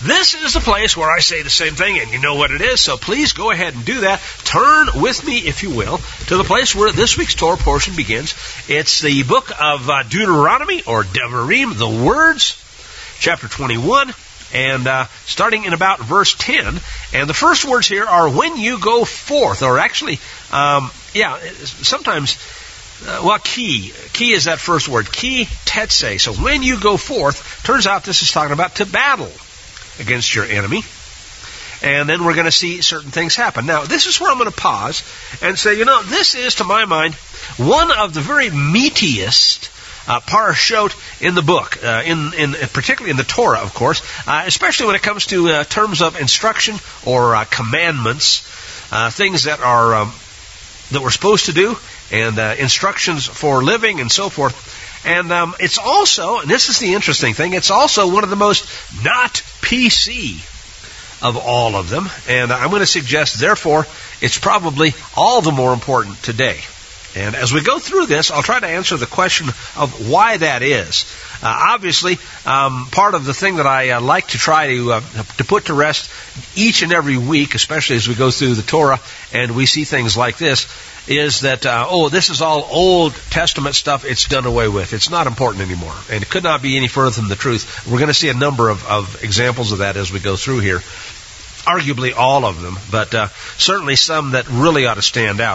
This is the place where I say the same thing, and you know what it is, so please go ahead and do that. Turn with me, if you will, to the place where this week's Torah portion begins. It's the book of Deuteronomy, or Devarim, the words, chapter 21, and starting in about verse 10. And the first words here are, when you go forth, or actually, sometimes... ki. Ki is that first word. Ki tetse. So when you go forth, turns out this is talking about to battle against your enemy. And then we're going to see certain things happen. Now, this is where I'm going to pause and say, this is, to my mind, one of the very meatiest parashot in the book, particularly in the Torah, of course, especially when it comes to terms of instruction or commandments, things that are that we're supposed to do, and instructions for living and so forth. And it's also, and this is the interesting thing, it's also one of the most not PC of all of them. And I'm going to suggest, therefore, it's probably all the more important today. And as we go through this, I'll try to answer the question of why that is. Obviously, part of the thing that I like to try to put to rest each and every week, especially as we go through the Torah and we see things like this, is that, this is all Old Testament stuff, it's done away with. It's not important anymore. And it could not be any further from the truth. We're going to see a number of examples of that as we go through here. Arguably all of them, but certainly some that really ought to stand out.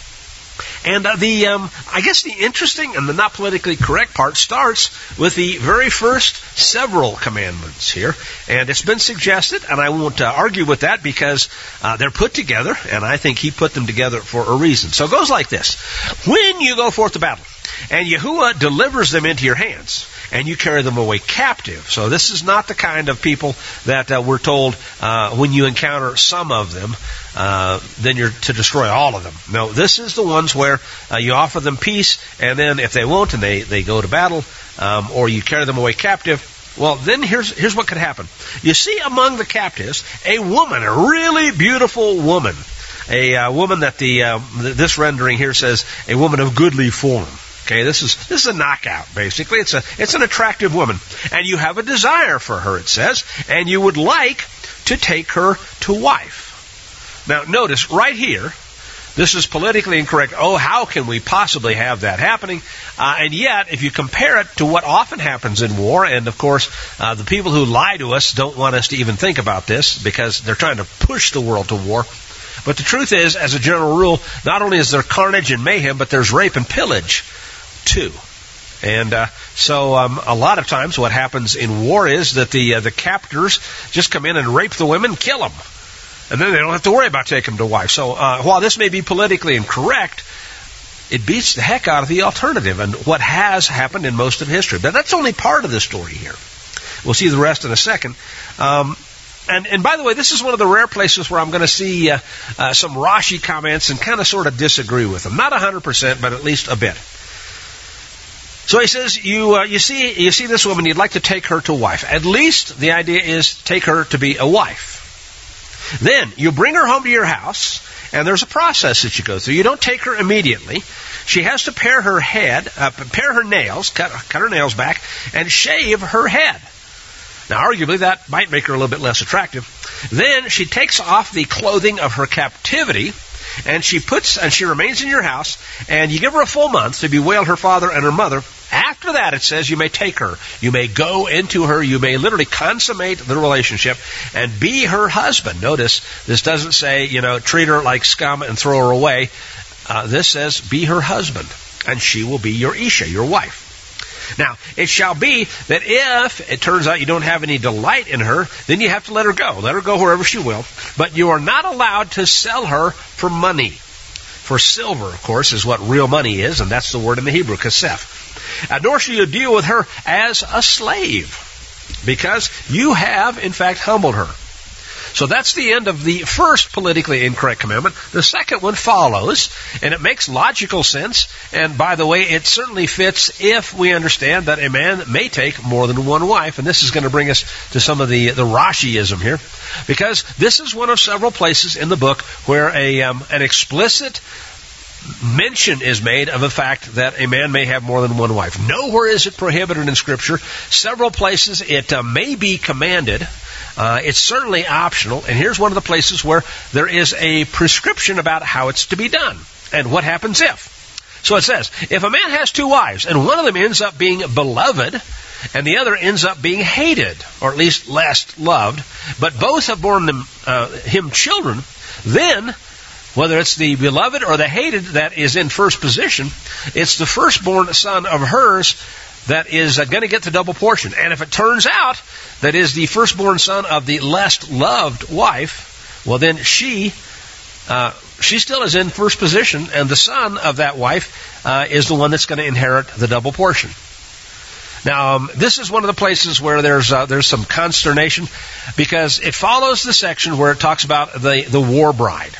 And I guess the interesting and the not politically correct part starts with the very first several commandments here. And it's been suggested, and I won't argue with that because they're put together, and I think he put them together for a reason. So it goes like this. When you go forth to battle, and Yahuwah delivers them into your hands, and you carry them away captive. So this is not the kind of people that we're told when you encounter some of them, then you're to destroy all of them. No, this is the ones where you offer them peace, and then if they won't and they go to battle, or you carry them away captive, well, then here's what could happen. You see among the captives a woman, a really beautiful woman, a woman that this rendering here says a woman of goodly form. Okay, this is a knockout, basically. It's an attractive woman. And you have a desire for her, it says, and you would like to take her to wife. Now, notice, right here, this is politically incorrect. Oh, how can we possibly have that happening? And yet, if you compare it to what often happens in war, and of course, the people who lie to us don't want us to even think about this because they're trying to push the world to war. But the truth is, as a general rule, not only is there carnage and mayhem, but there's rape and pillage too. And so a lot of times what happens in war is that the captors just come in and rape the women, kill them. And then they don't have to worry about taking them to wife. So while this may be politically incorrect, it beats the heck out of the alternative and what has happened in most of history. But that's only part of the story here. We'll see the rest in a second. And by the way, this is one of the rare places where I'm going to see some Rashi comments and kind of sort of disagree with them. Not 100%, but at least a bit. So he says, you see this woman, you'd like to take her to wife. At least the idea is take her to be a wife. Then you bring her home to your house, and there's a process that you go through. You don't take her immediately. She has to pare her nails, cut her nails back, and shave her head. Now, arguably, that might make her a little bit less attractive. Then she takes off the clothing of her captivity, and she remains in your house, and you give her a full month to bewail her father and her mother. After that, it says you may take her. You may go into her. You may literally consummate the relationship and be her husband. Notice, this doesn't say, treat her like scum and throw her away. This says be her husband, and she will be your Isha, your wife. Now, it shall be that if it turns out you don't have any delight in her, then you have to let her go. Let her go wherever she will. But you are not allowed to sell her for money. For silver, of course, is what real money is, and that's the word in the Hebrew, kasef. Nor shall you deal with her as a slave, because you have, in fact, humbled her. So that's the end of the first politically incorrect commandment. The second one follows, and it makes logical sense. And by the way, it certainly fits if we understand that a man may take more than one wife. And this is going to bring us to some of the Rashiism here, because this is one of several places in the book where an explicit mention is made of the fact that a man may have more than one wife. Nowhere is it prohibited in Scripture. Several places it may be commanded. It's certainly optional, and here's one of the places where there is a prescription about how it's to be done and what happens if. So it says, if a man has two wives, and one of them ends up being beloved, and the other ends up being hated, or at least less loved, but both have borne him children, then, whether it's the beloved or the hated that is in first position, it's the firstborn son of hers that is going to get the double portion. And if it turns out that is the firstborn son of the less loved wife, well then she still is in first position, and the son of that wife is the one that's going to inherit the double portion. Now, this is one of the places where there's some consternation, because it follows the section where it talks about the war bride.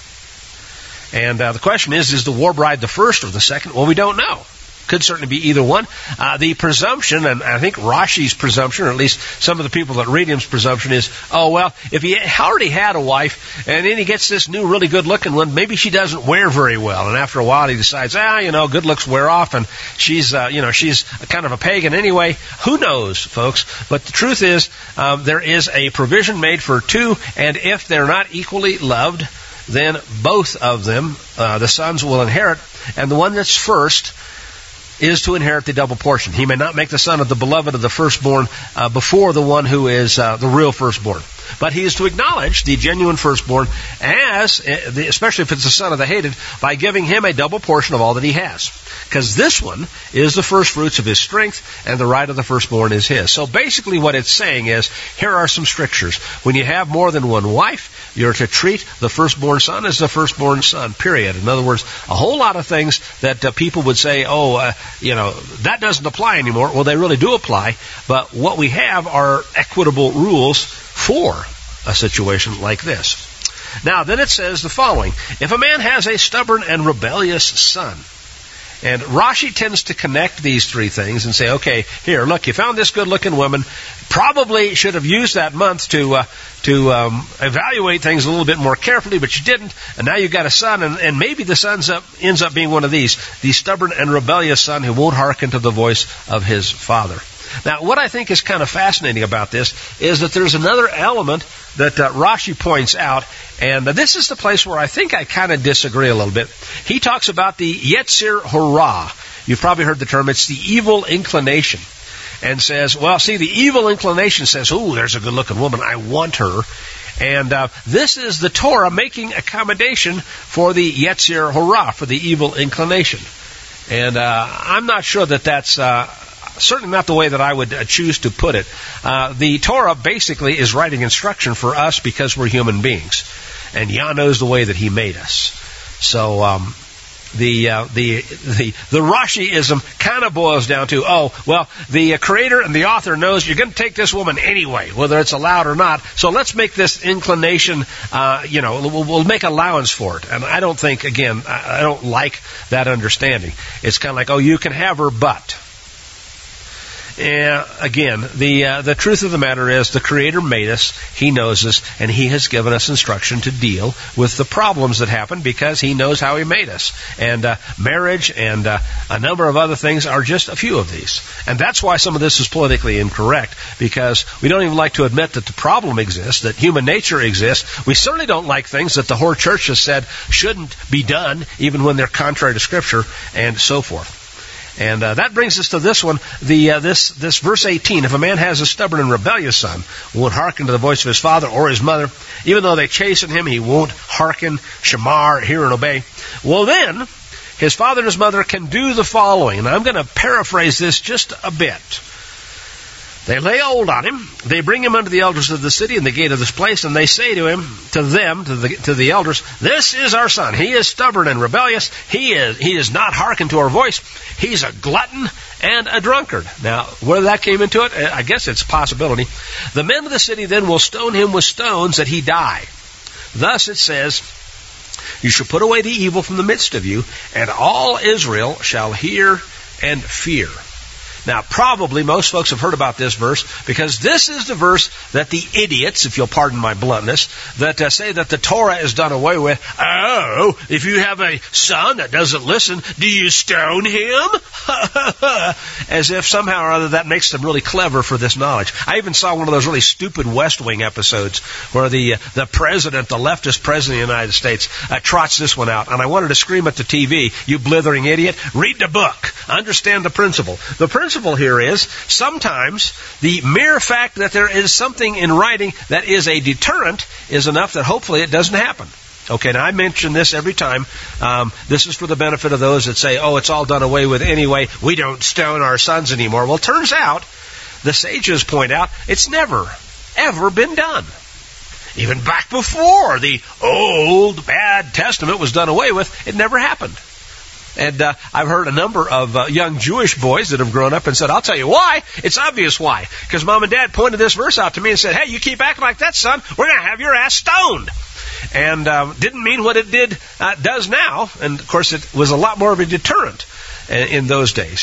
And the question is the war bride the first or the second? Well, we don't know. Could certainly be either one. The presumption, and I think Rashi's presumption, or at least some of the people that read him's presumption, is, oh, well, if he already had a wife, and then he gets this new really good-looking one, maybe she doesn't wear very well, and after a while he decides, good looks wear off, and she's kind of a pagan anyway. Who knows, folks? But the truth is, there is a provision made for two, and if they're not equally loved, then both of them, the sons, will inherit, and the one that's first is to inherit the double portion. He may not make the son of the beloved of the firstborn before the one who is the real firstborn. But he is to acknowledge the genuine firstborn as, especially if it's the son of the hated, by giving him a double portion of all that he has. Because this one is the first fruits of his strength, and the right of the firstborn is his. So basically what it's saying is, here are some strictures. When you have more than one wife, you're to treat the firstborn son as the firstborn son, period. In other words, a whole lot of things that people would say, that doesn't apply anymore. Well, they really do apply, but what we have are equitable rules for a situation like this. Now, then it says the following. If a man has a stubborn and rebellious son, and Rashi tends to connect these three things and say, okay, here, look, you found this good-looking woman, probably should have used that month to evaluate things a little bit more carefully, but you didn't, and now you've got a son, and maybe the son ends up being one of these, the stubborn and rebellious son who won't hearken to the voice of his father. Now, what I think is kind of fascinating about this is that there's another element that Rashi points out, and this is the place where I think I kind of disagree a little bit. He talks about the Yetzir Hara. You've probably heard the term. It's the evil inclination. And says, well, see, the evil inclination says, ooh, there's a good-looking woman. I want her. And this is the Torah making accommodation for the Yetzir Hara, for the evil inclination. And I'm not sure that that's certainly not the way that I would choose to put it. The Torah basically is writing instruction for us because we're human beings. And Yah knows the way that He made us. So the Rashiism kind of boils down to, the creator and the author knows you're going to take this woman anyway, whether it's allowed or not. So let's make this inclination, we'll make allowance for it. And I don't think, again, I don't like that understanding. It's kind of like, you can have her, but. Again, the truth of the matter is the Creator made us, He knows us, and He has given us instruction to deal with the problems that happen because He knows how He made us. And marriage and a number of other things are just a few of these. And that's why some of this is politically incorrect, because we don't even like to admit that the problem exists, that human nature exists. We certainly don't like things that the whole church has said shouldn't be done, even when they're contrary to Scripture, and so forth. And that brings us to this one, this verse 18. If a man has a stubborn and rebellious son, won't hearken to the voice of his father or his mother, even though they chasten him, he won't hearken, shamar, hear and obey. Well then, his father and his mother can do the following. And I'm going to paraphrase this just a bit. They lay hold on him, they bring him unto the elders of the city in the gate of this place, and they say to the elders, this is our son. He is stubborn and rebellious. He is not hearken to our voice. He's a glutton and a drunkard. Now, whether that came into it, I guess it's a possibility. The men of the city then will stone him with stones that he die. Thus it says, you shall put away the evil from the midst of you, and all Israel shall hear and fear. Now, probably most folks have heard about this verse because this is the verse that the idiots, if you'll pardon my bluntness, that say that the Torah is done away with. Oh, if you have a son that doesn't listen, do you stone him? As if somehow or other that makes them really clever for this knowledge. I even saw one of those really stupid West Wing episodes where the president, the leftist president of the United States, trots this one out. And I wanted to scream at the TV, you blithering idiot, read the book. Understand the principle. The principle here is sometimes the mere fact that there is something in writing that is a deterrent is enough that hopefully it doesn't happen. Okay, now I mention this every time. This is for the benefit of those that say, oh, it's all done away with anyway. We don't stone our sons anymore. Well, it turns out, the sages point out, it's never, ever been done. Even back before the old bad testament was done away with, it never happened. And I've heard a number of young Jewish boys that have grown up and said, I'll tell you why. It's obvious why. Because Mom and Dad pointed this verse out to me and said, hey, you keep acting like that, son, we're going to have your ass stoned. And didn't mean what it does now. And, of course, it was a lot more of a deterrent in those days.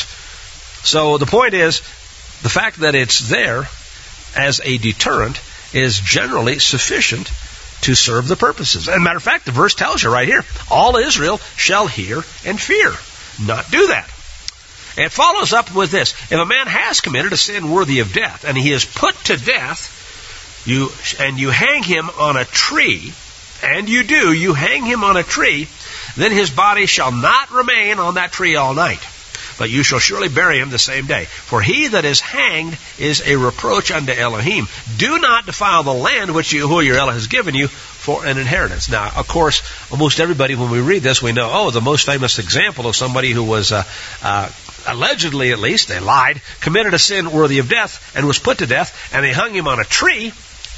So the point is, the fact that it's there as a deterrent is generally sufficient to serve the purposes. As a matter of fact, the verse tells you right here, all Israel shall hear and fear. Not do that. It follows up with this. If a man has committed a sin worthy of death, and he is put to death, you hang him on a tree, and you hang him on a tree, then his body shall not remain on that tree all night. But you shall surely bury him the same day. For he that is hanged is a reproach unto Elohim. Do not defile the land which Yahuwah your Elah has given you for an inheritance. Now, of course, almost everybody, when we read this, we know, the most famous example of somebody who was, allegedly at least, they lied, committed a sin worthy of death, and was put to death, and they hung him on a tree.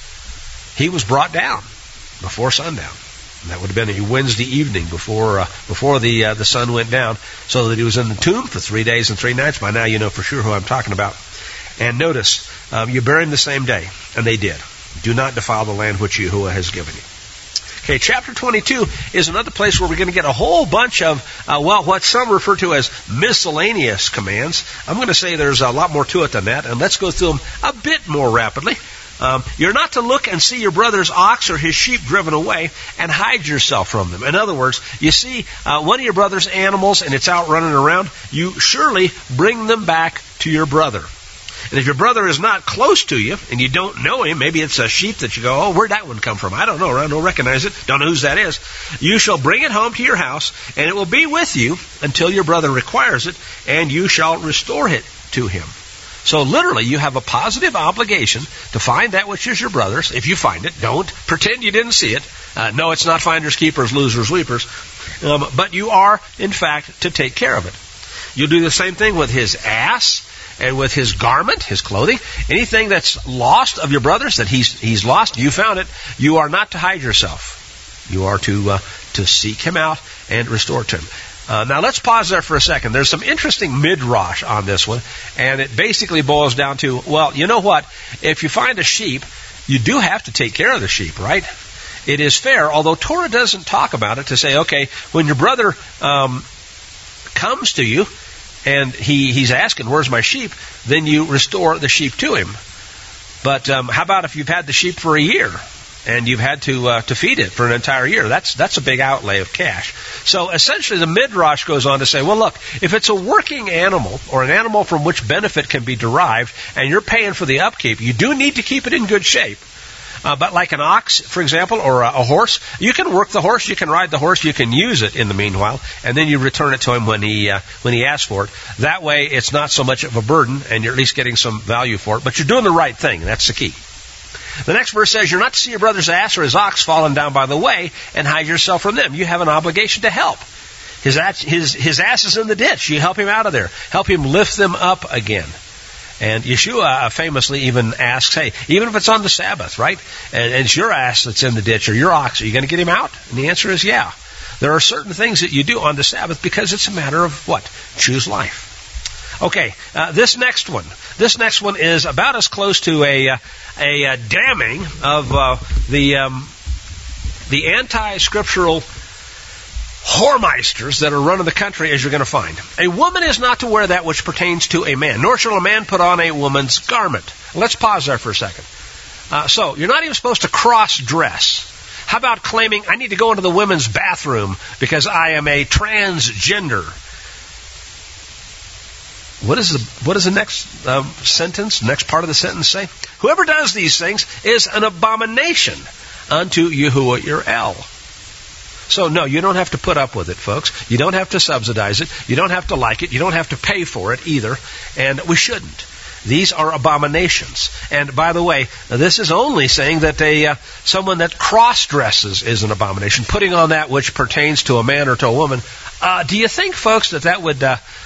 He was brought down before sundown. And that would have been a Wednesday evening before the sun went down, so that he was in the tomb for 3 days and 3 nights. By now you know for sure who I'm talking about. And notice, you bury him the same day, and they did. Do not defile the land which Yahuwah has given you. Okay, chapter 22 is another place where we're going to get a whole bunch of, what some refer to as miscellaneous commands. I'm going to say there's a lot more to it than that, and let's go through them a bit more rapidly. You're not to look and see your brother's ox or his sheep driven away and hide yourself from them. In other words, you see one of your brother's animals and it's out running around, you surely bring them back to your brother. And if your brother is not close to you and you don't know him, maybe it's a sheep that you go, where'd that one come from? I don't know. I don't recognize it. Don't know whose that is. You shall bring it home to your house, and it will be with you until your brother requires it, and you shall restore it to him. So literally, you have a positive obligation to find that which is your brother's. If you find it, don't pretend you didn't see it. No, it's not finders, keepers, losers, weepers. But you are, in fact, to take care of it. You'll do the same thing with his ass and with his garment, his clothing. Anything that's lost of your brother's, that he's lost, you found it, you are not to hide yourself. You are to seek him out and restore it to him. Now let's pause there for a second. There's some interesting midrash on this one, and it basically boils down to, well, you know what? If you find a sheep, you do have to take care of the sheep, right? It is fair, although Torah doesn't talk about it, to say, okay, when your brother comes to you and he's asking, where's my sheep? Then you restore the sheep to him. But how about if you've had the sheep for a year? And you've had to feed it for an entire year. That's a big outlay of cash. So essentially the Midrash goes on to say, well, look, if it's a working animal or an animal from which benefit can be derived and you're paying for the upkeep, you do need to keep it in good shape. But like an ox, for example, or a horse, you can work the horse, you can ride the horse, you can use it in the meanwhile, and then you return it to him when he asks for it. That way it's not so much of a burden and you're at least getting some value for it. But you're doing the right thing. That's the key. The next verse says, you're not to see your brother's ass or his ox fallen down by the way and hide yourself from them. You have an obligation to help. His ass is in the ditch. You help him out of there. Help him lift them up again. And Yeshua famously even asks, hey, even if it's on the Sabbath, right? And it's your ass that's in the ditch or your ox, are you going to get him out? And the answer is yeah. There are certain things that you do on the Sabbath because it's a matter of what? Choose life. Okay, this next one is about as close to a damning of the anti-scriptural whoremeisters that are running the country, as you're going to find. A woman is not to wear that which pertains to a man, nor shall a man put on a woman's garment. Let's pause there for a second. So, you're not even supposed to cross-dress. How about claiming, I need to go into the women's bathroom because I am a transgender? What does the next sentence, next part of the sentence say? Whoever does these things is an abomination unto Yahuwah your El. So no, you don't have to put up with it, folks. You don't have to subsidize it. You don't have to like it. You don't have to pay for it either. And we shouldn't. These are abominations. And by the way, this is only saying that someone that cross-dresses is an abomination, putting on that which pertains to a man or to a woman. Do you think, folks, that would,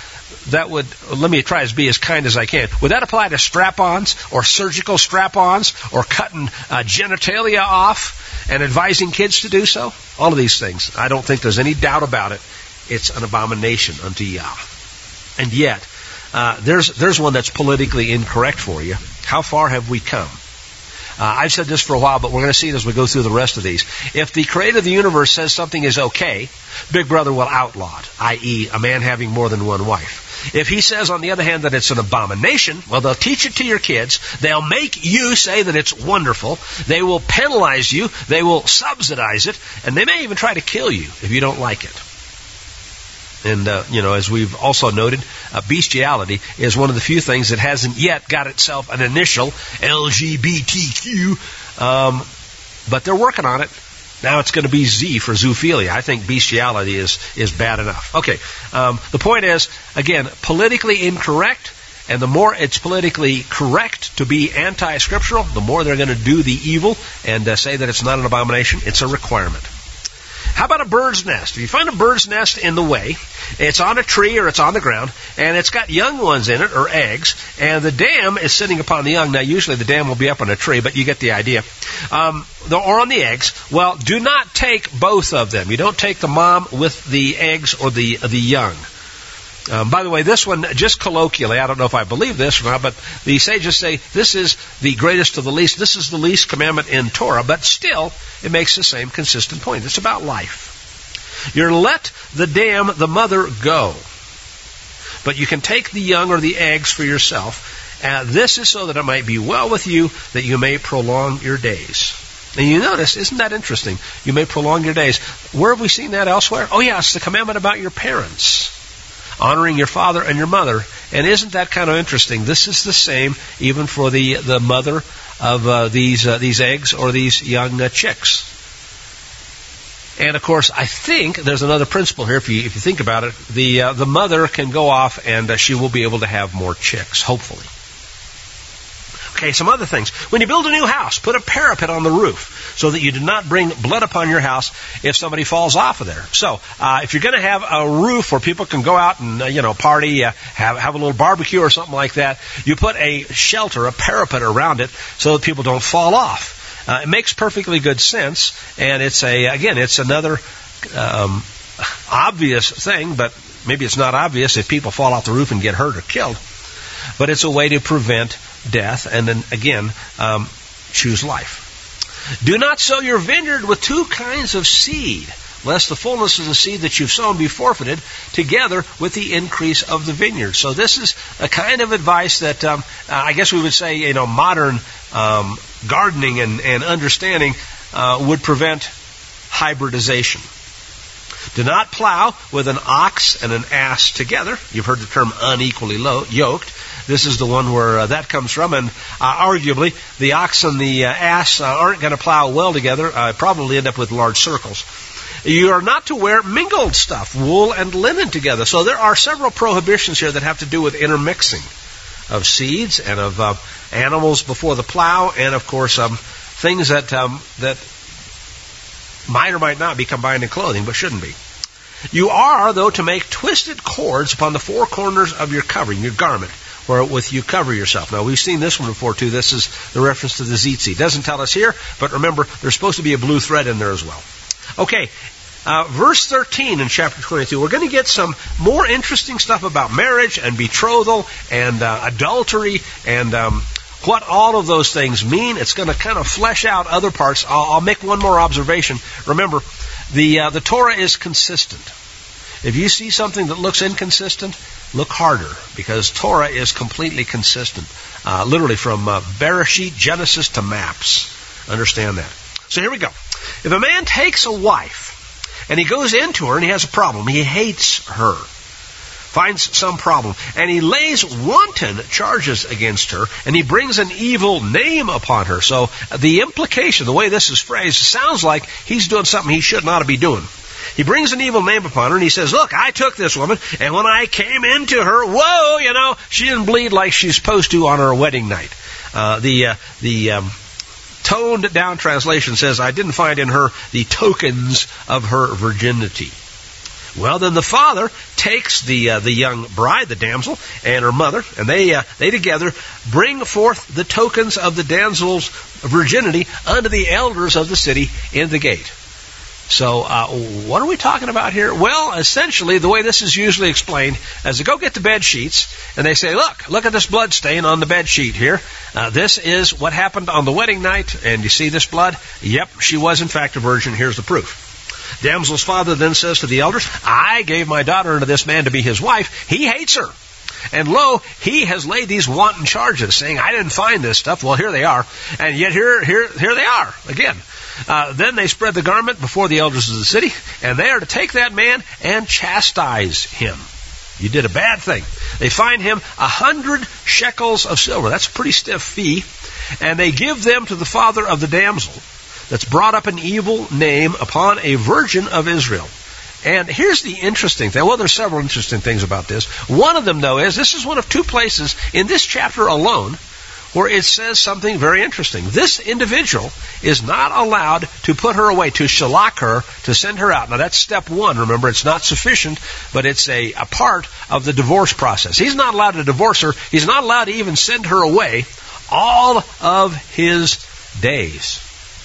let me try to be as kind as I can. Would that apply to strap-ons or surgical strap-ons or cutting genitalia off and advising kids to do so? All of these things. I don't think there's any doubt about it. It's an abomination unto Yah. And yet, there's one that's politically incorrect for you. How far have we come? I've said this for a while, but we're going to see it as we go through the rest of these. If the creator of the universe says something is okay, Big Brother will outlaw it, i.e. a man having more than one wife. If he says, on the other hand, that it's an abomination, well, they'll teach it to your kids. They'll make you say that it's wonderful. They will penalize you. They will subsidize it. And they may even try to kill you if you don't like it. And, as we've also noted, bestiality is one of the few things that hasn't yet got itself an initial LGBTQ, but they're working on it. Now it's going to be Z for zoophilia. I think bestiality is bad enough. Okay, the point is, again, politically incorrect, and the more it's politically correct to be anti-scriptural, the more they're going to do the evil and say that it's not an abomination. It's a requirement. How about a bird's nest? If you find a bird's nest in the way, it's on a tree or it's on the ground, and it's got young ones in it, or eggs, and the dam is sitting upon the young. Now, usually the dam will be up on a tree, but you get the idea. Or on the eggs. Well, do not take both of them. You don't take the mom with the eggs or the young. By the way, this one, just colloquially, I don't know if I believe this or not, but the sages say this is the greatest of the least. This is the least commandment in Torah, but still, it makes the same consistent point. It's about life. You're let the dam, the mother, go. But you can take the young or the eggs for yourself. This is so that it might be well with you, that you may prolong your days. And you notice, isn't that interesting? You may prolong your days. Where have we seen that elsewhere? Oh, yeah, it's the commandment about your parents. Honoring your father and your mother. And isn't that kind of interesting? This is the same even for the mother of these eggs or these young chicks. And of course, I think there's another principle here. If you think about it, the mother can go off and she will be able to have more chicks, hopefully. Okay, some other things. When you build a new house, put a parapet on the roof so that you do not bring blood upon your house if somebody falls off of there. So, if you're going to have a roof where people can go out and, party, have a little barbecue or something like that, you put a shelter, a parapet around it so that people don't fall off. It makes perfectly good sense, and it's another obvious thing, but maybe it's not obvious if people fall off the roof and get hurt or killed. But it's a way to prevent death, and then again, choose life. Do not sow your vineyard with two kinds of seed, lest the fullness of the seed that you've sown be forfeited together with the increase of the vineyard. So this is a kind of advice that I guess we would say, modern gardening and understanding would prevent hybridization. Do not plow with an ox and an ass together. You've heard the term unequally yoked. This is the one where that comes from, and arguably the ox and the ass aren't going to plow well together. Probably end up with large circles. You are not to wear mingled stuff, wool and linen together. So there are several prohibitions here that have to do with intermixing of seeds and of animals before the plow, and of course things that might or might not be combined in clothing, but shouldn't be. You are, though, to make twisted cords upon the four corners of your covering, your garment, wherewith you cover yourself. Now, we've seen this one before, too. This is the reference to the tzitzit. It doesn't tell us here, but remember, there's supposed to be a blue thread in there as well. Okay, verse 13 in chapter 22. We're going to get some more interesting stuff about marriage and betrothal and adultery and what all of those things mean. It's going to kind of flesh out other parts. I'll make one more observation. Remember, The Torah is consistent. If you see something that looks inconsistent, look harder, because Torah is completely consistent. Literally from Bereshit, Genesis to maps. Understand that. So here we go. If a man takes a wife and he goes into her and he has a problem, he hates her, finds some problem, and he lays wanton charges against her, and he brings an evil name upon her. So the implication, the way this is phrased, sounds like he's doing something he should not be doing. He brings an evil name upon her, and he says, look, I took this woman, and when I came into her, whoa, she didn't bleed like she's supposed to on her wedding night. The toned down translation says, I didn't find in her the tokens of her virginity. Well, then the father takes the young bride, the damsel, and her mother, and they together bring forth the tokens of the damsel's virginity unto the elders of the city in the gate. So, what are we talking about here? Well, essentially, the way this is usually explained is they go get the bed sheets, and they say, look at this blood stain on the bed sheet here. This is what happened on the wedding night, and you see this blood? Yep, she was in fact a virgin. Here's the proof. Damsel's father then says to the elders, I gave my daughter unto this man to be his wife. He hates her. And lo, he has laid these wanton charges, saying, I didn't find this stuff. Well, here they are. And yet here they are again. Then they spread the garment before the elders of the city, and they are to take that man and chastise him. You did a bad thing. They fine him 100 shekels of silver. That's a pretty stiff fee. And they give them to the father of the damsel that's brought up an evil name upon a virgin of Israel. And here's the interesting thing. Well, there's several interesting things about this. One of them, though, is this is one of two places in this chapter alone where it says something very interesting. This individual is not allowed to put her away, to shalak her, to send her out. Now, that's step one. Remember, it's not sufficient, but it's a part of the divorce process. He's not allowed to divorce her. He's not allowed to even send her away all of his days.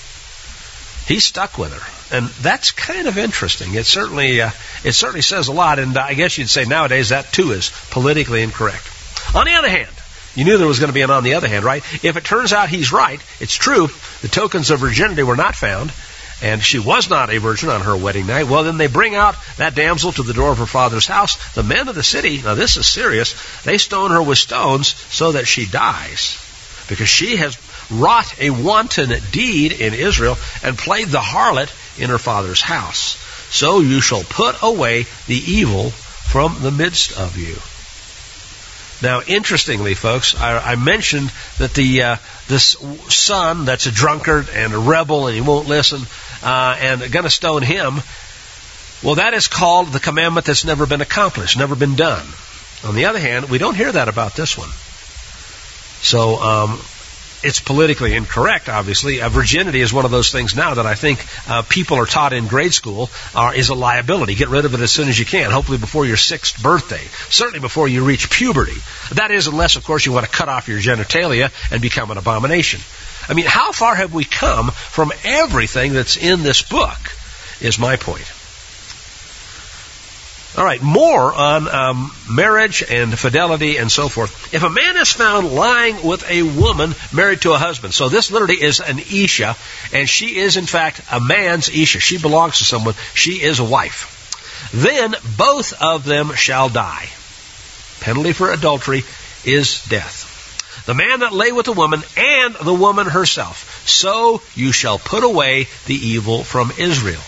He's stuck with her. And that's kind of interesting. It certainly says a lot, and I guess you'd say nowadays that too is politically incorrect. On the other hand, you knew there was going to be an on the other hand, right? If it turns out he's right, it's true, the tokens of virginity were not found, and she was not a virgin on her wedding night, well, then they bring out that damsel to the door of her father's house. The men of the city, now this is serious, they stone her with stones so that she dies, because she has wrought a wanton deed in Israel and played the harlot in her father's house. So you shall put away the evil from the midst of you. Now, interestingly, folks, I mentioned that this son that's a drunkard and a rebel and he won't listen and going to stone him, well, that is called the commandment that's never been accomplished, never been done. On the other hand, we don't hear that about this one. So, it's politically incorrect, obviously. Virginity is one of those things now that I think people are taught in grade school is a liability. Get rid of it as soon as you can, hopefully before your 6th birthday, certainly before you reach puberty. That is, unless, of course, you want to cut off your genitalia and become an abomination. I mean, how far have we come from everything that's in this book, is my point. All right, more on marriage and fidelity and so forth. If a man is found lying with a woman married to a husband, so this literally is an Isha, and she is in fact a man's Isha. She belongs to someone. She is a wife. Then both of them shall die. Penalty for adultery is death. The man that lay with the woman and the woman herself. So you shall put away the evil from Israel.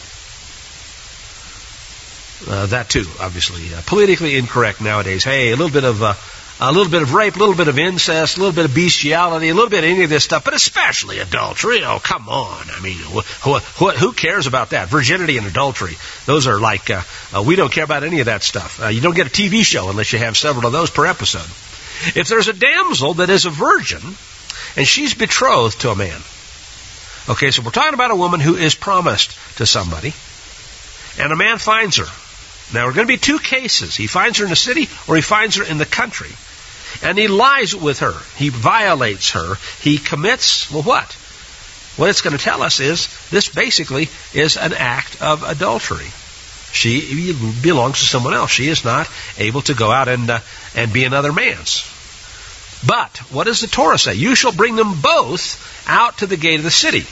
That too, obviously, politically incorrect nowadays. Hey, a little bit of rape, a little bit of incest, a little bit of bestiality, a little bit of any of this stuff, but especially adultery. Oh, come on! I mean, who cares about that? Virginity and adultery; those are like we don't care about any of that stuff. You don't get a TV show unless you have several of those per episode. If there's a damsel that is a virgin and she's betrothed to a man, okay, so we're talking about a woman who is promised to somebody, and a man finds her. Now, there are going to be two cases. He finds her in the city or he finds her in the country. And he lies with her. He violates her. He commits, well, what? What it's going to tell us is this basically is an act of adultery. She belongs to someone else. She is not able to go out and be another man's. But what does the Torah say? You shall bring them both out to the gate of the city.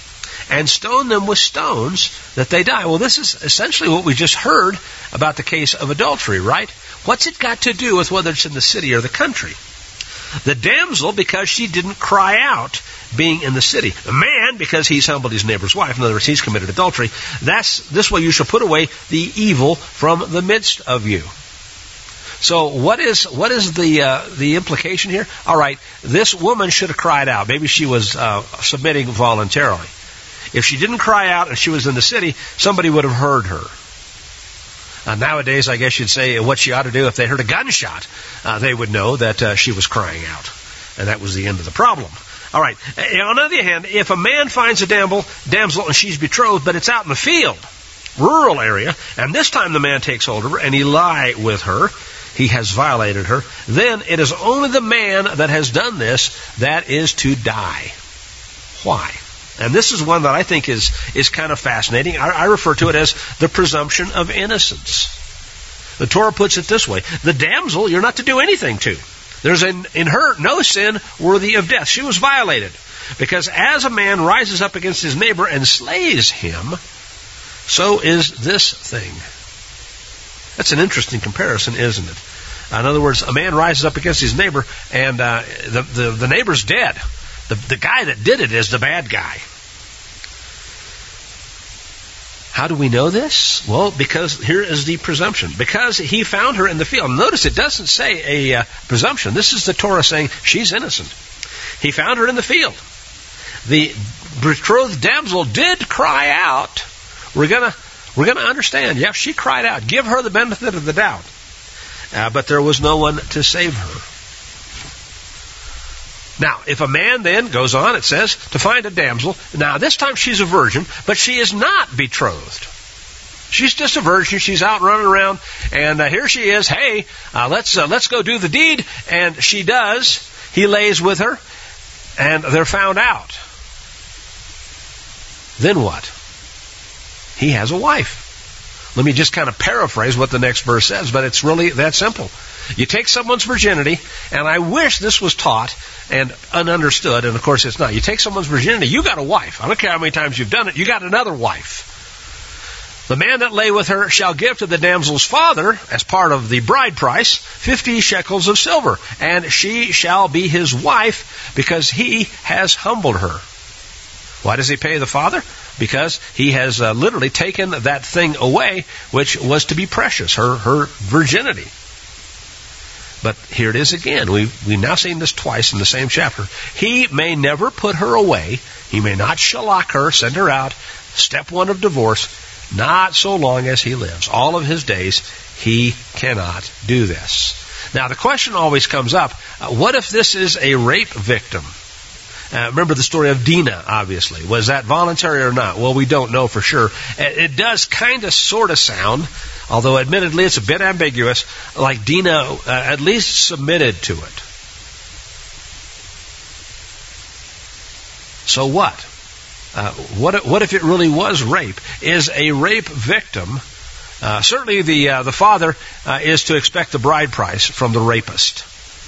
and stone them with stones that they die. Well, this is essentially what we just heard about the case of adultery, right? What's it got to do with whether it's in the city or the country? The damsel, because she didn't cry out, being in the city. The man, because he's humbled his neighbor's wife. In other words, he's committed adultery. This way you shall put away the evil from the midst of you. So what is the implication here? All right, this woman should have cried out. Maybe she was submitting voluntarily. If she didn't cry out and she was in the city, somebody would have heard her. Nowadays, I guess you'd say what she ought to do if they heard a gunshot. They would know that she was crying out. And that was the end of the problem. All right. On the other hand, if a man finds a damsel and she's betrothed, but it's out in the field, rural area, and this time the man takes hold of her and he lie with her, he has violated her, then it is only the man that has done this that is to die. Why? And this is one that I think is kind of fascinating. I refer to it as the presumption of innocence. The Torah puts it this way. The damsel, you're not to do anything to. There's in her no sin worthy of death. She was violated. Because as a man rises up against his neighbor and slays him, so is this thing. That's an interesting comparison, isn't it? In other words, a man rises up against his neighbor and the neighbor's dead. The guy that did it is the bad guy. How do we know this? Well, because here is the presumption. Because he found her in the field. Notice it doesn't say a presumption. This is the Torah saying she's innocent. He found her in the field. The betrothed damsel did cry out. We're gonna understand. Yeah, she cried out. Give her the benefit of the doubt. But there was no one to save her. Now, if a man then goes on, it says, to find a damsel. Now, this time she's a virgin, but she is not betrothed. She's just a virgin. She's out running around, and here she is. Hey, let's go do the deed. And she does. He lays with her, and they're found out. Then what? He has a wife. Let me just kind of paraphrase what the next verse says, but it's really that simple. You take someone's virginity, and I wish this was taught and understood, and of course it's not. You take someone's virginity, you got a wife. I don't care how many times you've done it, you got another wife. The man that lay with her shall give to the damsel's father, as part of the bride price, 50 shekels of silver, and she shall be his wife, because he has humbled her. Why does he pay the father? Because he has literally taken that thing away, which was to be precious, her virginity. But here it is again. We've now seen this twice in the same chapter. He may never put her away. He may not shallak her, send her out. Step one of divorce. Not so long as he lives. All of his days, he cannot do this. Now, the question always comes up, what if this is a rape victim? Remember the story of Dinah, obviously. Was that voluntary or not? Well, we don't know for sure. It does kind of sort of sound, although admittedly it's a bit ambiguous, like Dinah at least submitted to it. So what? What if it really was rape? Is a rape victim, certainly the father is to expect the bride price from the rapist.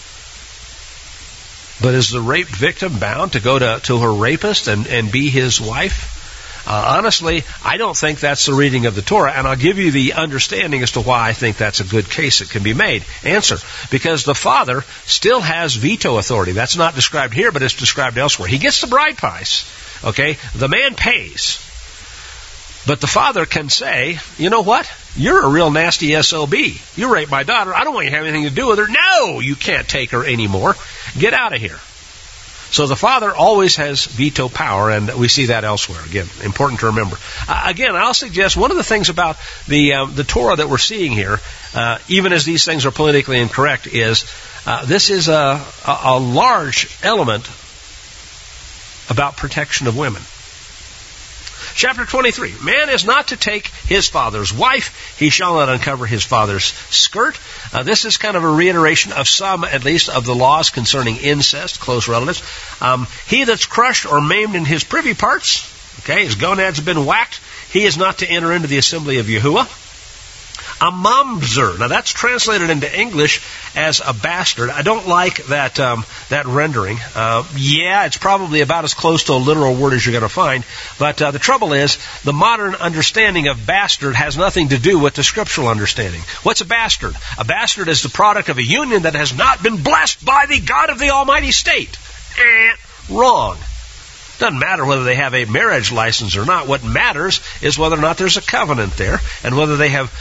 But is the raped victim bound to go to her rapist and be his wife? Honestly, I don't think that's the reading of the Torah, and I'll give you the understanding as to why I think that's a good case that can be made. Answer: because the father still has veto authority. That's not described here, but it's described elsewhere. He gets the bride price. Okay? The man pays. But the father can say, you know what? You're a real nasty SOB. You raped my daughter. I don't want you to have anything to do with her. No, you can't take her anymore. Get out of here. So the father always has veto power, and we see that elsewhere. Again, important to remember. Again, I'll suggest one of the things about the Torah that we're seeing here, even as these things are politically incorrect, is this is a large element about protection of women. Chapter 23. Man is not to take his father's wife. He shall not uncover his father's skirt. This is kind of a reiteration of some, at least, of the laws concerning incest, close relatives. He that's crushed or maimed in his privy parts, okay, his gonads have been whacked, he is not to enter into the assembly of Yahuwah. A mamzer. Now that's translated into English as a bastard. I don't like that rendering. It's probably about as close to a literal word as you're going to find. But the trouble is, the modern understanding of bastard has nothing to do with the scriptural understanding. What's a bastard? A bastard is the product of a union that has not been blessed by the God of the Almighty State. Wrong. Doesn't matter whether they have a marriage license or not. What matters is whether or not there's a covenant there, and whether they have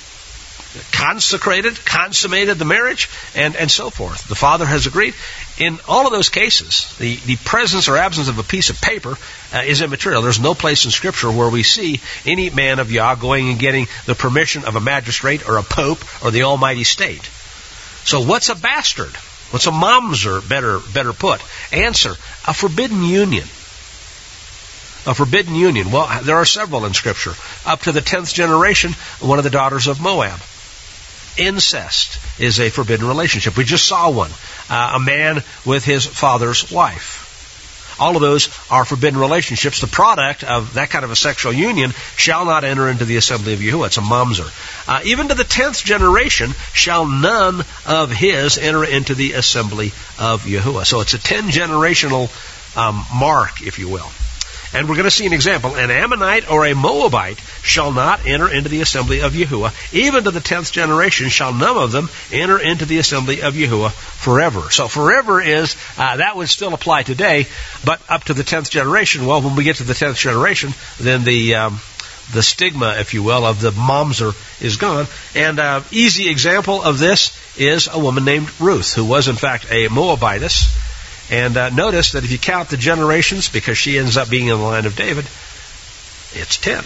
consummated the marriage, and so forth. The father has agreed. In all of those cases, the presence or absence of a piece of paper is immaterial. There's no place in Scripture where we see any man of Yah going and getting the permission of a magistrate or a pope or the Almighty State. So what's a bastard? What's a mamzer, better put? Answer, a forbidden union. A forbidden union. Well, there are several in Scripture. Up to the 10th generation, one of the daughters of Moab. Incest is a forbidden relationship. We just saw one. A man with his father's wife. All of those are forbidden relationships. The product of that kind of a sexual union shall not enter into the assembly of Yahuwah. It's a mamzer. Even to the 10th generation shall none of his enter into the assembly of Yahuwah. So it's a 10-generational mark, if you will. And we're going to see an example. An Ammonite or a Moabite shall not enter into the assembly of Yahuwah. Even to the 10th generation shall none of them enter into the assembly of Yahuwah forever. So forever is, that would still apply today, but up to the 10th generation, well, when we get to the 10th generation, then the stigma, if you will, of the mamzer is gone. And easy example of this is a woman named Ruth, who was in fact a Moabitess. And notice that if you count the generations, because she ends up being in the line of David, it's 10.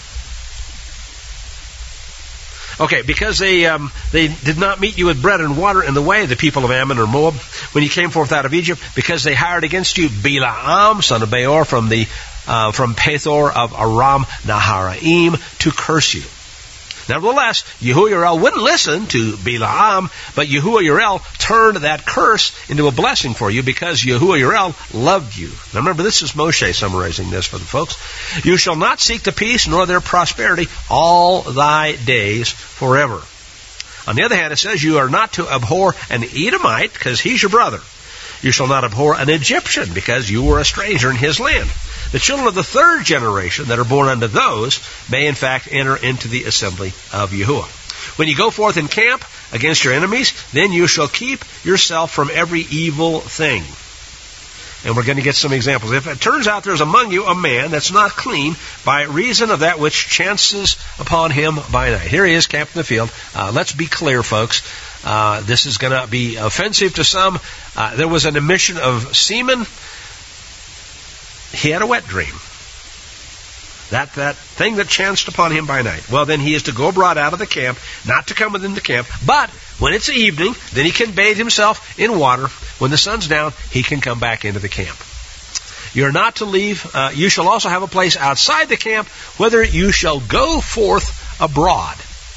Okay, because they did not meet you with bread and water in the way, the people of Ammon or Moab, when you came forth out of Egypt, because they hired against you Balaam, son of Beor, from Pethor of Aram Naharaim, to curse you. Nevertheless, Yahuwah wouldn't listen to Balaam, but Yahuwah turned that curse into a blessing for you because Yahuwah loved you. Now remember, this is Moshe summarizing this for the folks. You shall not seek the peace nor their prosperity all thy days forever. On the other hand, it says you are not to abhor an Edomite because he's your brother. You shall not abhor an Egyptian because you were a stranger in his land. The children of the 3rd generation that are born unto those may in fact enter into the assembly of Yahuwah. When you go forth in camp against your enemies, then you shall keep yourself from every evil thing. And we're going to get some examples. If it turns out there's among you a man that's not clean by reason of that which chances upon him by night. Here he is camped in the field. Let's be clear, folks. This is going to be offensive to some. There was an emission of semen. He had a wet dream. That thing that chanced upon him by night. Well, then he is to go abroad out of the camp, not to come within the camp, but when it's evening, then he can bathe himself in water. When the sun's down, he can come back into the camp. You're not to leave. You shall also have a place outside the camp, whether you shall go forth abroad.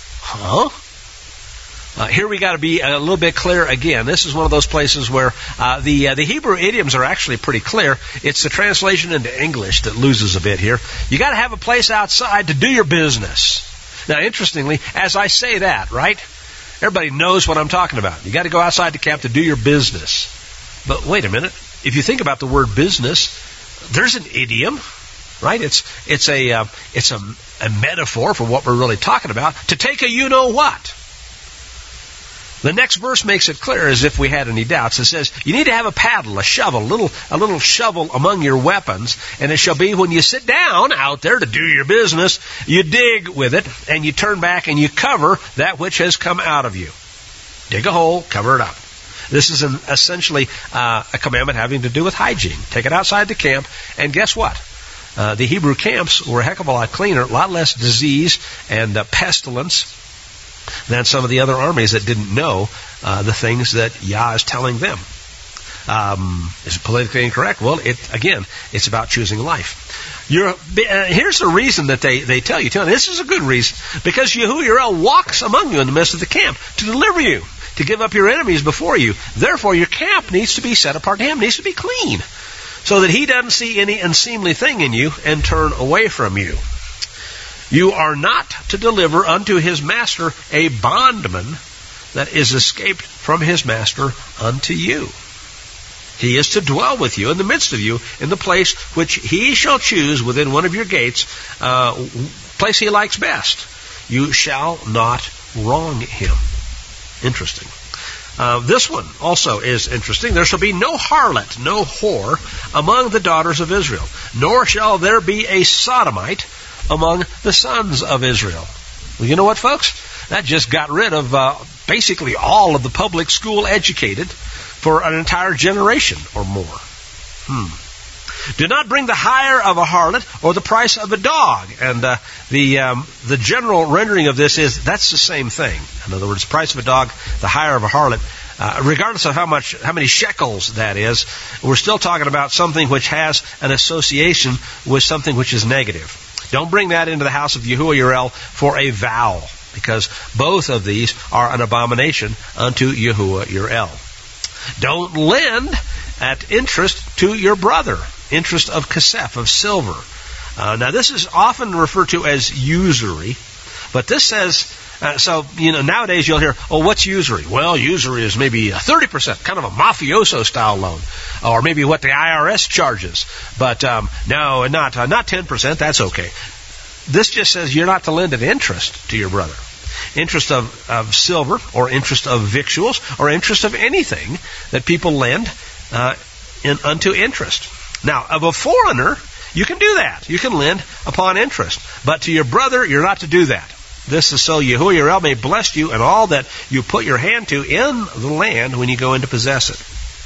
Here we got to be a little bit clear again. This is one of those places where the Hebrew idioms are actually pretty clear. It's the translation into English that loses a bit here. You got to have a place outside to do your business. Now, interestingly, as I say that, right, everybody knows what I'm talking about. You got to go outside the camp to do your business. But wait a minute. If you think about the word business, there's an idiom, right? It's a metaphor for what we're really talking about. To take a you-know-what. The next verse makes it clear, as if we had any doubts. It says, you need to have a paddle, a shovel, a little shovel among your weapons, and it shall be when you sit down out there to do your business, you dig with it, and you turn back and you cover that which has come out of you. Dig a hole, cover it up. This is essentially a commandment having to do with hygiene. Take it outside the camp, and guess what? The Hebrew camps were a heck of a lot cleaner, a lot less disease and pestilence than some of the other armies that didn't know the things that Yah is telling them. Is it politically incorrect? Well, it's about choosing life. Here's the reason that they tell you to, and this is a good reason, because Yahuwah walks among you in the midst of the camp to deliver you, to give up your enemies before you. Therefore, your camp needs to be set apart to Him, needs to be clean, so that He doesn't see any unseemly thing in you and turn away from you. You are not to deliver unto his master a bondman that is escaped from his master unto you. He is to dwell with you in the midst of you in the place which he shall choose within one of your gates, place he likes best. You shall not wrong him. Interesting. This one also is interesting. There shall be no harlot, no whore among the daughters of Israel, nor shall there be a sodomite among the sons of Israel. Well, you know what, folks? That just got rid of basically all of the public school educated for an entire generation or more. Do not bring the hire of a harlot or the price of a dog. And the general rendering of this is that's the same thing. In other words, the price of a dog, the hire of a harlot, regardless of how many shekels that is, we're still talking about something which has an association with something which is negative. Don't bring that into the house of Yahuwah Yirel for a vow, because both of these are an abomination unto Yahuwah Yirel. Don't lend at interest to your brother, interest of kasef, of silver. Now this is often referred to as usury, but this says, nowadays you'll hear, what's usury? Well, usury is maybe 30%, kind of a mafioso style loan, or maybe what the IRS charges. But no, not 10%, that's okay. This just says you're not to lend at interest to your brother. Interest of silver, or interest of victuals, or interest of anything that people lend unto interest. Now, of a foreigner, you can do that. You can lend upon interest. But to your brother, you're not to do that. This is so Yahuwah Yirel may bless you and all that you put your hand to in the land when you go in to possess it.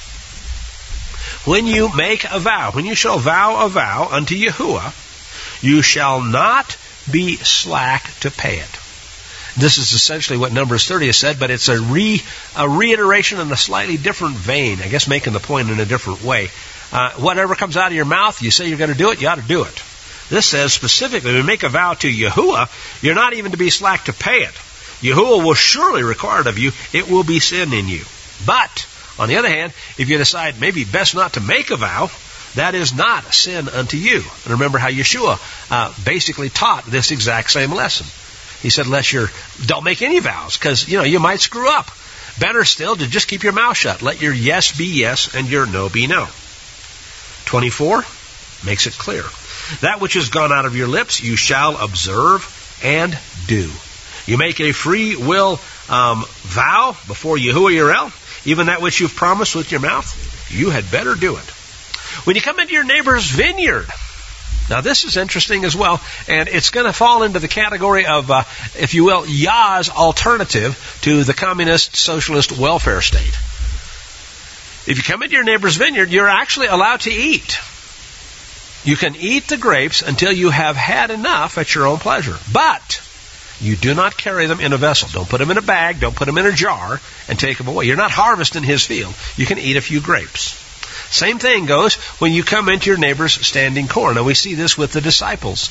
When you make a vow, when you shall vow a vow unto Yahuwah, you shall not be slack to pay it. This is essentially what Numbers 30 has said, but it's a reiteration in a slightly different vein. I guess making the point in a different way. Whatever comes out of your mouth, you say you're going to do it, you ought to do it. This says specifically, when you make a vow to Yahuwah, you're not even to be slack to pay it. Yahuwah will surely require it of you. It will be sin in you. But, on the other hand, if you decide maybe best not to make a vow, that is not sin unto you. And remember how Yeshua basically taught this exact same lesson. He said, don't make any vows, because, you might screw up. Better still to just keep your mouth shut. Let your yes be yes and your no be no. 24 makes it clear. That which has gone out of your lips, you shall observe and do. You make a free will vow before Yahuwah Yirel, even that which you've promised with your mouth, you had better do it. When you come into your neighbor's vineyard, now this is interesting as well, and it's going to fall into the category of, if you will, Yah's alternative to the communist socialist welfare state. If you come into your neighbor's vineyard, you're actually allowed to eat. You can eat the grapes until you have had enough at your own pleasure. But you do not carry them in a vessel. Don't put them in a bag. Don't put them in a jar and take them away. You're not harvesting his field. You can eat a few grapes. Same thing goes when you come into your neighbor's standing corn. Now we see this with the disciples.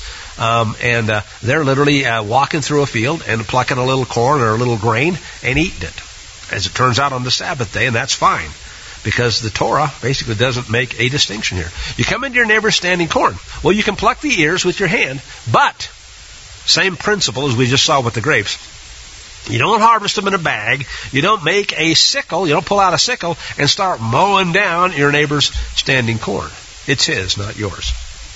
They're literally walking through a field and plucking a little corn or a little grain and eating it. As it turns out on the Sabbath day, and that's fine. Because the Torah basically doesn't make a distinction here. You come into your neighbor's standing corn. Well, you can pluck the ears with your hand, but same principle as we just saw with the grapes. You don't harvest them in a bag. You don't make a sickle. You don't pull out a sickle and start mowing down your neighbor's standing corn. It's his, not yours.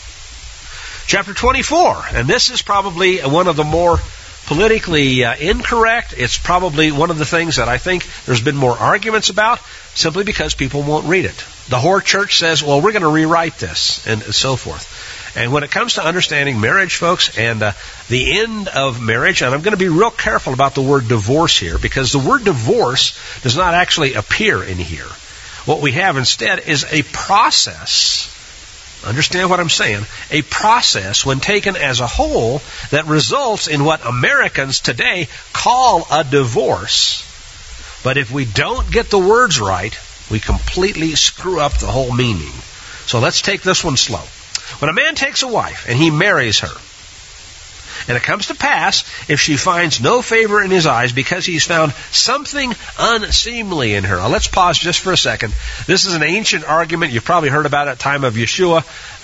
Chapter 24, and this is probably one of the more politically incorrect. It's probably one of the things that I think there's been more arguments about, simply because people won't read it. The whore church says, well, we're going to rewrite this, and so forth. And when it comes to understanding marriage, folks, and the end of marriage, and I'm going to be real careful about the word divorce here, because the word divorce does not actually appear in here. What we have instead is a process. Understand what I'm saying? A process, when taken as a whole, that results in what Americans today call a divorce. But if we don't get the words right, we completely screw up the whole meaning. So let's take this one slow. When a man takes a wife and he marries her, And it comes to pass, if she finds no favor in his eyes, because he's found something unseemly in her. Now, let's pause just for a second. This is an ancient argument. You've probably heard about it at the time of Yeshua.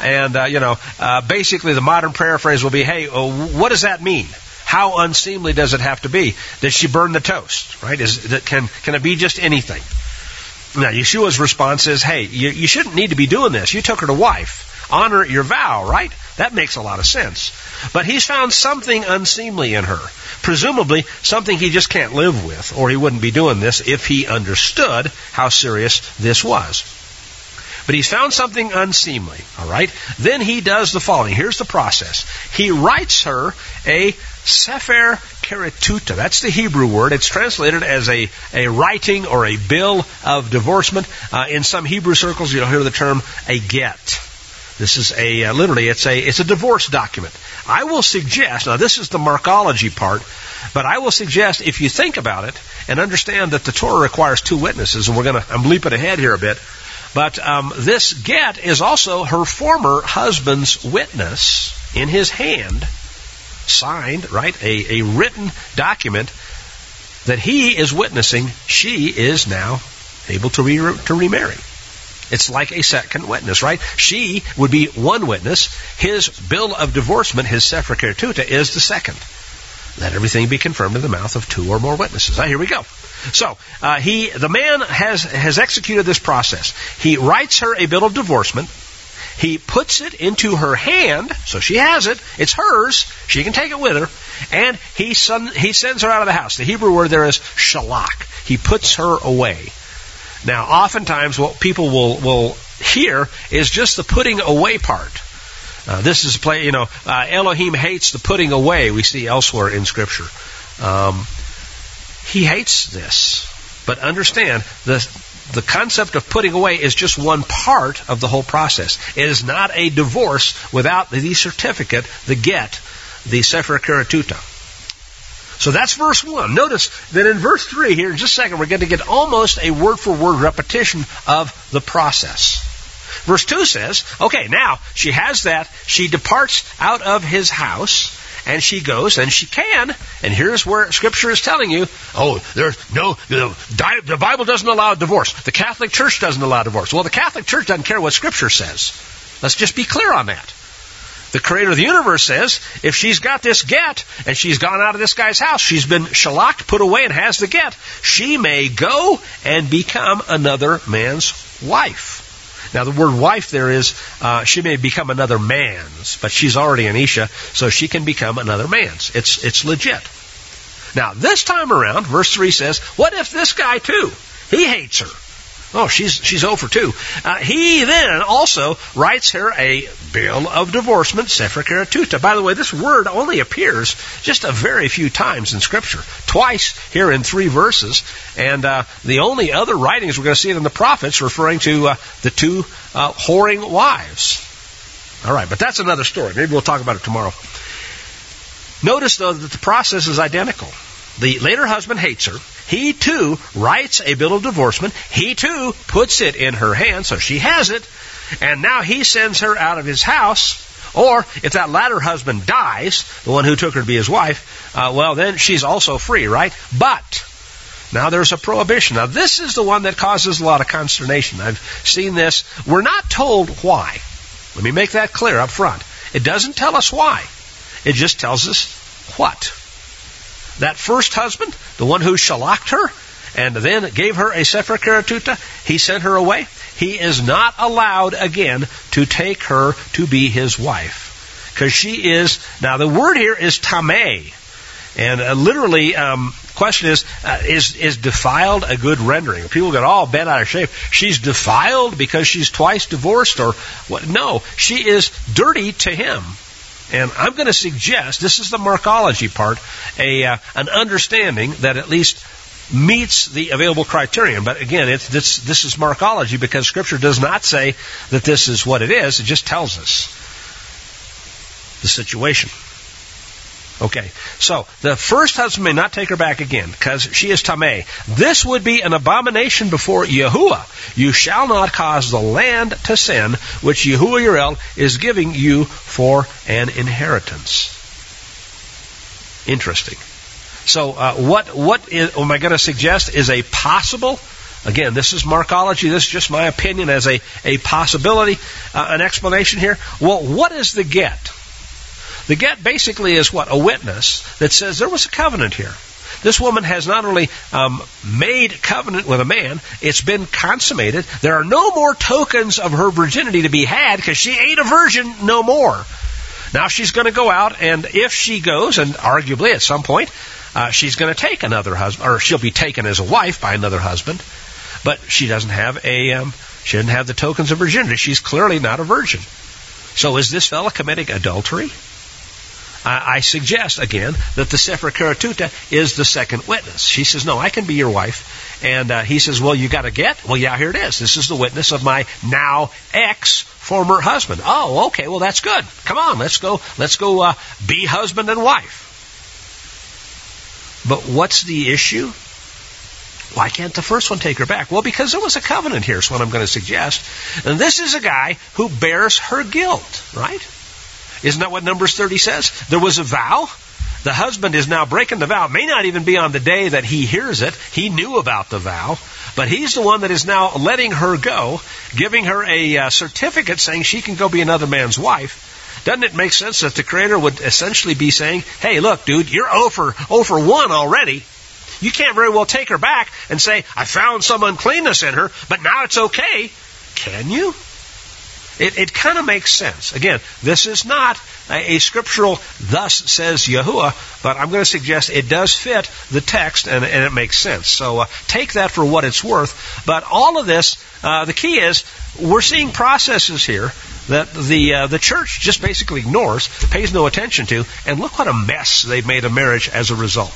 And, basically the modern paraphrase will be, hey, what does that mean? How unseemly does it have to be? Did she burn the toast? Right? Can it be just anything? Now, Yeshua's response is, hey, you shouldn't need to be doing this. You took her to wife. Honor your vow, right? That makes a lot of sense. But he's found something unseemly in her. Presumably, something he just can't live with, or he wouldn't be doing this if he understood how serious this was. But he's found something unseemly, all right? Then he does the following. Here's the process. He writes her a Sefer Keretuta. That's the Hebrew word. It's translated as a writing or a bill of divorcement. In some Hebrew circles, you'll hear the term a get. This is literally, it's a divorce document. I will suggest, now this is the Markology part, but I will suggest if you think about it and understand that the Torah requires 2 witnesses, and I'm leaping ahead here a bit, but this get is also her former husband's witness in his hand, signed, right, a written document that he is witnessing she is now able to remarry. It's like a second witness, right? She would be one witness. His bill of divorcement, his Sefer Keretuta, is the second. Let everything be confirmed in the mouth of 2 or more witnesses. Now, here we go. So, the man has executed this process. He writes her a bill of divorcement. He puts it into her hand, so she has it. It's hers. She can take it with her. And he sends her out of the house. The Hebrew word there is shalach. He puts her away. Now, oftentimes what people will hear is just the putting away part. This is Elohim hates the putting away we see elsewhere in Scripture. He hates this. But understand, the concept of putting away is just one part of the whole process. It is not a divorce without the certificate, the get, the Sefer Keretuta. So that's verse 1. Notice that in verse 3 here, in just a second, we're going to get almost a word-for-word repetition of the process. Verse 2 says, okay, now she has that. She departs out of his house, and she goes, and she can. And here's where Scripture is telling you, the Bible doesn't allow divorce. The Catholic Church doesn't allow divorce. Well, the Catholic Church doesn't care what Scripture says. Let's just be clear on that. The Creator of the universe says, if she's got this get, and she's gone out of this guy's house, she's been shalaked, put away, and has the get, she may go and become another man's wife. Now, the word wife there is, she may become another man's, but she's already an Isha, so she can become another man's. It's legit. Now, this time around, verse 3 says, what if this guy too? He hates her. Oh, she's 0 for 2. He then also writes her a bill of divorcement, Sefer Keretuta. By the way, this word only appears just a very few times in Scripture. Twice here in 3 verses. And the only other writings we're going to see it in the prophets referring to the 2 whoring wives. All right, but that's another story. Maybe we'll talk about it tomorrow. Notice, though, that the process is identical. The later husband hates her. He, too, writes a bill of divorcement. He, too, puts it in her hand, so she has it. And now he sends her out of his house. Or, if that latter husband dies, the one who took her to be his wife, well, then she's also free, right? But now there's a prohibition. Now, this is the one that causes a lot of consternation. I've seen this. We're not told why. Let me make that clear up front. It doesn't tell us why. It just tells us what. That first husband, the one who shalaked her and then gave her a Sefer Keretuta, he sent her away. He is not allowed again to take her to be his wife. Because she is, now the word here is tameh. And literally, question is defiled a good rendering? People get all bent out of shape. She's defiled because she's twice divorced or what? No, she is dirty to him. And I'm going to suggest, this is the Markology part, an understanding that at least meets the available criterion. But again, this is Markology because Scripture does not say that this is what it is. It just tells us the situation. Okay, so the first husband may not take her back again because she is tameh. This would be an abomination before Yahuwah. You shall not cause the land to sin, which Yahuwah your El is giving you for an inheritance. Interesting. So what am I going to suggest is a possible, again, this is Markology, this is just my opinion as a possibility, an explanation here. Well, what is the get? The get basically is what? A witness that says there was a covenant here. This woman has not only made covenant with a man, it's been consummated. There are no more tokens of her virginity to be had because she ain't a virgin no more. Now she's going to go out, and if she goes, and arguably at some point, she's going to take another husband, or she'll be taken as a wife by another husband, but she doesn't have the tokens of virginity. She's clearly not a virgin. So is this fellow committing adultery? I suggest, again, that the Sefer Karatuta is the second witness. She says, no, I can be your wife. And he says, well, you got a get? Well, yeah, here it is. This is the witness of my now ex-former husband. Oh, okay, well, that's good. Come on, let's go be husband and wife. But what's the issue? Why can't the first one take her back? Well, because there was a covenant here, is what I'm going to suggest. And this is a guy who bears her guilt, right? Isn't that what Numbers 30 says? There was a vow. The husband is now breaking the vow. It may not even be on the day that he hears it. He knew about the vow. But he's the one that is now letting her go, giving her a certificate saying she can go be another man's wife. Doesn't it make sense that the Creator would essentially be saying, hey, look, dude, you're 0 for 1 already. You can't very well take her back and say, I found some uncleanness in her, but now it's okay. Can you? It kind of makes sense. Again, this is not a scriptural, thus says Yahuwah, but I'm going to suggest it does fit the text and it makes sense. So take that for what it's worth. But all of this, the key is, we're seeing processes here that the church just basically ignores, pays no attention to, and look what a mess they've made of marriage as a result.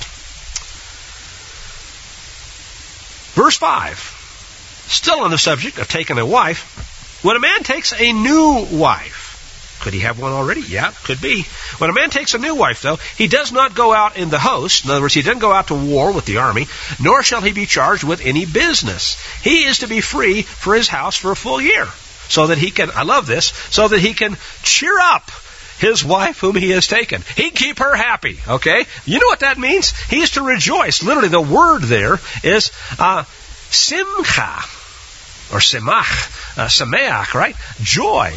Verse 5, still on the subject of taking a wife. When a man takes a new wife, could he have one already? Yeah, could be. When a man takes a new wife, though, he does not go out in the host. In other words, he doesn't go out to war with the army, nor shall he be charged with any business. He is to be free for his house for a full year, so that he can, I love this, so that he can cheer up his wife whom he has taken. He can keep her happy, okay? You know what that means? He is to rejoice. Literally, the word there is simcha. Or sameach, right? Joy.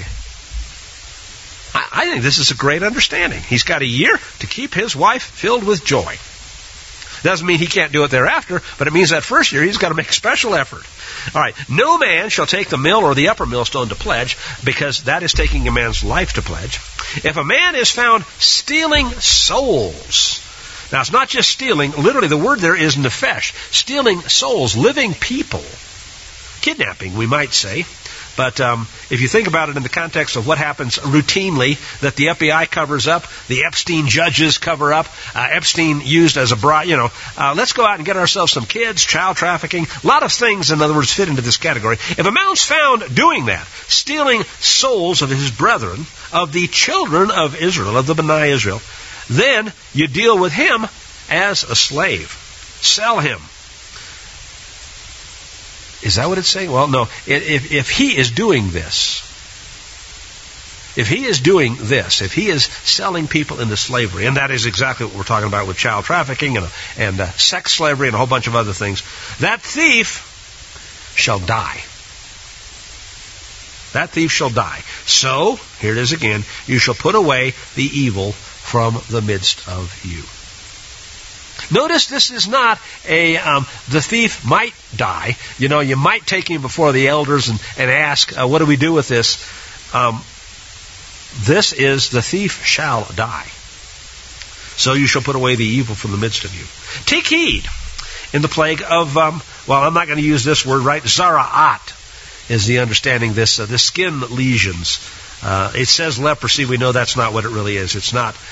I think this is a great understanding. He's got a year to keep his wife filled with joy. Doesn't mean he can't do it thereafter, but it means that first year he's got to make special effort. All right. No man shall take the mill or the upper millstone to pledge, because that is taking a man's life to pledge. If a man is found stealing souls. Now, it's not just stealing. Literally, the word there is nefesh. Stealing souls, living people. Kidnapping, we might say. But if you think about it in the context of what happens routinely, that the FBI covers up, the Epstein judges cover up, Epstein used as a bribe, let's go out and get ourselves some kids, child trafficking, a lot of things, in other words, fit into this category. If a man's found doing that, stealing souls of his brethren, of the children of Israel, of the B'nai Israel, then you deal with him as a slave. Sell him. Is that what it's saying? Well, no. If he is doing this, if he is selling people into slavery, and that is exactly what we're talking about with child trafficking and sex slavery and a whole bunch of other things, that thief shall die. That thief shall die. So, here it is again, you shall put away the evil from the midst of you. Notice this is not the thief might die. You might take him before the elders and ask, what do we do with this? This is the thief shall die. So you shall put away the evil from the midst of you. Take heed in the plague of, I'm not going to use this word, right? Zara'at is the understanding, this skin lesions. It says leprosy. We know that's not what it really is. It's not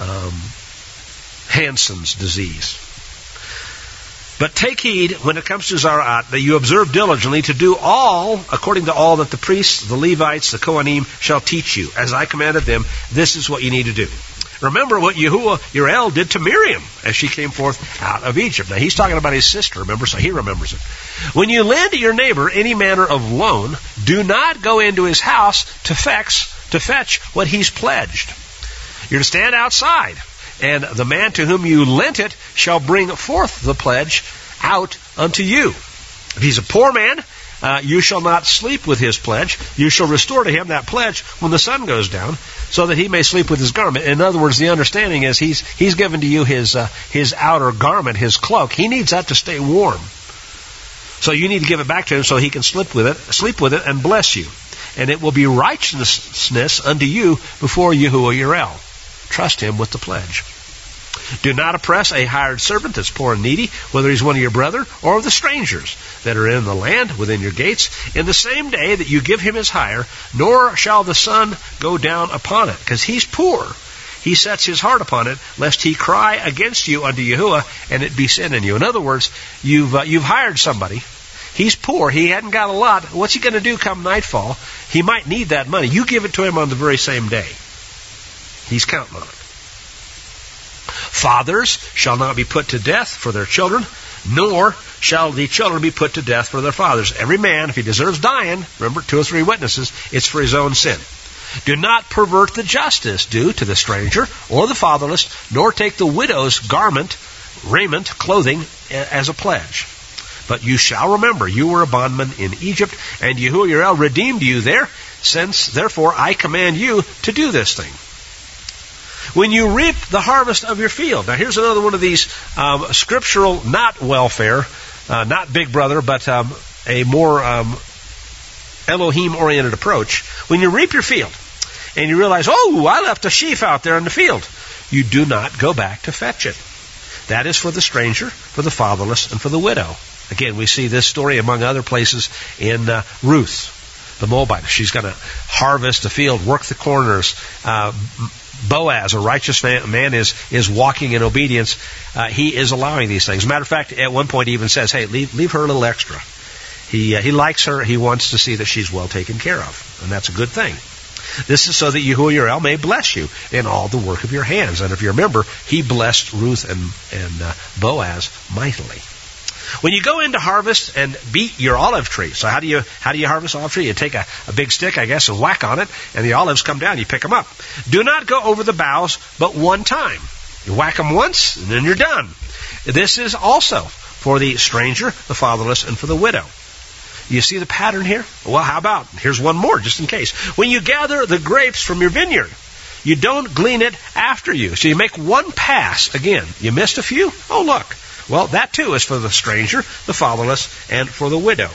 Hansen's disease. But take heed when it comes to Zara'at that you observe diligently to do all, according to all that the priests, the Levites, the Kohanim shall teach you. As I commanded them, this is what you need to do. Remember what Yahuwah, your El, did to Miriam as she came forth out of Egypt. Now he's talking about his sister, remember, so he remembers it. When you lend to your neighbor any manner of loan, do not go into his house to fetch what he's pledged. You're to stand outside. And the man to whom you lent it shall bring forth the pledge out unto you. If he's a poor man, you shall not sleep with his pledge. You shall restore to him that pledge when the sun goes down, so that he may sleep with his garment. In other words, the understanding is he's given to you his outer garment, his cloak. He needs that to stay warm. So you need to give it back to him so he can sleep with it, and bless you. And it will be righteousness unto you before Yahuwah Yireh. Trust him with the pledge. Do not oppress a hired servant that's poor and needy, whether he's one of your brother or of the strangers that are in the land within your gates, in the same day that you give him his hire, nor shall the sun go down upon it, because he's poor. He sets his heart upon it, lest he cry against you unto Yahuwah, and it be sin in you. In other words, you've hired somebody. He's poor. He hadn't got a lot. What's he going to do come nightfall? He might need that money. You give it to him on the very same day. He's counting on it. Fathers shall not be put to death for their children, nor shall the children be put to death for their fathers. Every man, if he deserves dying, remember, 2 or 3 witnesses, it's for his own sin. Do not pervert the justice due to the stranger or the fatherless, nor take the widow's garment, raiment, clothing, as a pledge. But you shall remember you were a bondman in Egypt, and Yahuwah Yireh redeemed you there. Since, therefore, I command you to do this thing. When you reap the harvest of your field. Now, here's another one of these scriptural, not welfare, not Big Brother, but a more Elohim-oriented approach. When you reap your field, and you realize, oh, I left a sheaf out there in the field, you do not go back to fetch it. That is for the stranger, for the fatherless, and for the widow. Again, we see this story among other places in Ruth, the Moabite. She's going to harvest the field, work the corners. Boaz, a righteous man, is walking in obedience. He is allowing these things. As a matter of fact, at one point he even says, hey, leave her a little extra. He likes her. He wants to see that she's well taken care of. And that's a good thing. This is so that Yahuwah Yireh may bless you in all the work of your hands. And if you remember, he blessed Ruth and Boaz mightily. When you go into harvest and beat your olive tree, so how do you harvest olive tree? You take a big stick, I guess, and whack on it, and the olives come down. You pick them up. Do not go over the boughs but one time. You whack them once, and then you're done. This is also for the stranger, the fatherless, and for the widow. You see the pattern here? Well, how about, here's one more, just in case. When you gather the grapes from your vineyard, you don't glean it after you. So you make one pass. Again, you missed a few? Oh, look. Well, that too is for the stranger, the fatherless, and for the widow.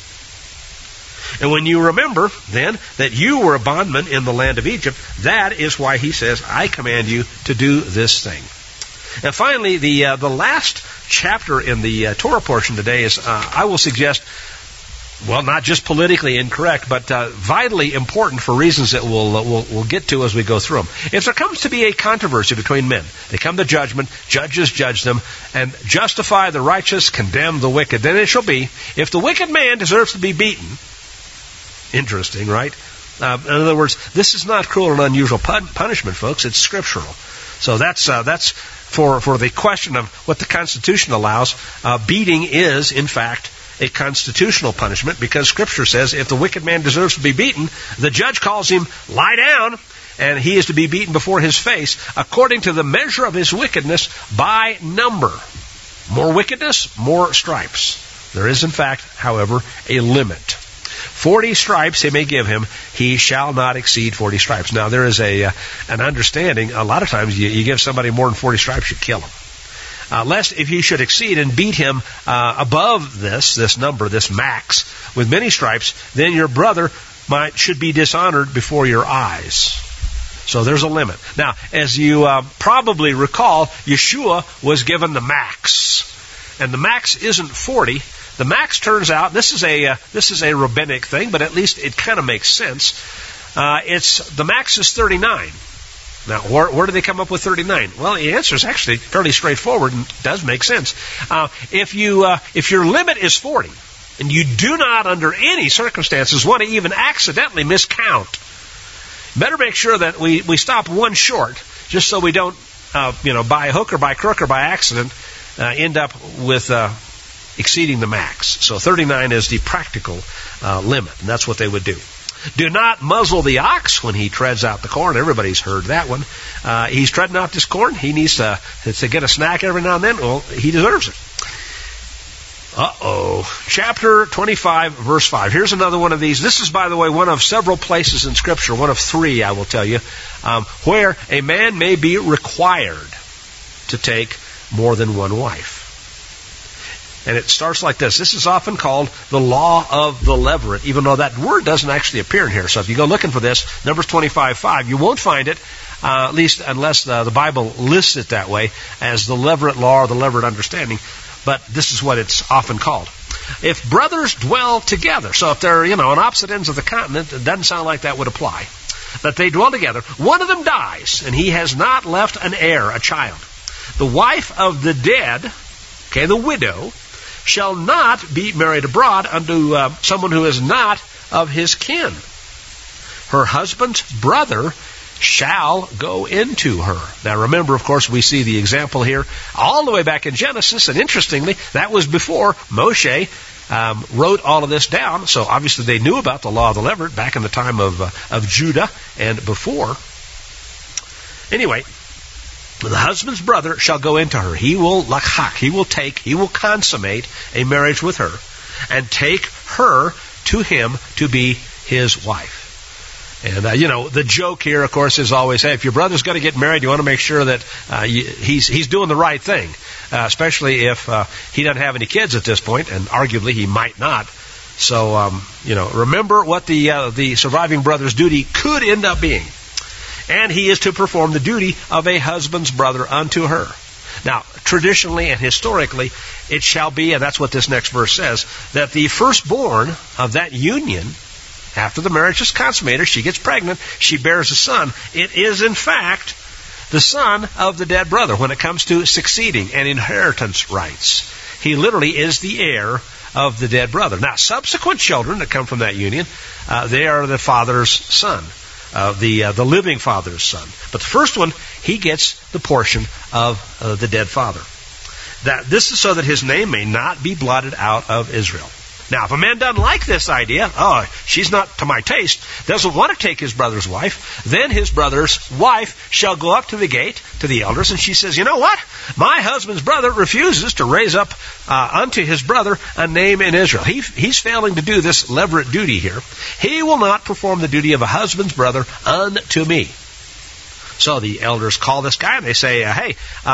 And when you remember, then, that you were a bondman in the land of Egypt, that is why he says, I command you to do this thing. And finally, the last chapter in the Torah portion today is, I will suggest, well, not just politically incorrect, but vitally important for reasons that we'll get to as we go through them. If there comes to be a controversy between men, they come to judgment, judges judge them, and justify the righteous, condemn the wicked, then it shall be, if the wicked man deserves to be beaten, interesting, right? In other words, this is not cruel and unusual punishment, folks. It's scriptural. So that's for the question of what the Constitution allows. Beating is, in fact, a constitutional punishment, because Scripture says if the wicked man deserves to be beaten, the judge calls him, lie down, and he is to be beaten before his face according to the measure of his wickedness by number. More wickedness, more stripes. There is, in fact, however, a limit. 40 stripes he may give him, he shall not exceed 40 stripes. Now, there is an understanding, a lot of times you give somebody more than 40 stripes, you kill him. Lest if he should exceed and beat him above this number, this max, with many stripes, then your brother should be dishonored before your eyes. So there's a limit. Now, as you probably recall, Yeshua was given the max. And the max isn't 40. The max turns out, this is a rabbinic thing, but at least it kind of makes sense. The max is 39. Now, where do they come up with 39? Well, the answer is actually fairly straightforward and does make sense. If your limit is 40, and you do not, under any circumstances, want to even accidentally miscount, better make sure that we stop one short, just so we don't, by hook or by crook or by accident, end up with exceeding the max. So 39 is the practical limit, and that's what they would do. Do not muzzle the ox when he treads out the corn. Everybody's heard that one. He's treading out this corn. He needs to get a snack every now and then. Well, he deserves it. Chapter 25, verse 5. Here's another one of these. This is, by the way, one of several places in Scripture, one of three, I will tell you, where a man may be required to take more than one wife. And it starts like this. This is often called the law of the levirate, even though that word doesn't actually appear in here. So if you go looking for this, Numbers 25:5, you won't find it, at least unless the Bible lists it that way, as the levirate law or the levirate understanding. But this is what it's often called. If brothers dwell together, so if they're, on opposite ends of the continent, it doesn't sound like that would apply. That they dwell together, one of them dies, and he has not left an heir, a child. The wife of the dead, the widow, shall not be married abroad unto someone who is not of his kin. Her husband's brother shall go into her. Now remember, of course, we see the example here all the way back in Genesis, and interestingly, that was before Moshe wrote all of this down, so obviously they knew about the law of the levirate back in the time of Judah and before. Anyway, the husband's brother shall go into her. He will consummate a marriage with her, and take her to him to be his wife. And, the joke here, of course, is always, hey, if your brother's going to get married, you want to make sure that he's doing the right thing, especially if he doesn't have any kids at this point, and arguably he might not. So, remember what the surviving brother's duty could end up being. And he is to perform the duty of a husband's brother unto her. Now, traditionally and historically, it shall be, and that's what this next verse says, that the firstborn of that union, after the marriage is consummated, she gets pregnant, she bears a son. It is, in fact, the son of the dead brother when it comes to succeeding and inheritance rights. He literally is the heir of the dead brother. Now, subsequent children that come from that union, they are the father's son. The living father's son. But the first one, he gets the portion of the dead father. This is so that his name may not be blotted out of Israel. Now, if a man doesn't like this idea, she's not to my taste, doesn't want to take his brother's wife, then his brother's wife shall go up to the gate, to the elders, and she says, you know what? My husband's brother refuses to raise up unto his brother a name in Israel. He's failing to do this levirate duty here. He will not perform the duty of a husband's brother unto me. So the elders call this guy, and they say, hey,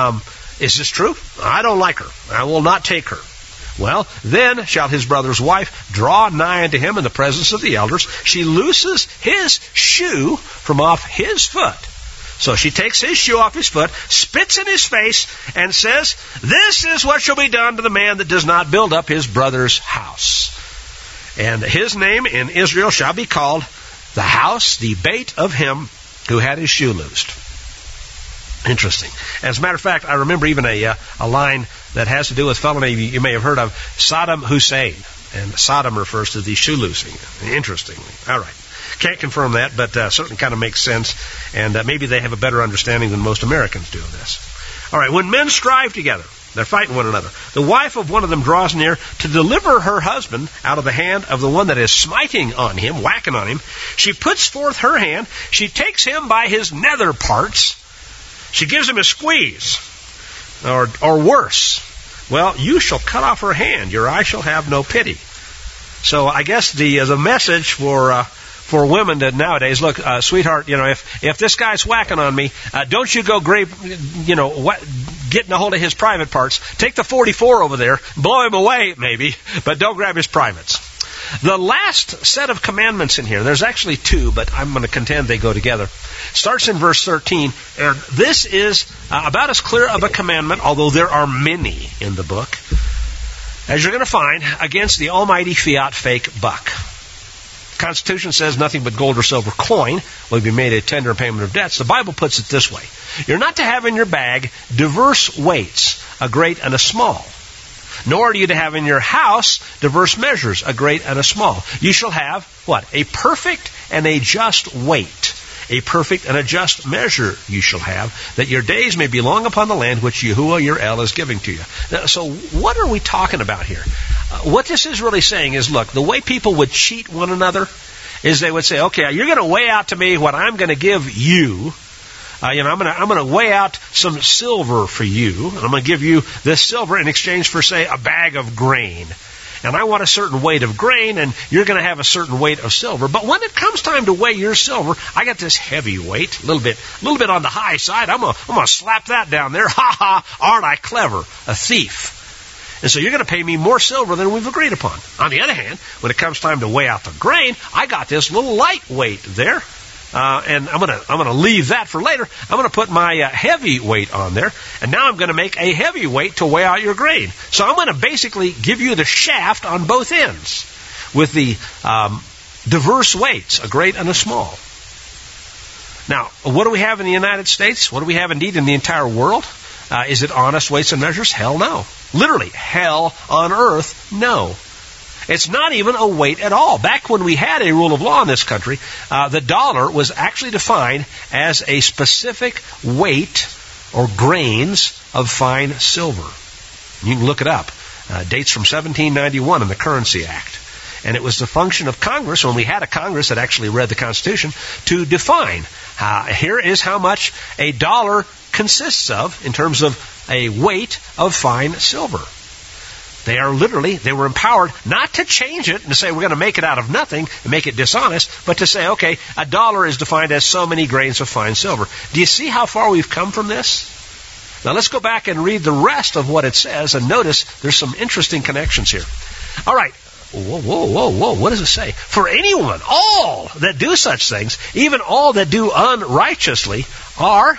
is this true? I don't like her. I will not take her. Well, then shall his brother's wife draw nigh unto him in the presence of the elders. She looses his shoe from off his foot. So she takes his shoe off his foot, spits in his face, and says, this is what shall be done to the man that does not build up his brother's house. And his name in Israel shall be called the house, the bait of him who had his shoe loosed. Interesting. As a matter of fact, I remember even a line that has to do with felony you may have heard of, Saddam Hussein. And Saddam refers to the shoe loosing. Interestingly. All right. Can't confirm that, but certainly kind of makes sense. And maybe they have a better understanding than most Americans do of this. All right. When men strive together, they're fighting one another. The wife of one of them draws near to deliver her husband out of the hand of the one that is smiting on him, whacking on him. She puts forth her hand. She takes him by his nether parts. She gives him a squeeze, or worse. Well, you shall cut off her hand. Your eye shall have no pity. So I guess the message for women that nowadays, look, sweetheart, if this guy's whacking on me, don't you go getting a hold of his private parts. Take the 44 over there, blow him away maybe, but don't grab his privates. The last set of commandments in here, there's actually two, but I'm going to contend they go together. Starts in verse 13, and this is about as clear of a commandment, although there are many in the book, as you're going to find, against the almighty fiat fake buck. The Constitution says nothing but gold or silver coin will be made a tender payment of debts. The Bible puts it this way. You're not to have in your bag diverse weights, a great and a small. Nor are you to have in your house diverse measures, a great and a small. You shall have, what? A perfect and a just weight. A perfect and a just measure you shall have, that your days may be long upon the land which Yahuwah your El is giving to you. Now, so what are we talking about here? What this is really saying is, look, the way people would cheat one another is they would say, okay, you're going to weigh out to me what I'm going to give you. I'm going to weigh out some silver for you. I'm going to give you this silver in exchange for, say, a bag of grain. And I want a certain weight of grain, and you're going to have a certain weight of silver. But when it comes time to weigh your silver, I got this heavy weight, a little bit on the high side. I'm going to slap that down there. Ha ha! Aren't I clever? A thief. And so you're going to pay me more silver than we've agreed upon. On the other hand, when it comes time to weigh out the grain, I got this little light weight there. And I'm going to leave that for later. I'm going to put my heavy weight on there, and now I'm going to make a heavy weight to weigh out your grain. So I'm going to basically give you the shaft on both ends with the diverse weights, a great and a small. Now, what do we have in the United States? What do we have indeed in the entire world? Is it honest weights and measures? Hell no. Literally, hell on earth, no. It's not even a weight at all. Back when we had a rule of law in this country, the dollar was actually defined as a specific weight or grains of fine silver. You can look it up. Dates from 1791 in the Currency Act. And it was the function of Congress, when we had a Congress that actually read the Constitution, to define here is how much a dollar consists of in terms of a weight of fine silver. They were empowered not to change it and to say we're going to make it out of nothing and make it dishonest, but to say, okay, a dollar is defined as so many grains of fine silver. Do you see how far we've come from this? Now let's go back and read the rest of what it says, and notice there's some interesting connections here. All right. Whoa. What does it say? For anyone, all that do such things, even all that do unrighteously, are,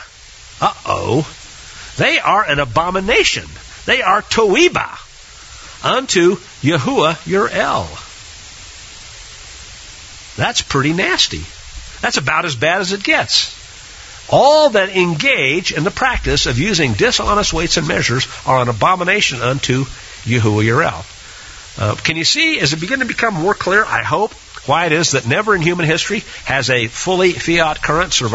they are an abomination. They are toiba unto Yahuwah your El. That's pretty nasty. That's about as bad as it gets. All that engage in the practice of using dishonest weights and measures are an abomination unto Yahuwah your El. Can you see, as it begins to become more clear, I hope, why it is that never in human history has a fully fiat currency,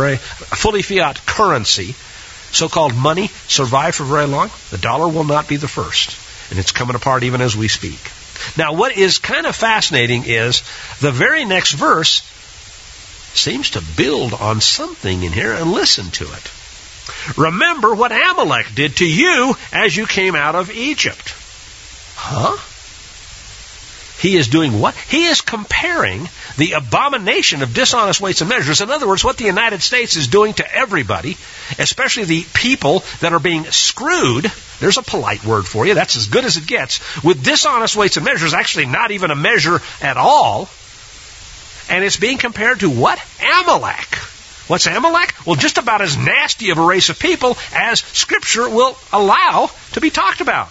so-called money, survived for very long? The dollar will not be the first. And it's coming apart even as we speak. Now, what is kind of fascinating is the very next verse seems to build on something in here, and listen to it. Remember what Amalek did to you as you came out of Egypt. Huh? He is doing what? He is comparing the abomination of dishonest weights and measures. In other words, what the United States is doing to everybody, especially the people that are being screwed, there's a polite word for you, that's as good as it gets, with dishonest weights and measures, actually not even a measure at all. And it's being compared to what? Amalek. What's Amalek? Well, just about as nasty of a race of people as Scripture will allow to be talked about.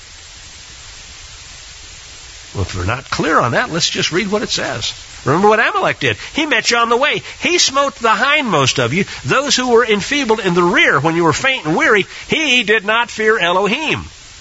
Well, if we're not clear on that, let's just read what it says. Remember what Amalek did. He met you on the way. He smote the hindmost of you, those who were enfeebled in the rear when you were faint and weary. He did not fear Elohim.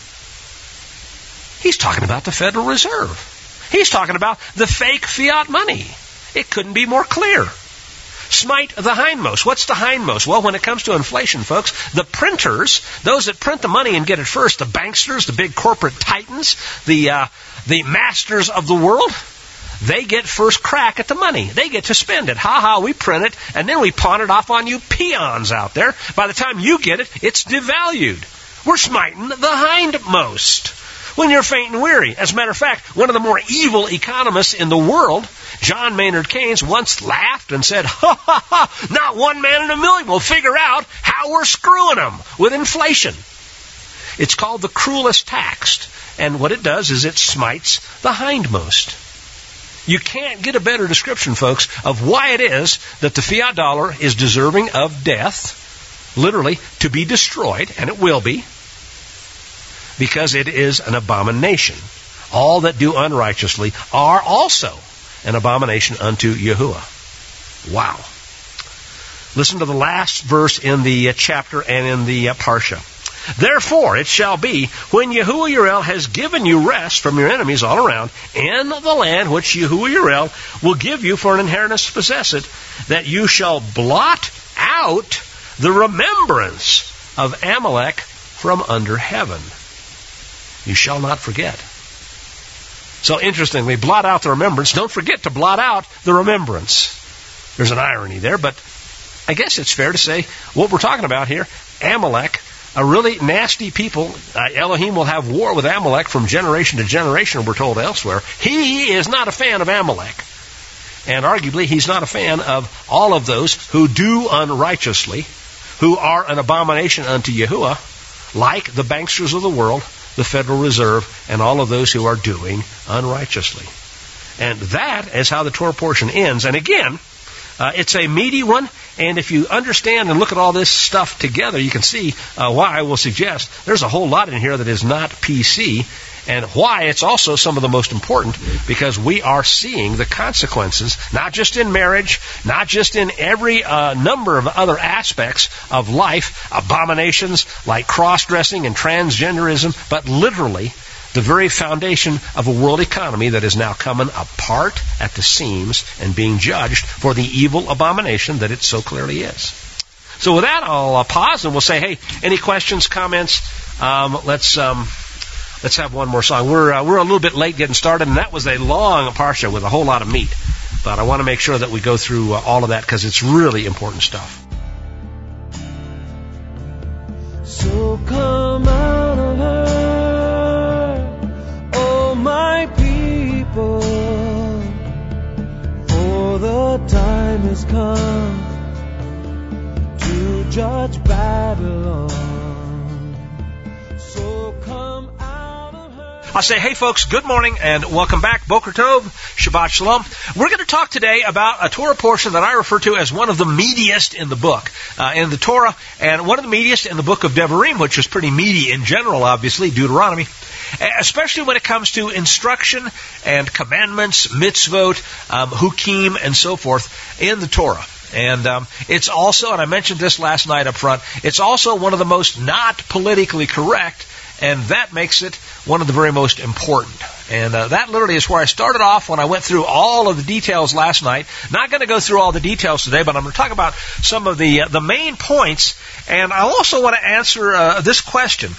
He's talking about the Federal Reserve. He's talking about the fake fiat money. It couldn't be more clear. Smite the hindmost. What's the hindmost? Well, when it comes to inflation, folks, the printers, those that print the money and get it first, the banksters, the big corporate titans, the masters of the world, they get first crack at the money. They get to spend it. We print it, and then we pawn it off on you peons out there. By the time you get it, it's devalued. We're smiting the hindmost when you're faint and weary. As a matter of fact, one of the more evil economists in the world, John Maynard Keynes, once laughed and said, not one man in a million will figure out how we're screwing them with inflation. It's called the cruelest tax. And what it does is it smites the hindmost. You can't get a better description, folks, of why it is that the fiat dollar is deserving of death, literally to be destroyed, and it will be, because it is an abomination. All that do unrighteously are also an abomination unto Yahuwah. Wow. Listen to the last verse in the chapter and in the parsha. Therefore it shall be, when Yahuwah your El has given you rest from your enemies all around, in the land which Yahuwah your El will give you for an inheritance to possess it, that you shall blot out the remembrance of Amalek from under heaven. You shall not forget. So interestingly, blot out the remembrance. Don't forget to blot out the remembrance. There's an irony there, but I guess it's fair to say what we're talking about here, Amalek, a really nasty people. Elohim will have war with Amalek from generation to generation, we're told elsewhere. He is not a fan of Amalek. And arguably, he's not a fan of all of those who do unrighteously, who are an abomination unto Yahuwah, like the banksters of the world, the Federal Reserve, and all of those who are doing unrighteously. And that is how the Torah portion ends. And again, it's a meaty one, and if you understand and look at all this stuff together, you can see why I will suggest there's a whole lot in here that is not PC, and why it's also some of the most important, because we are seeing the consequences, not just in marriage, not just in every number of other aspects of life, abominations like cross-dressing and transgenderism, but literally the very foundation of a world economy that is now coming apart at the seams and being judged for the evil abomination that it so clearly is. So with that, I'll pause and we'll say, hey, any questions, comments? Let's have one more song. We're a little bit late getting started, and that was a long parsha with a whole lot of meat. But I want to make sure that we go through all of that because it's really important stuff. So come out of her, my people, for the time has come to judge Babylon. So come out of her. I'll say, hey folks, good morning and welcome back. Boker Tov, Shabbat Shalom. We're going to talk today about a Torah portion that I refer to as one of the meatiest in the book, in the Torah, and one of the meatiest in the book of Devarim, which is pretty meaty in general, obviously, Deuteronomy. Especially when it comes to instruction and commandments, mitzvot, hukim, and so forth in the Torah. And it's also, and I mentioned this last night up front, it's also one of the most not politically correct, and that makes it one of the very most important. And that literally is where I started off when I went through all of the details last night. Not going to go through all the details today, but I'm going to talk about some of the main points. And I also want to answer this question.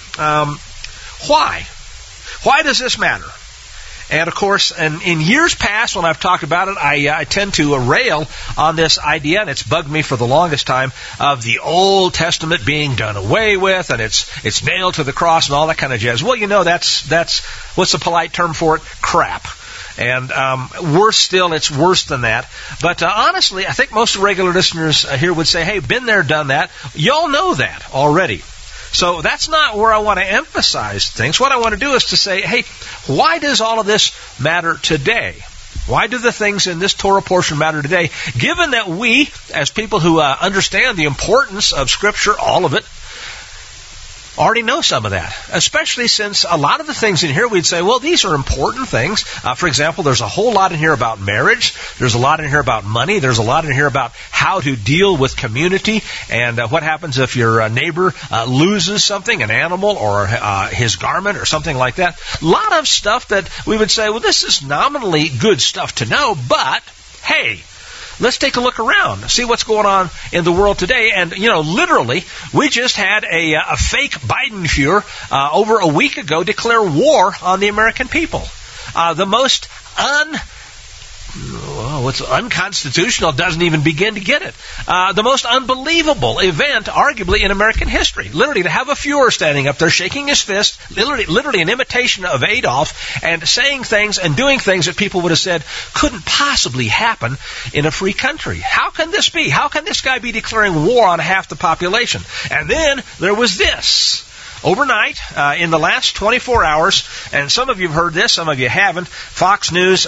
Why? Why does this matter? And of course, in years past when I've talked about it, I tend to rail on this idea, and it's bugged me for the longest time, of the Old Testament being done away with, and it's nailed to the cross and all that kind of jazz. Well, you know, that's what's the polite term for it? Crap. And worse still, it's worse than that. But honestly, I think most regular listeners here would say, hey, been there, done that. Y'all know that already. So that's not where I want to emphasize things. What I want to do is to say, hey, why does all of this matter today? Why do the things in this Torah portion matter today? Given that we, as people who understand the importance of Scripture, all of it, already know some of that, especially since a lot of the things in here we'd say, well, these are important things. For example, there's a whole lot in here about marriage. There's a lot in here about money. There's a lot in here about how to deal with community and what happens if your neighbor loses something, an animal or his garment or something like that. A lot of stuff that we would say, well, this is nominally good stuff to know, but hey, let's take a look around, see what's going on in the world today. And, you know, literally, we just had a fake Biden-Fuhrer over a week ago declare war on the American people. The most what's unconstitutional doesn't even begin to get it. The most unbelievable event, arguably, in American history. Literally, to have a Fuhrer standing up there shaking his fist, literally an imitation of Adolf, and saying things and doing things that people would have said couldn't possibly happen in a free country. How can this be? How can this guy be declaring war on half the population? And then there was this. Overnight, in the last 24 hours, and some of you have heard this, some of you haven't, Fox News,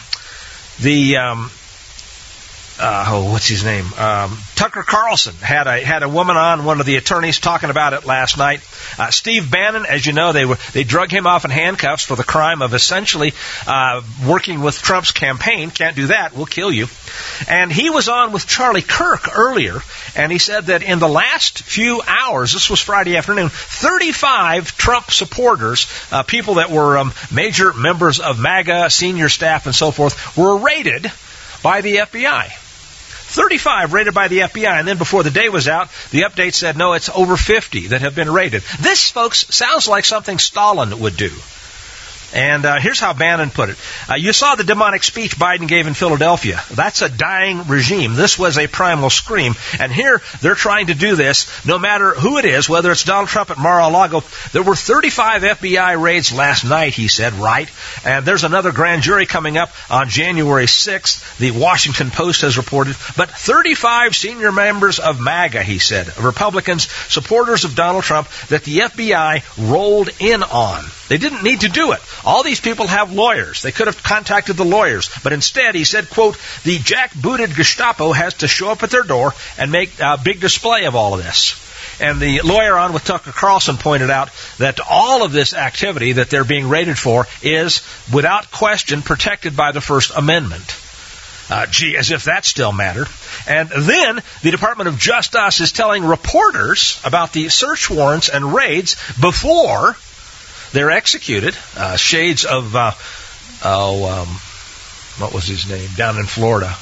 what's his name? Tucker Carlson had a woman on, one of the attorneys, talking about it last night. Steve Bannon, as you know, they drug him off in handcuffs for the crime of essentially working with Trump's campaign. Can't do that. We'll kill you. And he was on with Charlie Kirk earlier, and he said that in the last few hours, this was Friday afternoon, 35 Trump supporters, people that were major members of MAGA, senior staff, and so forth, were raided by the FBI. 35 raided by the FBI, and then before the day was out, the update said, no, it's over 50 that have been raided. This, folks, sounds like something Stalin would do. And here's how Bannon put it. You saw the demonic speech Biden gave in Philadelphia. That's a dying regime. This was a primal scream. And here they're trying to do this no matter who it is, whether it's Donald Trump at Mar-a-Lago. There were 35 FBI raids last night, he said, right? And there's another grand jury coming up on January 6th, the Washington Post has reported. But 35 senior members of MAGA, he said, Republicans, supporters of Donald Trump, that the FBI rolled in on. They didn't need to do it. All these people have lawyers. They could have contacted the lawyers. But instead, he said, quote, the jackbooted Gestapo has to show up at their door and make a big display of all of this. And the lawyer on with Tucker Carlson pointed out that all of this activity that they're being raided for is, without question, protected by the First Amendment. As if that still mattered. And then the Department of Justice is telling reporters about the search warrants and raids before they're executed. Shades of, what was his name? Down in Florida.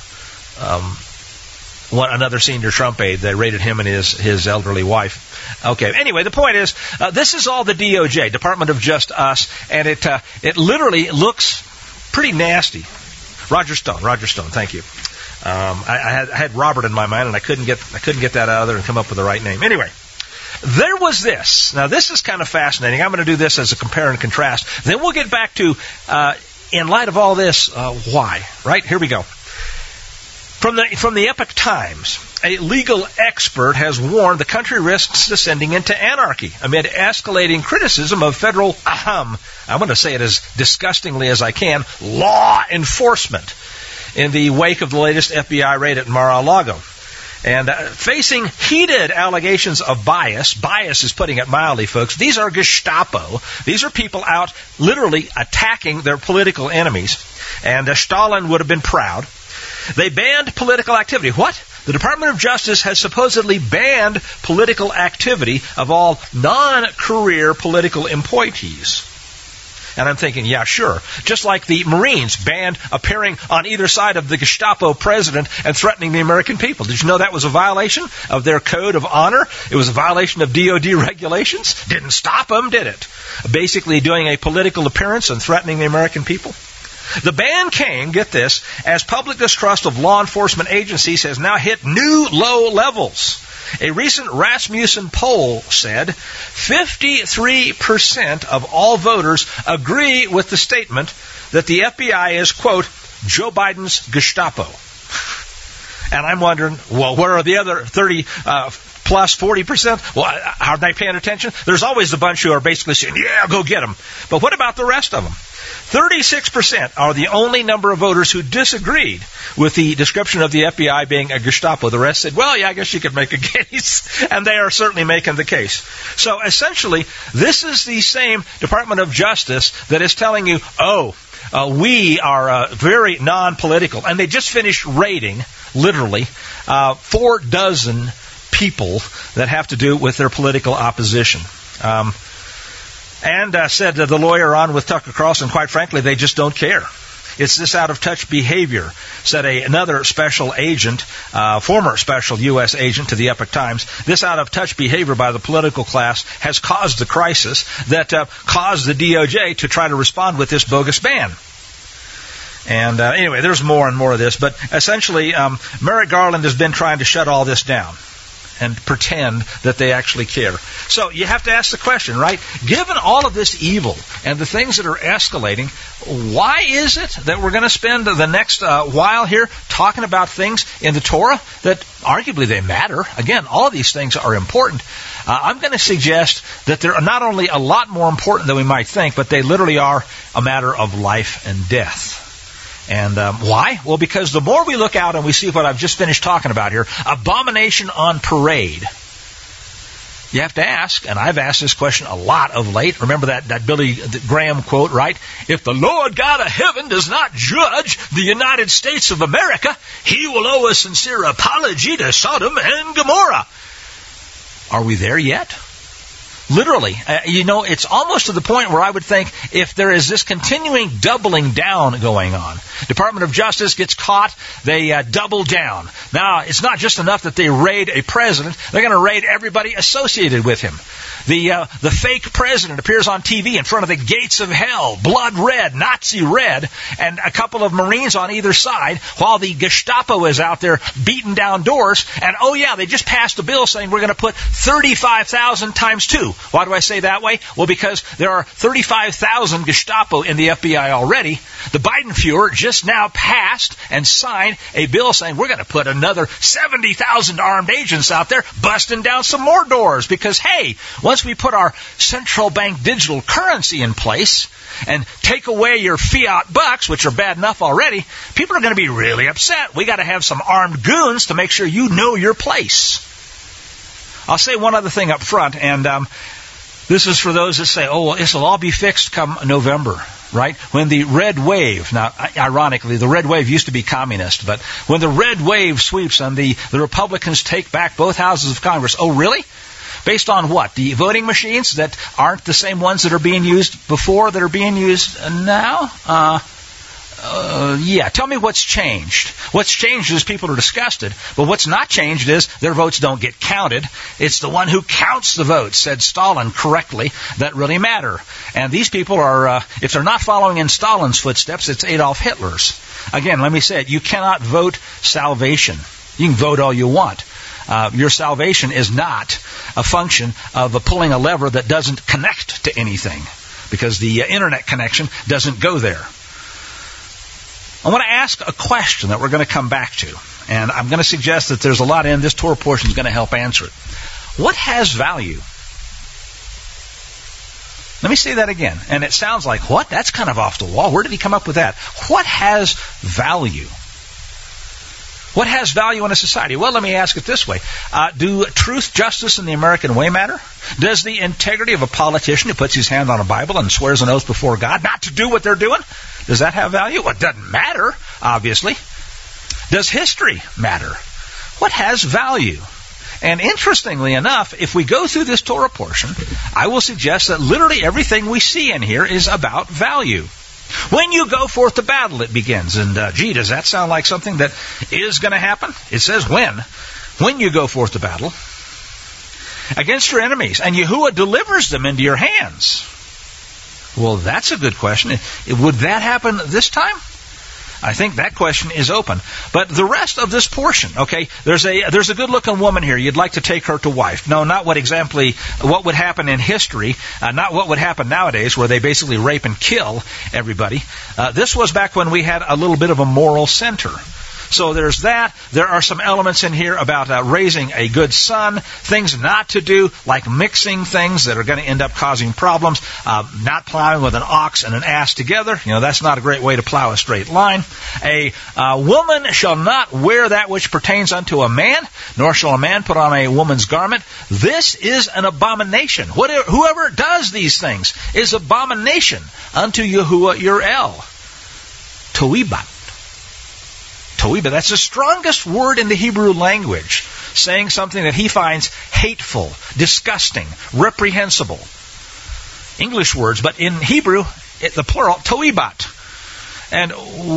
Another senior Trump aide. They raided him and his elderly wife. Okay. Anyway, the point is, this is all the DOJ, Department of Justice, and it literally looks pretty nasty. Roger Stone. Thank you. I had Robert in my mind, and I couldn't get that out of there and come up with the right name. Anyway. There was this. Now, this is kind of fascinating. I'm going to do this as a compare and contrast. Then we'll get back to, in light of all this, why. Right? Here we go. From the Epoch Times, a legal expert has warned the country risks descending into anarchy amid escalating criticism of federal, I'm going to say it as disgustingly as I can, law enforcement in the wake of the latest FBI raid at Mar-a-Lago. And facing heated allegations of bias is putting it mildly, folks. These are Gestapo. These are people out literally attacking their political enemies. And Stalin would have been proud. They banned political activity. What? The Department of Justice has supposedly banned political activity of all non-career political appointees. And I'm thinking, yeah, sure. Just like the Marines banned appearing on either side of the Gestapo president and threatening the American people. Did you know that was a violation of their code of honor? It was a violation of DOD regulations? Didn't stop them, did it? Basically doing a political appearance and threatening the American people. The ban came, get this, as public distrust of law enforcement agencies has now hit new low levels. A recent Rasmussen poll said 53% of all voters agree with the statement that the FBI is, quote, Joe Biden's Gestapo. And I'm wondering, well, where are the other 30 plus 40%? Well, are they paying attention? There's always the bunch who are basically saying, yeah, go get them. But what about the rest of them? 36% are the only number of voters who disagreed with the description of the FBI being a Gestapo. The rest said, well, yeah, I guess you could make a case. And they are certainly making the case. So essentially, this is the same Department of Justice that is telling you, we are very non-political. And they just finished raiding, literally, 4 dozen people that have to do with their political opposition. And said the lawyer on with Tucker Carlson, quite frankly, they just don't care. It's this out-of-touch behavior, said another special agent, former special U.S. agent to the Epoch Times. This out-of-touch behavior by the political class has caused the crisis that caused the DOJ to try to respond with this bogus ban. And anyway, there's more and more of this. But essentially, Merrick Garland has been trying to shut all this down and pretend that they actually care. So you have to ask the question, right? Given all of this evil and the things that are escalating, why is it that we're going to spend the next while here talking about things in the Torah that arguably they matter? Again, all of these things are important. I'm going to suggest that they're not only a lot more important than we might think, but they literally are a matter of life and death. And why? Well, because the more we look out and we see what I've just finished talking about here, abomination on parade, you have to ask, and I've asked this question a lot of late. Remember that Billy Graham quote, right? If the Lord God of heaven does not judge the United States of America, he will owe a sincere apology to Sodom and Gomorrah. Are we there yet? Literally. It's almost to the point where I would think if there is this continuing doubling down going on, Department of Justice gets caught, they double down. Now, it's not just enough that they raid a president, they're going to raid everybody associated with him. The fake president appears on TV in front of the gates of hell, blood red, Nazi red, and a couple of Marines on either side, while the Gestapo is out there beating down doors. And they just passed a bill saying we're going to put 35,000 times 2. Why do I say that way? Well, because there are 35,000 Gestapo in the FBI already. The Biden Fuhrer just now passed and signed a bill saying we're going to put another 70,000 armed agents out there busting down some more doors because, hey, once we put our central bank digital currency in place and take away your fiat bucks, which are bad enough already, people are going to be really upset. We got to have some armed goons to make sure you know your place. I'll say one other thing up front, and this is for those that say, this will all be fixed come November, right? When the red wave, now, ironically, the red wave used to be communist, but when the red wave sweeps and the Republicans take back both houses of Congress, oh, really? Based on what? The voting machines that aren't the same ones that are being used before that are being used now? Tell me what's changed. What's changed is people are disgusted, but what's not changed is their votes don't get counted. It's the one who counts the votes, said Stalin correctly, that really matter. And these people are, if they're not following in Stalin's footsteps, it's Adolf Hitler's. Again, let me say it, you cannot vote salvation. You can vote all you want. Your salvation is not a function of pulling a lever that doesn't connect to anything, because the internet connection doesn't go there. I want to ask a question that we're going to come back to, and I'm going to suggest that there's a lot in this Torah portion is going to help answer it. What has value? Let me say that again, and it sounds like, what? That's kind of off the wall. Where did he come up with that? What has value? What has value in a society? Well, let me ask it this way. Do truth, justice, and the American way matter? Does the integrity of a politician who puts his hand on a Bible and swears an oath before God not to do what they're doing, does that have value? Well, it doesn't matter, obviously. Does history matter? What has value? And interestingly enough, if we go through this Torah portion, I will suggest that literally everything we see in here is about value. When you go forth to battle, it begins. And, does that sound like something that is going to happen? It says when. When you go forth to battle against your enemies, and Yahuwah delivers them into your hands. Well, that's a good question. Would that happen this time? I think that question is open. But the rest of this portion, okay, there's a good-looking woman here. You'd like to take her to wife. No, not what would happen in history, not what would happen nowadays where they basically rape and kill everybody. This was back when we had a little bit of a moral center. So there's that. There are some elements in here about raising a good son, things not to do, like mixing things that are going to end up causing problems, not plowing with an ox and an ass together. That's not a great way to plow a straight line. A woman shall not wear that which pertains unto a man, nor shall a man put on a woman's garment. This is an abomination. Whoever does these things is abomination unto Yahuwah your El. Toibat. Toiba, that's the strongest word in the Hebrew language, saying something that he finds hateful, disgusting, reprehensible. English words, but in Hebrew, the plural, toibat. And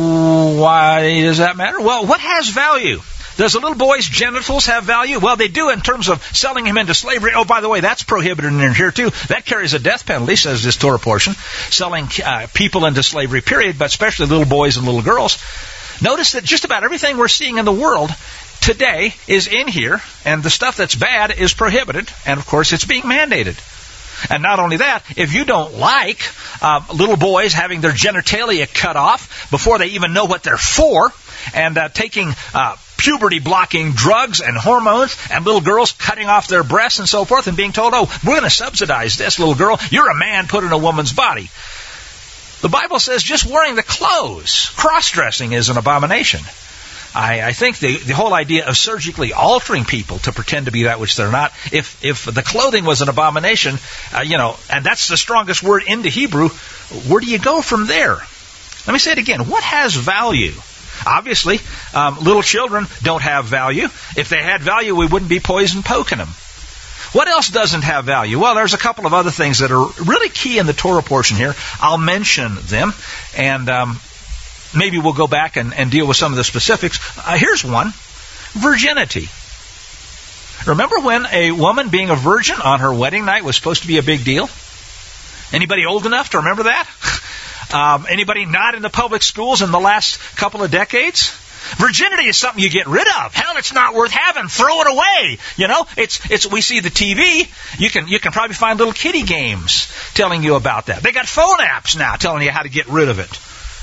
why does that matter? Well, what has value? Does a little boy's genitals have value? Well, they do in terms of selling him into slavery. Oh, by the way, that's prohibited in here too. That carries a death penalty, says this Torah portion. Selling people into slavery, period, but especially little boys and little girls. Notice that just about everything we're seeing in the world today is in here, and the stuff that's bad is prohibited, and of course it's being mandated. And not only that, if you don't like little boys having their genitalia cut off before they even know what they're for, and taking puberty-blocking drugs and hormones, and little girls cutting off their breasts and so forth, and being told, oh, we're going to subsidize this, little girl, you're a man put in a woman's body. The Bible says just wearing the clothes, cross-dressing, is an abomination. I think the whole idea of surgically altering people to pretend to be that which they're not, if the clothing was an abomination, and that's the strongest word into Hebrew, where do you go from there? Let me say it again. What has value? Obviously, little children don't have value. If they had value, we wouldn't be poison poking them. What else doesn't have value? Well, there's a couple of other things that are really key in the Torah portion here. I'll mention them, and maybe we'll go back and deal with some of the specifics. Here's one. Virginity. Remember when a woman being a virgin on her wedding night was supposed to be a big deal? Anybody old enough to remember that? Anybody not in the public schools in the last couple of decades? Virginity is something you get rid of. Hell, it's not worth having. Throw it away. You know, it's. We see the TV. You can probably find little kiddie games telling you about that. They got phone apps now telling you how to get rid of it.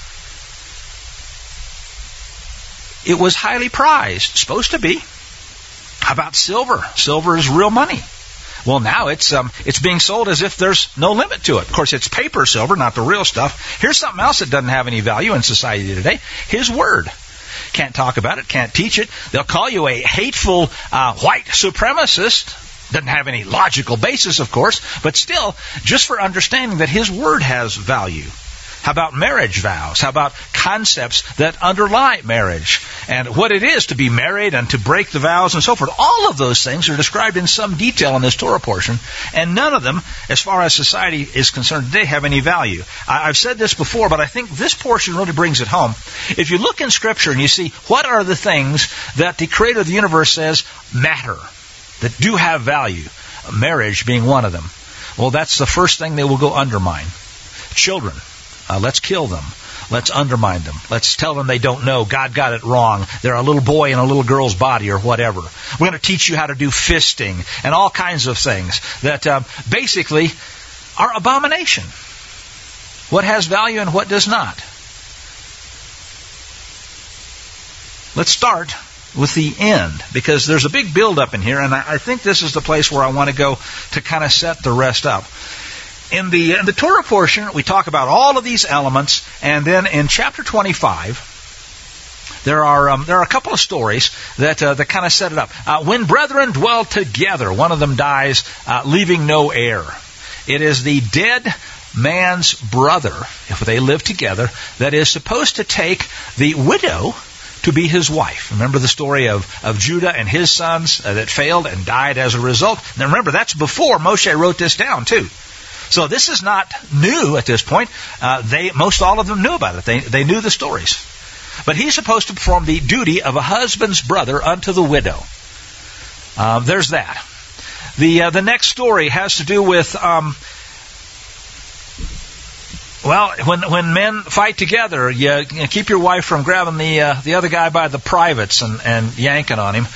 It was highly prized. Supposed to be. How about silver? Silver is real money. Well, now it's being sold as if there's no limit to it. Of course, it's paper silver, not the real stuff. Here's something else that doesn't have any value in society today. His word. Can't talk about it, can't teach it. They'll call you a hateful white supremacist. Doesn't have any logical basis, of course, but still, just for understanding that his word has value. How about marriage vows? How about concepts that underlie marriage? And what it is to be married and to break the vows and so forth. All of those things are described in some detail in this Torah portion, and none of them, as far as society is concerned today, have any value. I've said this before, but I think this portion really brings it home. If you look in Scripture and you see what are the things that the Creator of the universe says matter, that do have value, marriage being one of them, well, that's the first thing they will go undermine. Children. Let's kill them. Let's undermine them. Let's tell them they don't know. God got it wrong. They're a little boy in a little girl's body or whatever. We're going to teach you how to do fisting and all kinds of things that basically are abomination. What has value and what does not. Let's start with the end, because there's a big build-up in here, and I think this is the place where I want to go to kind of set the rest up. In the Torah portion, we talk about all of these elements, and then in chapter 25, there are a couple of stories that kind of set it up. When brethren dwell together, one of them dies, leaving no heir. It is the dead man's brother, if they live together, that is supposed to take the widow to be his wife. Remember the story of Judah and his sons that failed and died as a result? Now remember, that's before Moshe wrote this down too. So this is not new at this point. Most all of them knew about it. They knew the stories. But he's supposed to perform the duty of a husband's brother unto the widow. There's that. The next story has to do with when men fight together, you keep your wife from grabbing the other guy by the privates and yanking on him.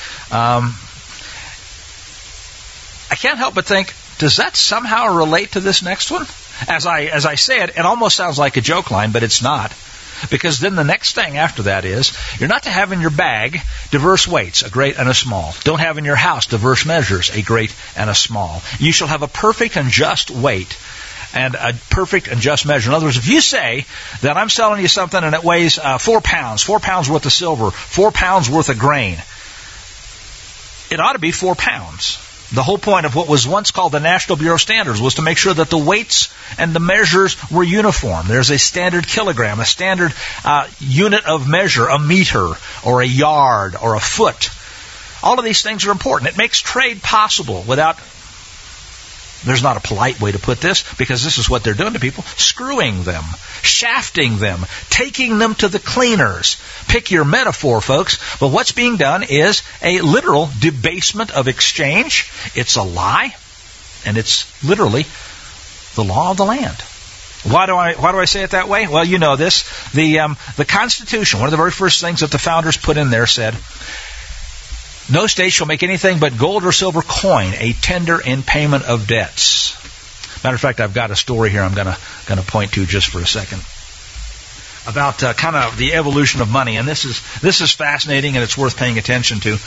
I can't help but think, does that somehow relate to this next one? As I say it almost sounds like a joke line, but it's not. Because then the next thing after that is, you're not to have in your bag diverse weights, a great and a small. Don't have in your house diverse measures, a great and a small. You shall have a perfect and just weight and a perfect and just measure. In other words, if you say that I'm selling you something and it weighs 4 pounds, 4 pounds worth of silver, 4 pounds worth of grain, it ought to be 4 pounds. The whole point of what was once called the National Bureau of Standards was to make sure that the weights and the measures were uniform. There's a standard kilogram, a standard unit of measure, a meter or a yard or a foot. All of these things are important. It makes trade possible without, there's not a polite way to put this, because this is what they're doing to people, screwing them, shafting them, taking them to the cleaners. Pick your metaphor, folks, but what's being done is a literal debasement of exchange. It's a lie, and it's literally the law of the land. Why do I say it that way? Well, you know this. The Constitution, one of the very first things that the founders put in there said, no state shall make anything but gold or silver coin a tender in payment of debts. Matter of fact, I've got a story here I'm going to point to just for a second about kind of the evolution of money, and this is fascinating and it's worth paying attention to.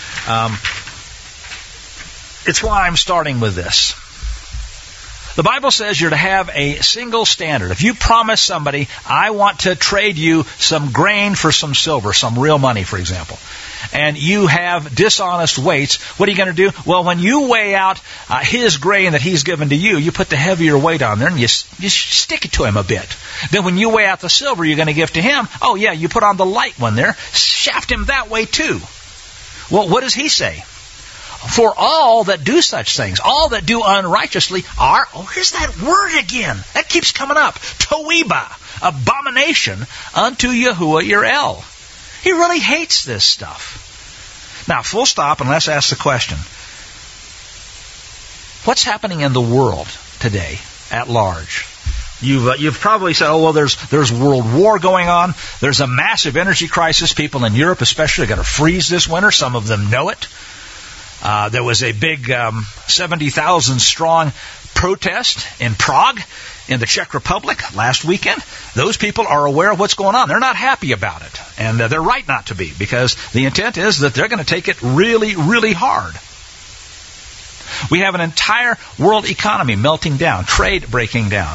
It's why I'm starting with this. The Bible says you're to have a single standard. If you promise somebody, I want to trade you some grain for some silver, some real money, for example, and you have dishonest weights, what are you going to do? Well, when you weigh out his grain that he's given to you, you put the heavier weight on there and you stick it to him a bit. Then when you weigh out the silver you're going to give to him, oh yeah, you put on the light one there, shaft him that way too. Well, what does he say? For all that do such things, all that do unrighteously are, here's that word again. That keeps coming up. Toeba, abomination unto Yahuwah your El. He really hates this stuff. Now, full stop, and let's ask the question. What's happening in the world today at large? You've probably said, there's world war going on. There's a massive energy crisis. People in Europe especially are going to freeze this winter. Some of them know it. There was a big 70,000 strong protest in Prague in the Czech Republic last weekend. Those people are aware of what's going on. They're not happy about it. And they're right not to be, because the intent is that they're going to take it really, really hard. We have an entire world economy melting down, trade breaking down.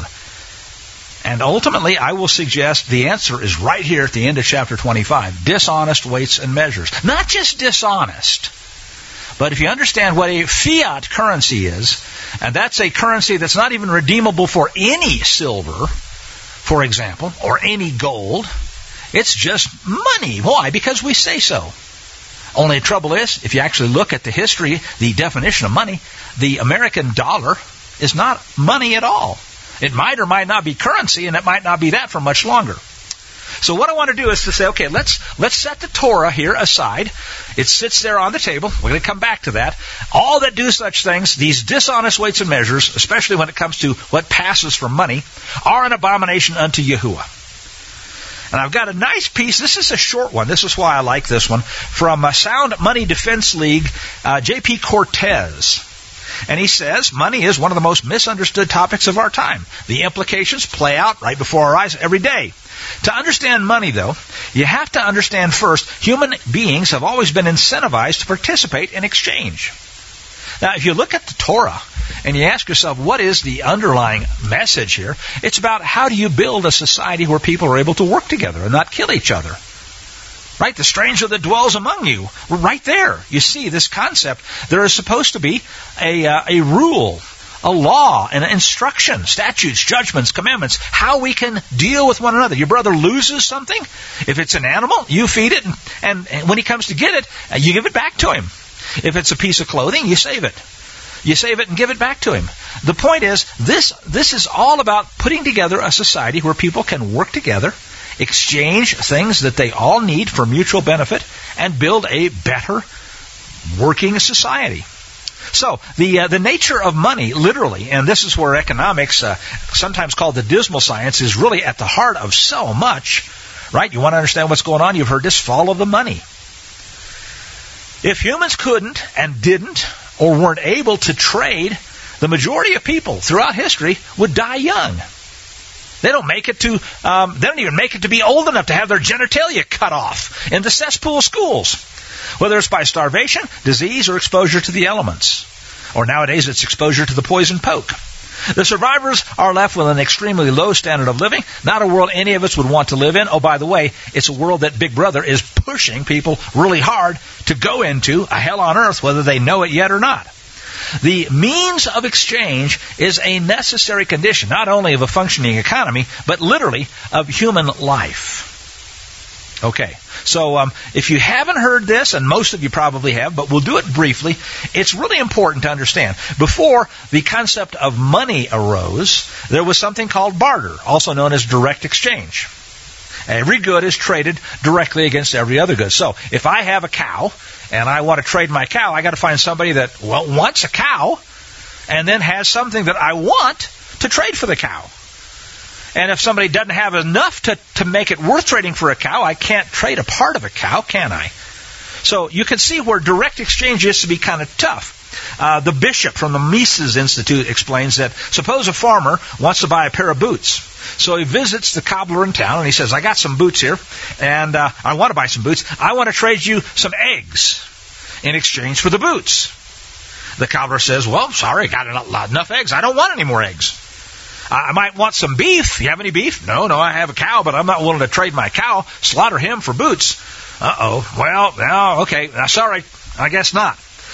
And ultimately, I will suggest the answer is right here at the end of chapter 25. Dishonest weights and measures. Not just dishonest, but if you understand what a fiat currency is, and that's a currency that's not even redeemable for any silver, for example, or any gold, it's just money. Why? Because we say so. Only the trouble is, if you actually look at the history, the definition of money, the American dollar is not money at all. It might or might not be currency, and it might not be that for much longer. So what I want to do is to say, okay, let's set the Torah here aside. It sits there on the table. We're going to come back to that. All that do such things, these dishonest weights and measures, especially when it comes to what passes for money, are an abomination unto Yahuwah. And I've got a nice piece. This is a short one. This is why I like this one. From Sound Money Defense League, J.P. Cortez. And he says, money is one of the most misunderstood topics of our time. The implications play out right before our eyes every day. To understand money, though, you have to understand first, human beings have always been incentivized to participate in exchange. Now, if you look at the Torah and you ask yourself, what is the underlying message here? It's about how do you build a society where people are able to work together and not kill each other. Right? The stranger that dwells among you. Right there. You see this concept. There is supposed to be a rule, a law, an instruction, statutes, judgments, commandments, how we can deal with one another. Your brother loses something. If it's an animal, you feed it, and when he comes to get it, you give it back to him. If it's a piece of clothing, you save it. You save it and give it back to him. The point is, this is all about putting together a society where people can work together, exchange things that they all need for mutual benefit, and build a better working society. So, the nature of money, literally, and this is where economics, sometimes called the dismal science, is really at the heart of so much, right? You want to understand what's going on? You've heard this, follow the money. If humans couldn't and didn't or weren't able to trade, the majority of people throughout history would die young. They don't make it to, they don't even make it to be old enough to have their genitalia cut off in the cesspool schools. Whether it's by starvation, disease, or exposure to the elements. Or nowadays it's exposure to the poison poke. The survivors are left with an extremely low standard of living, not a world any of us would want to live in. Oh, by the way, it's a world that Big Brother is pushing people really hard to go into, a hell on earth, whether they know it yet or not. The means of exchange is a necessary condition, not only of a functioning economy, but literally of human life. Okay, so if you haven't heard this, and most of you probably have, but we'll do it briefly, it's really important to understand. Before the concept of money arose, there was something called barter, also known as direct exchange. Every good is traded directly against every other good. So if I have a cow and I want to trade my cow, I got to find somebody that wants a cow and then has something that I want to trade for the cow. And if somebody doesn't have enough to make it worth trading for a cow, I can't trade a part of a cow, can I? So you can see where direct exchange used to be kind of tough. The bishop from the Mises Institute explains that suppose a farmer wants to buy a pair of boots. So he visits the cobbler in town and he says, I got some boots here and I want to buy some boots. I want to trade you some eggs in exchange for the boots. The cobbler says, well, sorry, I got enough eggs. I don't want any more eggs. I might want some beef. You have any beef? No, I have a cow, but I'm not willing to trade my cow, slaughter him for boots. Uh-oh. Well, no, okay. Sorry, I guess not.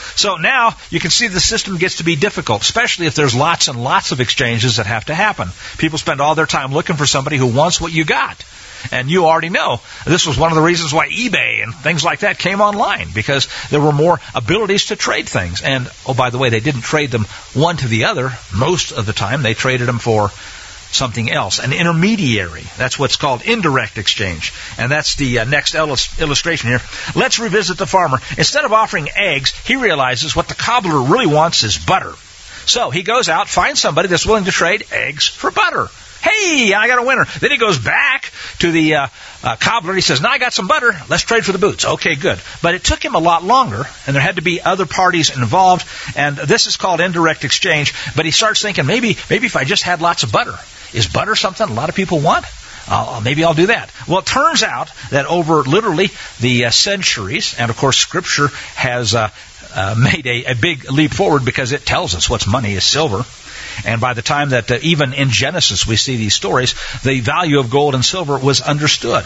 So now you can see the system gets to be difficult, especially if there's lots and lots of exchanges that have to happen. People spend all their time looking for somebody who wants what you got. And you already know this was one of the reasons why eBay and things like that came online, because there were more abilities to trade things. And, oh, by the way, they didn't trade them one to the other. Most of the time they traded them for something else, an intermediary. That's what's called indirect exchange. And that's the next illustration here. Let's revisit the farmer. Instead of offering eggs, he realizes what the cobbler really wants is butter. So he goes out, finds somebody that's willing to trade eggs for butter. Hey, I got a winner. Then he goes back to the cobbler. He says, now I got some butter. Let's trade for the boots. Okay, good. But it took him a lot longer, and there had to be other parties involved, and this is called indirect exchange. But he starts thinking, maybe if I just had lots of butter. Is butter something a lot of people want? Maybe I'll do that. Well, it turns out that over literally the centuries, and of course Scripture has made a big leap forward because it tells us what's money is silver. And by the time that even in Genesis we see these stories, the value of gold and silver was understood.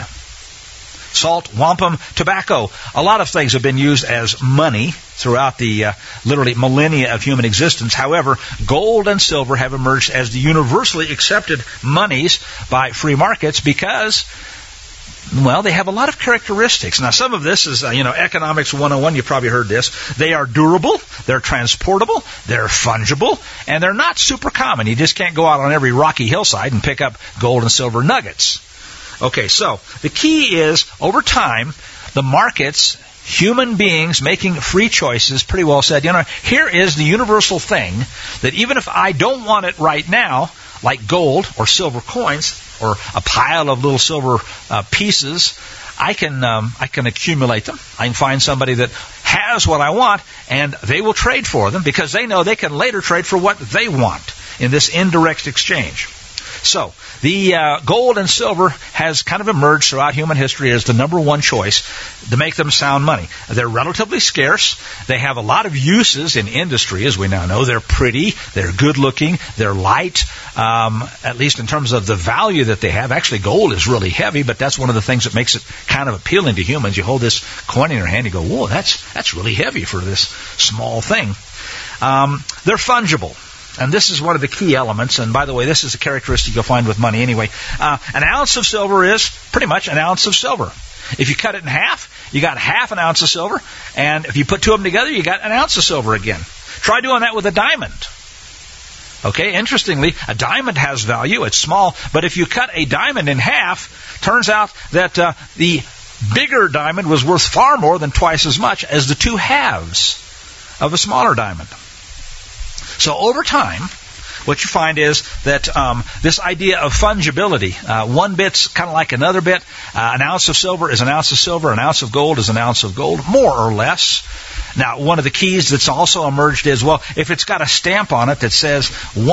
Salt, wampum, tobacco. A lot of things have been used as money throughout the literally millennia of human existence. However, gold and silver have emerged as the universally accepted monies by free markets because, well, they have a lot of characteristics. Now, some of this is, Economics 101. You probably heard this. They are durable, they're transportable, they're fungible, and they're not super common. You just can't go out on every rocky hillside and pick up gold and silver nuggets. Okay, so the key is, over time, the markets, human beings making free choices, pretty well said, here is the universal thing that even if I don't want it right now, like gold or silver coins or a pile of little silver pieces, I can accumulate them. I can find somebody that has what I want, and they will trade for them because they know they can later trade for what they want in this indirect exchange. So, the gold and silver has kind of emerged throughout human history as the number one choice to make them sound money. They're relatively scarce. They have a lot of uses in industry, as we now know. They're pretty. They're good-looking. They're light, at least in terms of the value that they have. Actually, gold is really heavy, but that's one of the things that makes it kind of appealing to humans. You hold this coin in your hand, you go, whoa, that's really heavy for this small thing. They're fungible. And this is one of the key elements. And by the way, this is a characteristic you'll find with money anyway. An ounce of silver is pretty much an ounce of silver. If you cut it in half, you got half an ounce of silver. And if you put two of them together, you got an ounce of silver again. Try doing that with a diamond. Okay, interestingly, a diamond has value. It's small. But if you cut a diamond in half, turns out that the bigger diamond was worth far more than twice as much as the two halves of a smaller diamond. So over time, what you find is that this idea of fungibility, one bit's kind of like another bit. An ounce of silver is an ounce of silver. An ounce of gold is an ounce of gold, more or less. Now, one of the keys that's also emerged is, well, if it's got a stamp on it that says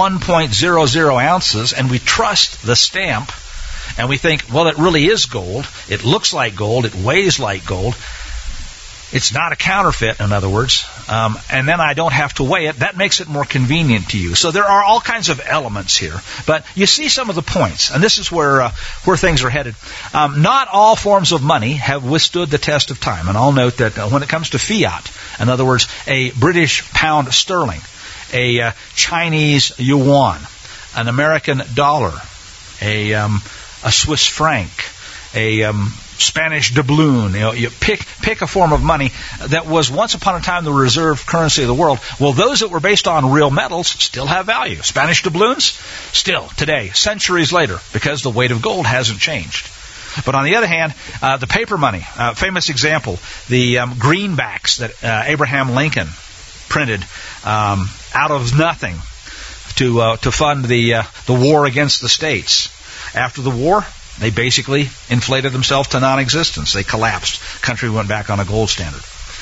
1.00 ounces, and we trust the stamp, and we think, well, it really is gold. It looks like gold. It weighs like gold. It's not a counterfeit, in other words, and then I don't have to weigh it. That makes it more convenient to you. So there are all kinds of elements here. But you see some of the points, and this is where things are headed. Not all forms of money have withstood the test of time. And I'll note that when it comes to fiat, in other words, a British pound sterling, a Chinese yuan, an American dollar, a Swiss franc, a Spanish doubloon, you pick a form of money that was once upon a time the reserve currency of the world. Well, those that were based on real metals still have value. Spanish doubloons, still today, centuries later, because the weight of gold hasn't changed. But on the other hand, the paper money, famous example, the greenbacks that Abraham Lincoln printed out of nothing to fund the war against the states. After the war, they basically inflated themselves to non-existence. They collapsed. The country went back on a gold standard.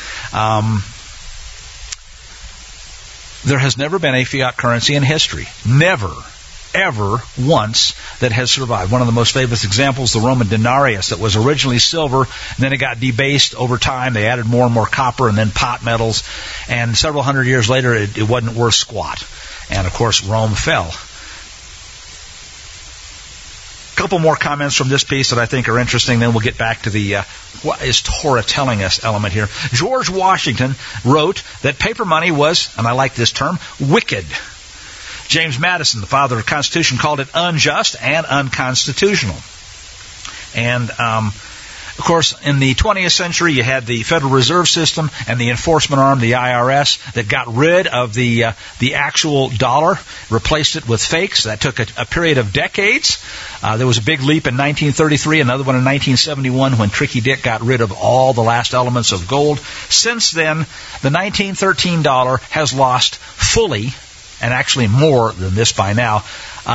There has never been a fiat currency in history. Never, ever once that has survived. One of the most famous examples, the Roman denarius, that was originally silver, and then it got debased over time. They added more and more copper and then pot metals. And several hundred years later, it wasn't worth squat. And, of course, Rome fell. couple more comments from this piece that I think are interesting, then we'll get back to the what is Torah telling us element here. George Washington wrote that paper money was, and I like this term, wicked. James Madison, the father of the Constitution, called it unjust and unconstitutional. And of course, in the 20th century, you had the Federal Reserve System and the enforcement arm, the IRS, that got rid of the actual dollar, replaced it with fakes. That took a period of decades. There was a big leap in 1933, another one in 1971 when Tricky Dick got rid of all the last elements of gold. Since then, the 1913 dollar has lost fully, and actually more than this by now,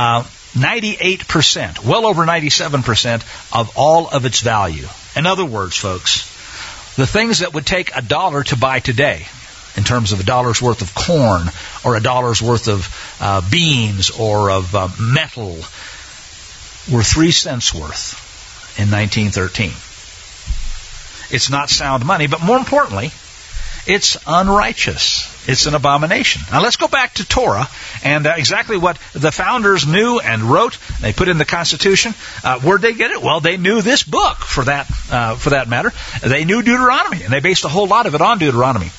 98%, well over 97% of all of its value. In other words, folks, the things that would take $1 to buy today, in terms of $1 worth of corn or $1 worth of beans or of metal, were 3 cents worth in 1913. It's not sound money, but more importantly, it's unrighteous. It's an abomination. Now let's go back to Torah and exactly what the founders knew and wrote. They put in the Constitution. Where'd they get it? Well, they knew this book, for that matter. They knew Deuteronomy, and they based a whole lot of it on Deuteronomy.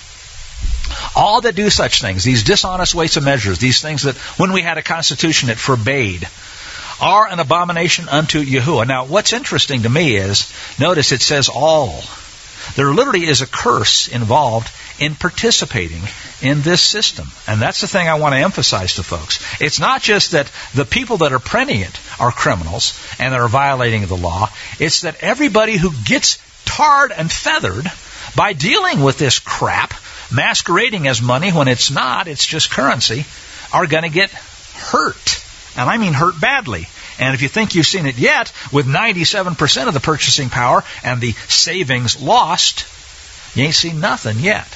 All that do such things, these dishonest weights and measures, these things that when we had a Constitution it forbade, are an abomination unto Yahuwah. Now, what's interesting to me is, notice it says all. There literally is a curse involved in participating in this system. And that's the thing I want to emphasize to folks. It's not just that the people that are printing it are criminals and that are violating the law. It's that everybody who gets tarred and feathered by dealing with this crap, masquerading as money when it's not, it's just currency, are going to get hurt. And I mean hurt badly. And if you think you've seen it yet, with 97% of the purchasing power and the savings lost, you ain't seen nothing yet.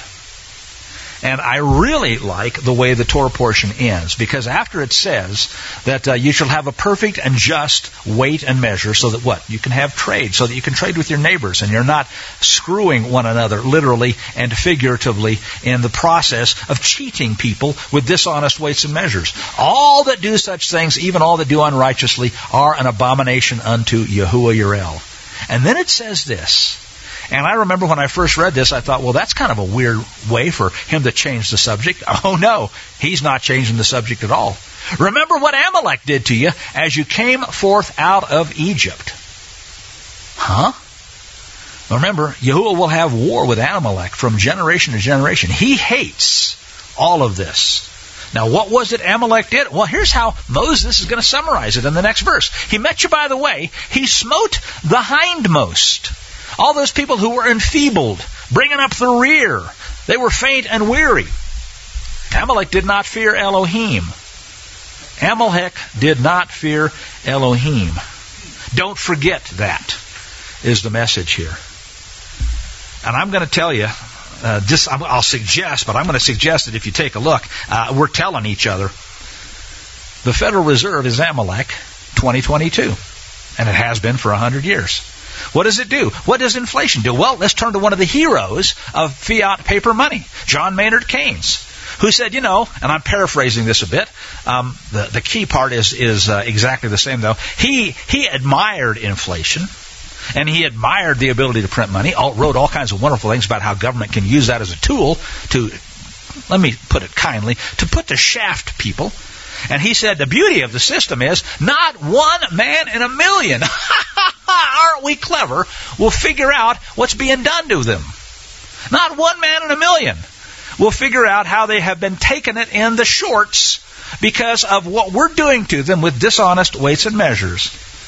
And I really like the way the Torah portion ends, because after it says that you shall have a perfect and just weight and measure, so that what? You can have trade, so that you can trade with your neighbors, and you're not screwing one another literally and figuratively in the process of cheating people with dishonest weights and measures. All that do such things, even all that do unrighteously, are an abomination unto Yahuwah Yireh. And then it says this. And I remember when I first read this, I thought, well, that's kind of a weird way for him to change the subject. Oh, no, he's not changing the subject at all. Remember what Amalek did to you as you came forth out of Egypt. Huh? Remember, Yahuwah will have war with Amalek from generation to generation. He hates all of this. Now, what was it Amalek did? Well, here's how Moses is going to summarize it in the next verse. He met you by the way. He smote the hindmost. All those people who were enfeebled, bringing up the rear. They were faint and weary. Amalek did not fear Elohim. Amalek did not fear Elohim. Don't forget that, is the message here. And I'm going to tell you, I'll suggest, but I'm going to suggest that if you take a look, we're telling each other, the Federal Reserve is Amalek 2022. And it has been for 100 years. What does it do? What does inflation do? Well, let's turn to one of the heroes of fiat paper money, John Maynard Keynes, who said, and I'm paraphrasing this a bit. The key part is exactly the same, though. He admired inflation, and he admired the ability to print money, wrote all kinds of wonderful things about how government can use that as a tool to, let me put it kindly, to put to shaft people. And he said the beauty of the system is not one man in a million, aren't we clever, will figure out what's being done to them. Not one man in a million will figure out how they have been taking it in the shorts because of what we're doing to them with dishonest weights and measures.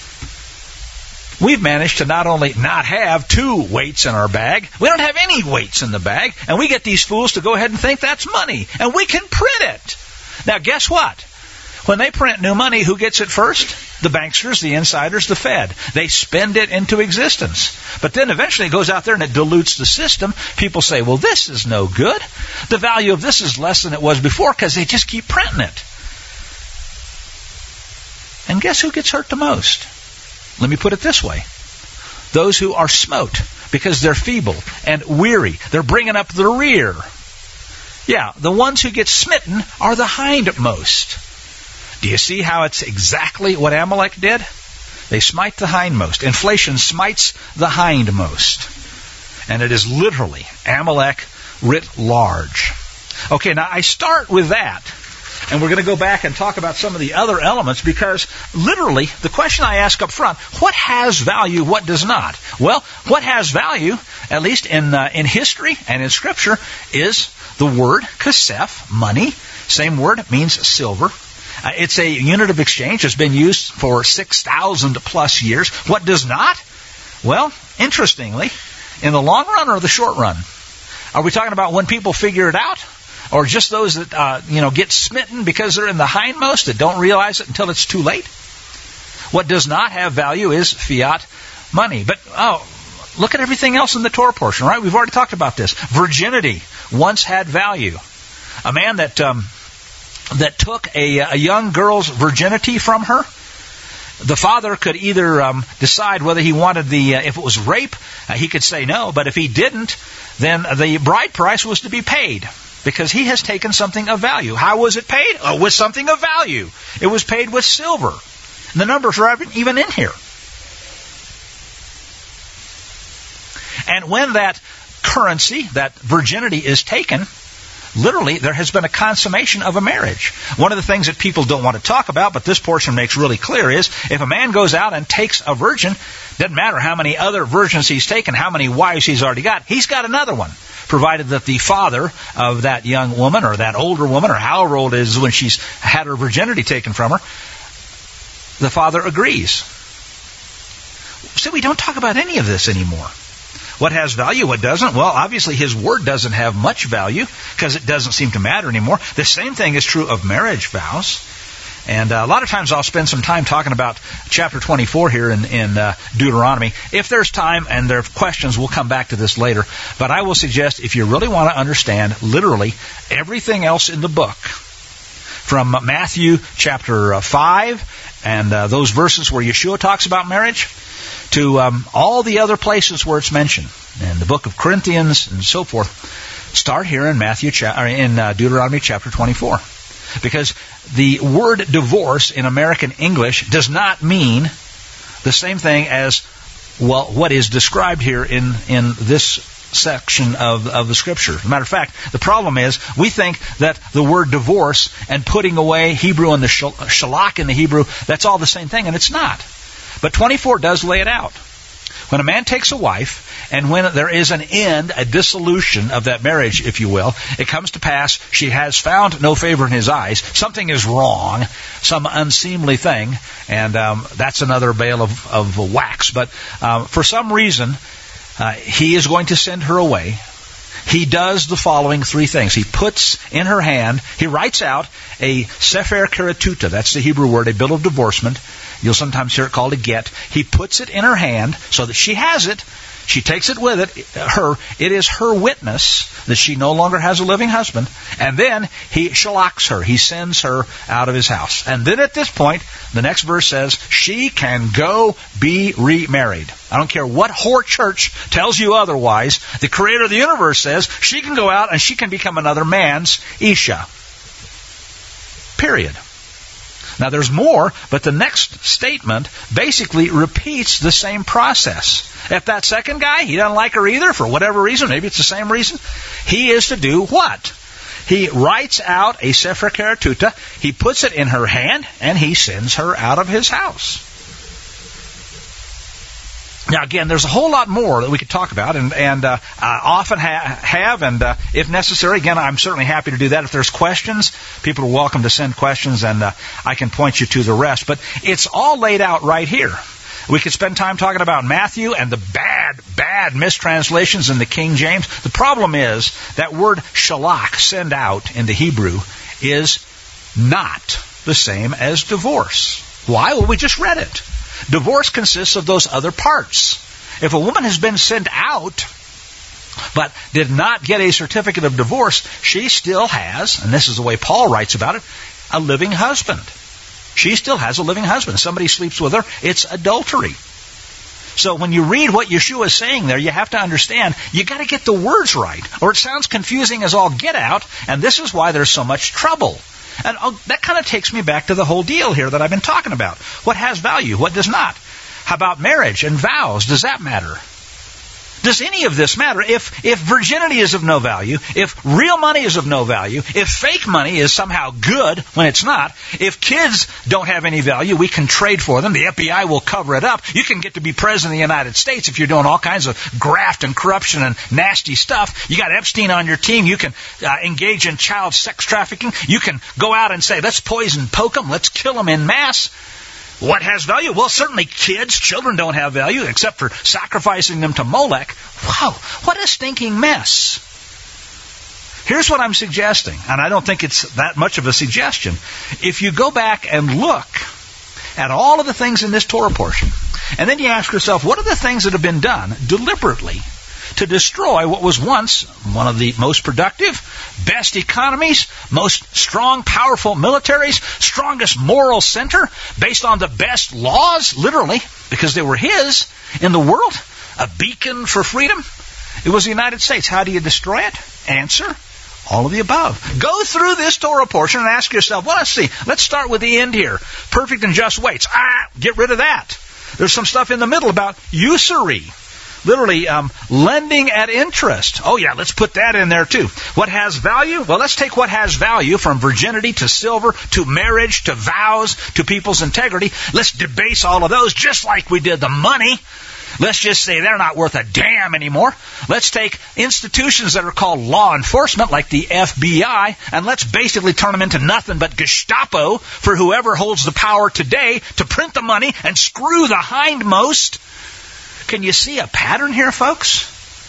We've managed to not only not have 2 weights in our bag, we don't have any weights in the bag, and we get these fools to go ahead and think that's money, and we can print it. Now, guess what? When they print new money, who gets it first? The banksters, the insiders, the Fed. They spend it into existence. But then eventually it goes out there and it dilutes the system. People say, well, this is no good. The value of this is less than it was before because they just keep printing it. And guess who gets hurt the most? Let me put it this way. Those who are smote because they're feeble and weary. They're bringing up the rear. Yeah, the ones who get smitten are the hindmost. Do you see how it's exactly what Amalek did? They smite the hindmost. Inflation smites the hindmost. And it is literally Amalek writ large. Okay, now I start with that. And we're going to go back and talk about some of the other elements because literally the question I ask up front, what has value, what does not? Well, what has value, at least in history and in Scripture, is the word kasef, money. Same word, means silver. It's a unit of exchange. It's been used for 6,000 plus years. What does not? Well, interestingly, in the long run or the short run? Are we talking about when people figure it out? Or just those that, get smitten because they're in the hindmost that don't realize it until it's too late? What does not have value is fiat money. But, look at everything else in the Torah portion, right? We've already talked about this. Virginity once had value. A man that took a young girl's virginity from her, the father could either decide whether he wanted if it was rape, he could say no, but if he didn't, then the bride price was to be paid. Because he has taken something of value. How was it paid? Oh, with something of value. It was paid with silver. And the numbers are even in here. And when that currency, that virginity is taken, literally there has been a consummation of a marriage. One of the things that people don't want to talk about, but this portion makes really clear, is if a man goes out and takes a virgin, doesn't matter how many other virgins he's taken, how many wives he's already got, he's got another one. Provided that the father of that young woman or that older woman or however old it is when she's had her virginity taken from her, the father agrees. So we don't talk about any of this anymore. What has value, what doesn't? Well, obviously his word doesn't have much value because it doesn't seem to matter anymore. The same thing is true of marriage vows. And a lot of times I'll spend some time talking about chapter 24 here in Deuteronomy. If there's time and there are questions, we'll come back to this later. But I will suggest if you really want to understand literally everything else in the book, from Matthew chapter 5 and those verses where Yeshua talks about marriage, to all the other places where it's mentioned, and the book of Corinthians and so forth, start here in Deuteronomy chapter 24. Because the word divorce in American English does not mean the same thing as, well, what is described here in this section of the Scripture. As a matter of fact, the problem is we think that the word divorce and putting away Hebrew and the shalak in the Hebrew, that's all the same thing, and it's not. But 24 does lay it out. When a man takes a wife, and when there is an end, a dissolution of that marriage, if you will, it comes to pass, she has found no favor in his eyes, something is wrong, some unseemly thing, and that's another bale of wax. But for some reason, he is going to send her away. He does the following three things. He puts in her hand, he writes out a sefer keretuta, that's the Hebrew word, a bill of divorcement. You'll sometimes hear it called a get. He puts it in her hand so that she has it. She takes it with it. It is her witness that she no longer has a living husband. And then he shalaks her. He sends her out of his house. And then at this point, the next verse says, she can go be remarried. I don't care what whore church tells you otherwise. The creator of the universe says she can go out and she can become another man's Isha. Period. Now there's more, but the next statement basically repeats the same process. If that second guy, he doesn't like her either, for whatever reason, maybe it's the same reason, he is to do what? He writes out a sefer keretuta, he puts it in her hand, and he sends her out of his house. Now, again, there's a whole lot more that we could talk about, and often have, and if necessary, again, I'm certainly happy to do that. If there's questions, people are welcome to send questions, and I can point you to the rest. But it's all laid out right here. We could spend time talking about Matthew and the bad mistranslations in the King James. The problem is that word shalak, send out, in the Hebrew, is not the same as divorce. Why? Well, we just read it. Divorce consists of those other parts. If a woman has been sent out, but did not get a certificate of divorce, she still has, and this is the way Paul writes about it, a living husband. She still has a living husband. Somebody sleeps with her, it's adultery. So when you read what Yeshua is saying there, you have to understand, you got to get the words right, or it sounds confusing as all get out, and this is why there's so much trouble. And that kind of takes me back to the whole deal here that I've been talking about. What has value? What does not? How about marriage and vows? Does that matter? Does any of this matter? If virginity is of no value, if real money is of no value, if fake money is somehow good when it's not, if kids don't have any value, we can trade for them. The FBI will cover it up. You can get to be president of the United States if you're doing all kinds of graft and corruption and nasty stuff. You got Epstein on your team. You can engage in child sex trafficking. You can go out and say, let's poison poke them. Let's kill them en masse. What has value? Well, certainly kids, children don't have value except for sacrificing them to Molech. Wow, what a stinking mess. Here's what I'm suggesting, and I don't think it's that much of a suggestion. If you go back and look at all of the things in this Torah portion, and then you ask yourself, what are the things that have been done deliberately to destroy what was once one of the most productive, best economies, most strong, powerful militaries, strongest moral center, based on the best laws, literally, because they were his, in the world, a beacon for freedom? It was the United States. How do you destroy it? Answer, all of the above. Go through this Torah portion and ask yourself, well, let's see. Let's start with the end here. Perfect and just weights. Get rid of that. There's some stuff in the middle about usury. Literally, lending at interest. Oh yeah, let's put that in there too. What has value? Well, let's take what has value, from virginity to silver to marriage to vows to people's integrity. Let's debase all of those just like we did the money. Let's just say they're not worth a damn anymore. Let's take institutions that are called law enforcement, like the FBI, and let's basically turn them into nothing but Gestapo for whoever holds the power today to print the money and screw the hindmost. Can you see a pattern here, folks?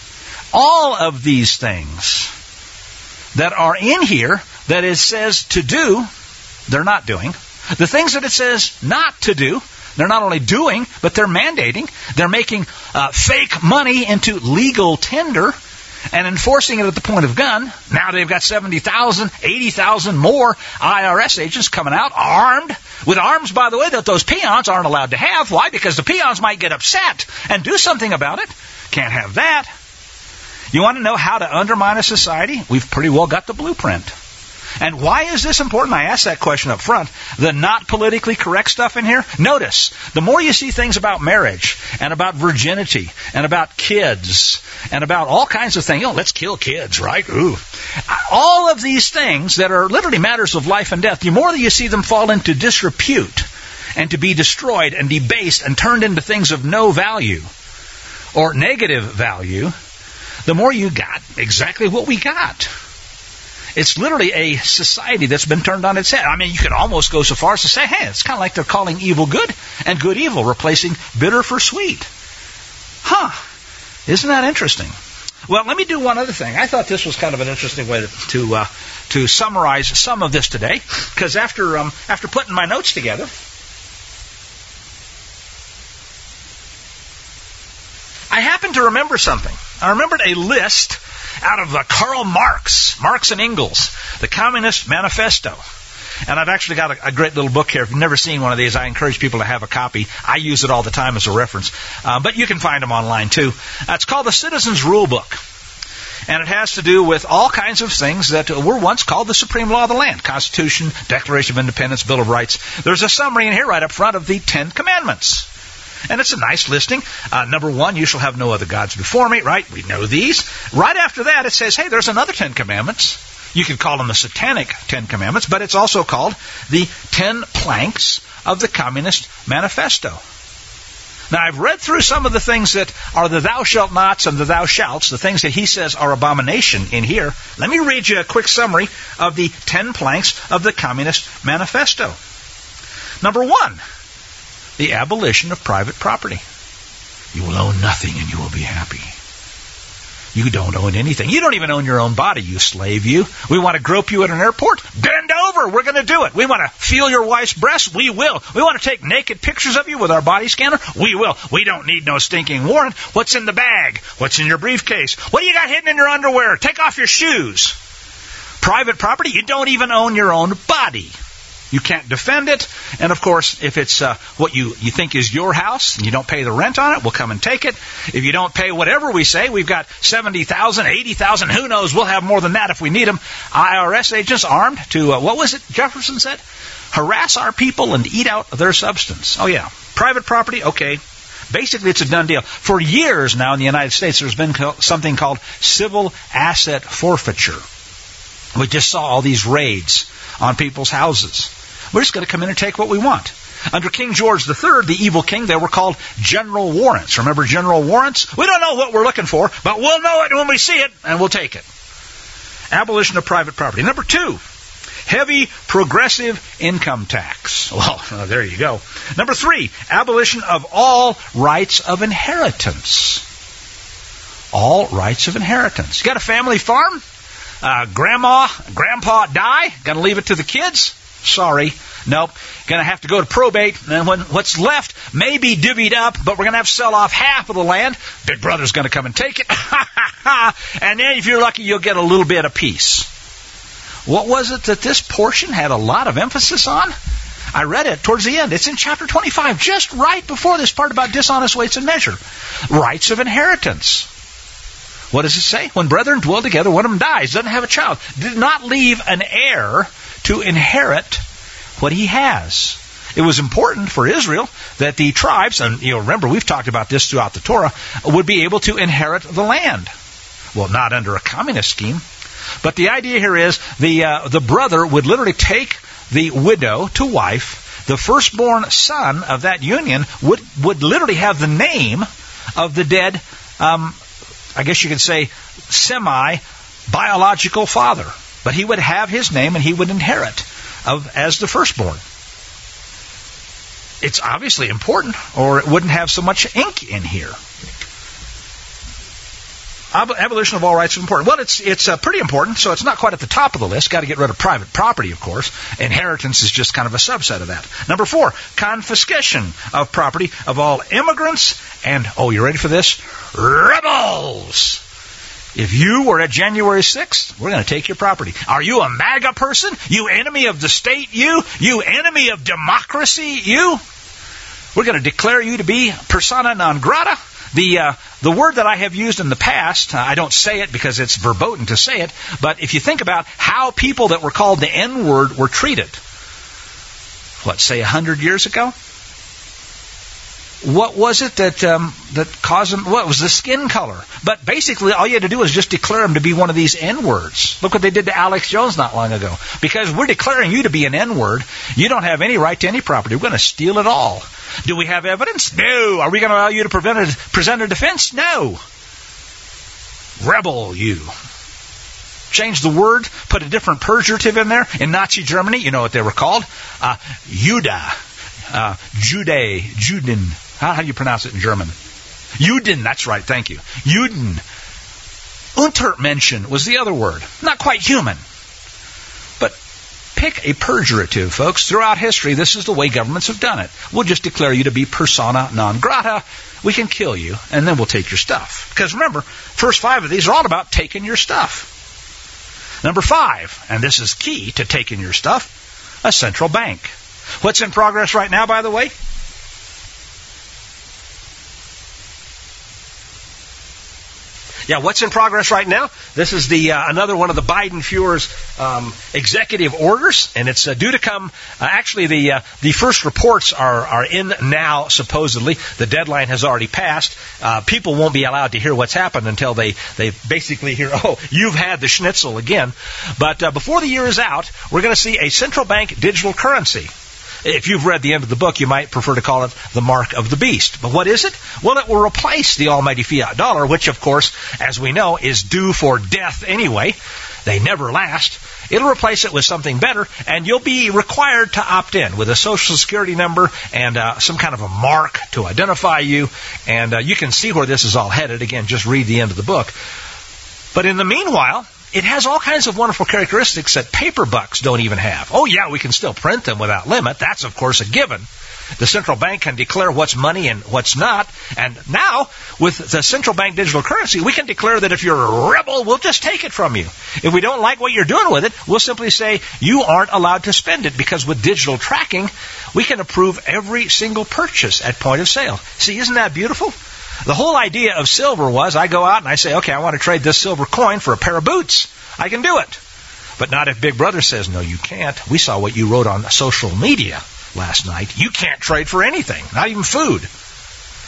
All of these things that are in here that it says to do, they're not doing. The things that it says not to do, they're not only doing, but they're mandating. They're making fake money into legal tender and enforcing it at the point of gun. Now they've got 70,000, 80,000 more IRS agents coming out, armed, with arms, by the way, that those peons aren't allowed to have. Why? Because the peons might get upset and do something about it. Can't have that. You want to know how to undermine a society? We've pretty well got the blueprint. And why is this important? I asked that question up front. The not politically correct stuff in here. Notice, the more you see things about marriage and about virginity and about kids and about all kinds of things. Let's kill kids, right? Ooh. All of these things that are literally matters of life and death, the more that you see them fall into disrepute and to be destroyed and debased and turned into things of no value or negative value, the more you got exactly what we got. It's literally a society that's been turned on its head. I mean, you could almost go so far as to say, hey, it's kind of like they're calling evil good and good evil, replacing bitter for sweet. Isn't that interesting? Well, let me do one other thing. I thought this was kind of an interesting way to summarize some of this today, because after putting my notes together, I happened to remember something. I remembered a list out of Karl Marx and Engels, the Communist Manifesto. And I've actually got a great little book here. If you've never seen one of these, I encourage people to have a copy. I use it all the time as a reference. But you can find them online too. It's called the Citizen's Rule Book. And it has to do with all kinds of things that were once called the supreme law of the land. Constitution, Declaration of Independence, Bill of Rights. There's a summary in here right up front of the 10 Commandments. And it's a nice listing. Number 1, you shall have no other gods before me, right? We know these. Right after that, it says, hey, there's another 10 Commandments. You could call them the Satanic 10 Commandments, but it's also called the 10 Planks of the Communist Manifesto. Now, I've read through some of the things that are the thou shalt nots and the thou shalts, the things that he says are abomination in here. Let me read you a quick summary of the 10 Planks of the Communist Manifesto. Number 1. The abolition of private property. You will own nothing and you will be happy. You don't own anything. You don't even own your own body, you slave, you. We want to grope you at an airport? Bend over. We're going to do it. We want to feel your wife's breasts? We will. We want to take naked pictures of you with our body scanner? We will. We don't need no stinking warrant. What's in the bag? What's in your briefcase? What do you got hidden in your underwear? Take off your shoes. Private property? You don't even own your own body. You can't defend it. And, of course, if it's what you think is your house and you don't pay the rent on it, we'll come and take it. If you don't pay whatever we say, we've got 70,000, 80,000, who knows, we'll have more than that if we need them. IRS agents armed to, what was it Jefferson said? Harass our people and eat out their substance. Oh, yeah. Private property, okay. Basically, it's a done deal. For years now in the United States, there's been something called civil asset forfeiture. We just saw all these raids on people's houses. We're just going to come in and take what we want. Under King George III, the evil king, they were called general warrants. Remember general warrants? We don't know what we're looking for, but we'll know it when we see it, and we'll take it. Abolition of private property. Number 2, heavy progressive income tax. Well, there you go. Number 3, abolition of all rights of inheritance. All rights of inheritance. You got a family farm? Grandma, grandpa die? Going to leave it to the kids? Sorry. Nope. Going to have to go to probate, and then when what's left may be divvied up, but we're going to have to sell off half of the land. Big brother's going to come and take it. And then if you're lucky, you'll get a little bit apiece. What was it that this portion had a lot of emphasis on? I read it towards the end. It's in chapter 25, just right before this part about dishonest weights and measure. Rights of inheritance. What does it say? When brethren dwell together, one of them dies, doesn't have a child, did not leave an heir to inherit what he has. It was important for Israel that the tribes, and remember we've talked about this throughout the Torah, would be able to inherit the land. Well, not under a communist scheme, but the idea here is the brother would literally take the widow to wife. The firstborn son of that union would literally have the name of the dead, I guess you could say, semi-biological father. But he would have his name and he would inherit as the firstborn. It's obviously important, or it wouldn't have so much ink in here. Abolition of all rights is important. Well, it's pretty important, so it's not quite at the top of the list. Got to get rid of private property, of course. Inheritance is just kind of a subset of that. Number 4, confiscation of property of all immigrants and, you ready for this? Rebels! If you were at January 6th, we're going to take your property. Are you a MAGA person? You enemy of the state? You enemy of democracy? We're going to declare you to be persona non grata. The word that I have used in the past, I don't say it because it's verboten to say it, but if you think about how people that were called the N-word were treated, say 100 years ago? What was it that caused them? What was the skin color? But basically, all you had to do was just declare them to be one of these N-words. Look what they did to Alex Jones not long ago. Because we're declaring you to be an N-word, you don't have any right to any property. We're going to steal it all. Do we have evidence? No. Are we going to allow you to present a defense? No. Rebel, you. Change the word, put a different pejorative in there. In Nazi Germany, you know what they were called? Juda. Juden. How do you pronounce it in German? Juden, that's right, thank you. Juden. Untermenschen was the other word. Not quite human. But pick a pejorative, folks. Throughout history, this is the way governments have done it. We'll just declare you to be persona non grata. We can kill you, and then we'll take your stuff. Because remember, first 5 of these are all about taking your stuff. Number 5, and this is key to taking your stuff, a central bank. What's in progress right now, by the way? Yeah, what's in progress right now? This is the another one of the Biden-Fuhrer's executive orders, and it's due to come. Actually, the first reports are in now, supposedly. The deadline has already passed. People won't be allowed to hear what's happened until they basically hear, you've had the schnitzel again. But before the year is out, we're going to see a central bank digital currency. If you've read the end of the book, you might prefer to call it the mark of the beast. But what is it? Well, it will replace the almighty fiat dollar, which, of course, as we know, is due for death anyway. They never last. It'll replace it with something better, and you'll be required to opt in with a social security number and some kind of a mark to identify you. And you can see where this is all headed. Again, just read the end of the book. But in the meanwhile, it has all kinds of wonderful characteristics that paper bucks don't even have. Oh, yeah, we can still print them without limit. That's, of course, a given. The central bank can declare what's money and what's not. And now, with the central bank digital currency, we can declare that if you're a rebel, we'll just take it from you. If we don't like what you're doing with it, we'll simply say you aren't allowed to spend it, because with digital tracking, we can approve every single purchase at point of sale. See, isn't that beautiful? The whole idea of silver was I go out and I say, okay, I want to trade this silver coin for a pair of boots. I can do it. But not if Big Brother says, no, you can't. We saw what you wrote on social media last night. You can't trade for anything, not even food.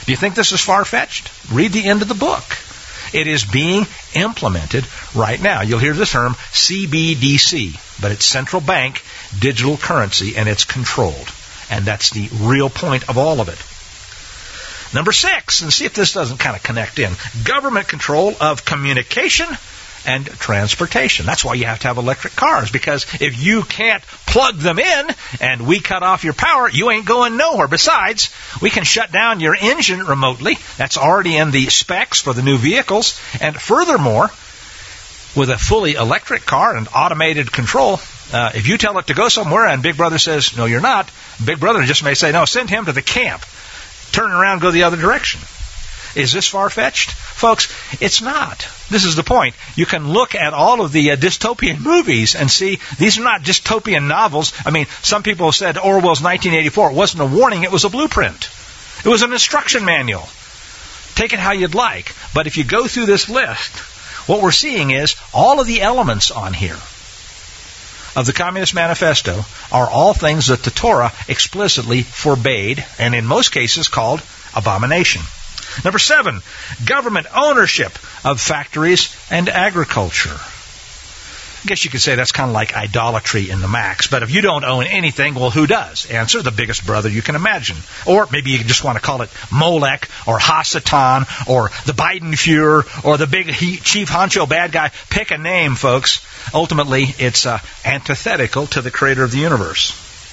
Do you think this is far-fetched? Read the end of the book. It is being implemented right now. You'll hear the term CBDC, but it's central bank digital currency, and it's controlled. And that's the real point of all of it. Number 6, and see if this doesn't kind of connect in, government control of communication and transportation. That's why you have to have electric cars, because if you can't plug them in and we cut off your power, you ain't going nowhere. Besides, we can shut down your engine remotely. That's already in the specs for the new vehicles. And furthermore, with a fully electric car and automated control, if you tell it to go somewhere and Big Brother says, no, you're not, Big Brother just may say, no, send him to the camp. Turn around, go the other direction. Is this far-fetched? Folks, it's not. This is the point. You can look at all of the dystopian movies and see these are not dystopian novels. I mean, some people have said Orwell's 1984. It wasn't a warning, it was a blueprint. It was an instruction manual. Take it how you'd like. But if you go through this list, what we're seeing is all of the elements on here of the Communist Manifesto are all things that the Torah explicitly forbade, and in most cases called abomination. Number 7, government ownership of factories and agriculture. I guess you could say that's kind of like idolatry in the max, but if you don't own anything, well, who does? Answer, the biggest brother you can imagine. Or maybe you just want to call it Molech, or Hasatan, or the Biden-Fuhrer, or the big chief honcho bad guy. Pick a name, folks. Ultimately, it's antithetical to the creator of the universe.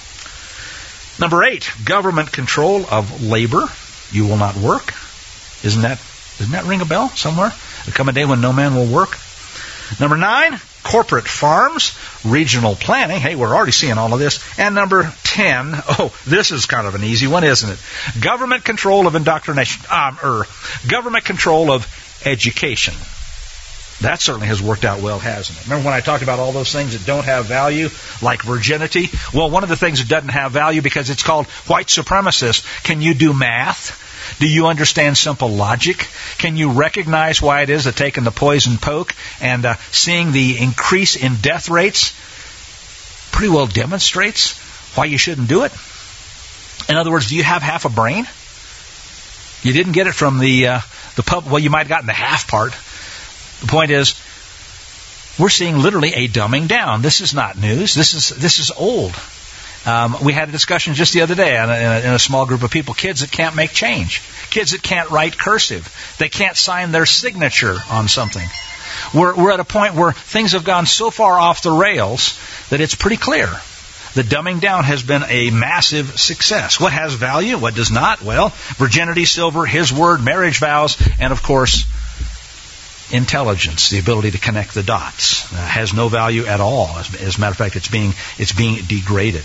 Number 8, government control of labor. You will not work. Doesn't that ring a bell somewhere? There'll come a day when no man will work. Number 9, corporate farms, regional planning. Hey, we're already seeing all of this. And number 10, this is kind of an easy one, isn't it? Government control of indoctrination, government control of education. That certainly has worked out well, hasn't it? Remember when I talked about all those things that don't have value, like virginity? Well, one of the things that doesn't have value because it's called white supremacist. Can you do math? Do you understand simple logic? Can you recognize why it is that taking the poison poke and seeing the increase in death rates pretty well demonstrates why you shouldn't do it? In other words, do you have half a brain? You didn't get it from the pub. Well, you might have gotten the half part. The point is, we're seeing literally a dumbing down. This is not news. This is old. We had a discussion just the other day in a small group of people. Kids that can't make change. Kids that can't write cursive. They can't sign their signature on something. We're at a point where things have gone so far off the rails that it's pretty clear. The dumbing down has been a massive success. What has value? What does not? Well, virginity, silver, his word, marriage vows, and of course, intelligence, the ability to connect the dots, has no value at all. As a matter of fact, it's being degraded.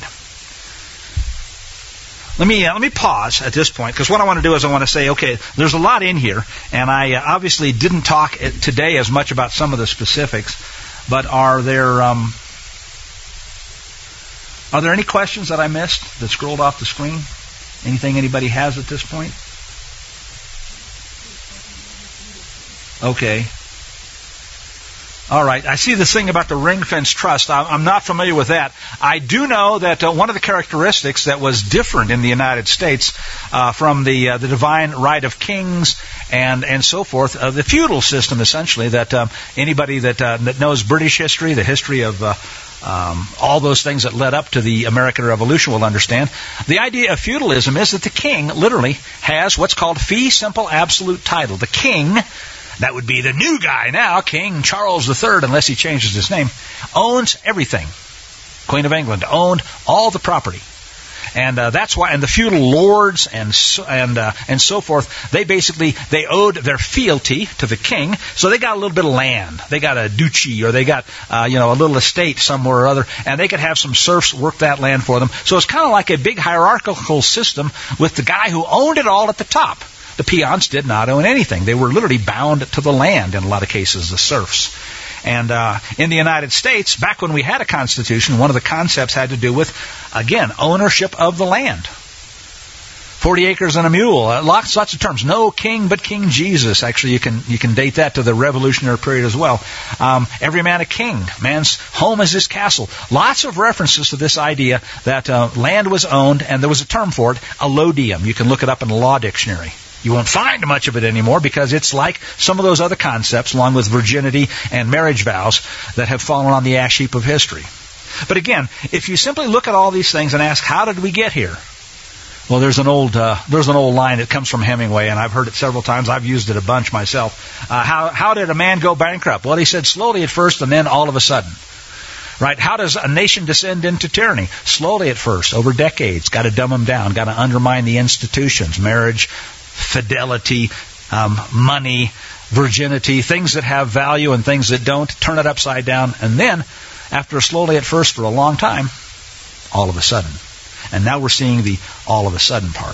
Let me pause at this point, because what I want to do is I want to say, okay, there's a lot in here, and I obviously didn't talk today as much about some of the specifics, but are there any questions that I missed that scrolled off the screen? Anything anybody has at this point? Okay. All right. I see this thing about the ring fence trust. I'm not familiar with that. I do know that one of the characteristics that was different in the United States from the divine right of kings and so forth, the feudal system essentially, that anybody that knows British history, the history of all those things that led up to the American Revolution will understand. The idea of feudalism is that the king literally has what's called fee simple absolute title. The king, that would be the new guy now, King Charles III, unless he changes his name, owns everything. Queen of England owned all the property. And that's why, and the feudal lords and so forth, they owed their fealty to the king, so they got a little bit of land. They got a duchy, or they got a little estate somewhere or other, and they could have some serfs work that land for them. So it's kind of like a big hierarchical system with the guy who owned it all at the top. The peons did not own anything. They were literally bound to the land in a lot of cases, the serfs. And in the United States, back when we had a constitution, one of the concepts had to do with, again, ownership of the land. 40 acres and a mule, lots of terms. No king but King Jesus. Actually, you can date that to the Revolutionary period as well. Every man a king. Man's home is his castle. Lots of references to this idea that land was owned, and there was a term for it, allodium. You can look it up in the law dictionary. You won't find much of it anymore because it's like some of those other concepts, along with virginity and marriage vows, that have fallen on the ash heap of history. But again, if you simply look at all these things and ask, how did we get here? Well, there's an old line that comes from Hemingway, and I've heard it several times. I've used it a bunch myself. How did a man go bankrupt? Well, he said slowly at first and then all of a sudden. Right? How does a nation descend into tyranny? Slowly at first, over decades. Got to dumb them down. Got to undermine the institutions. Marriage, fidelity, money, virginity, things that have value and things that don't. Turn it upside down. And then, after slowly at first for a long time, all of a sudden. And now we're seeing the all of a sudden part.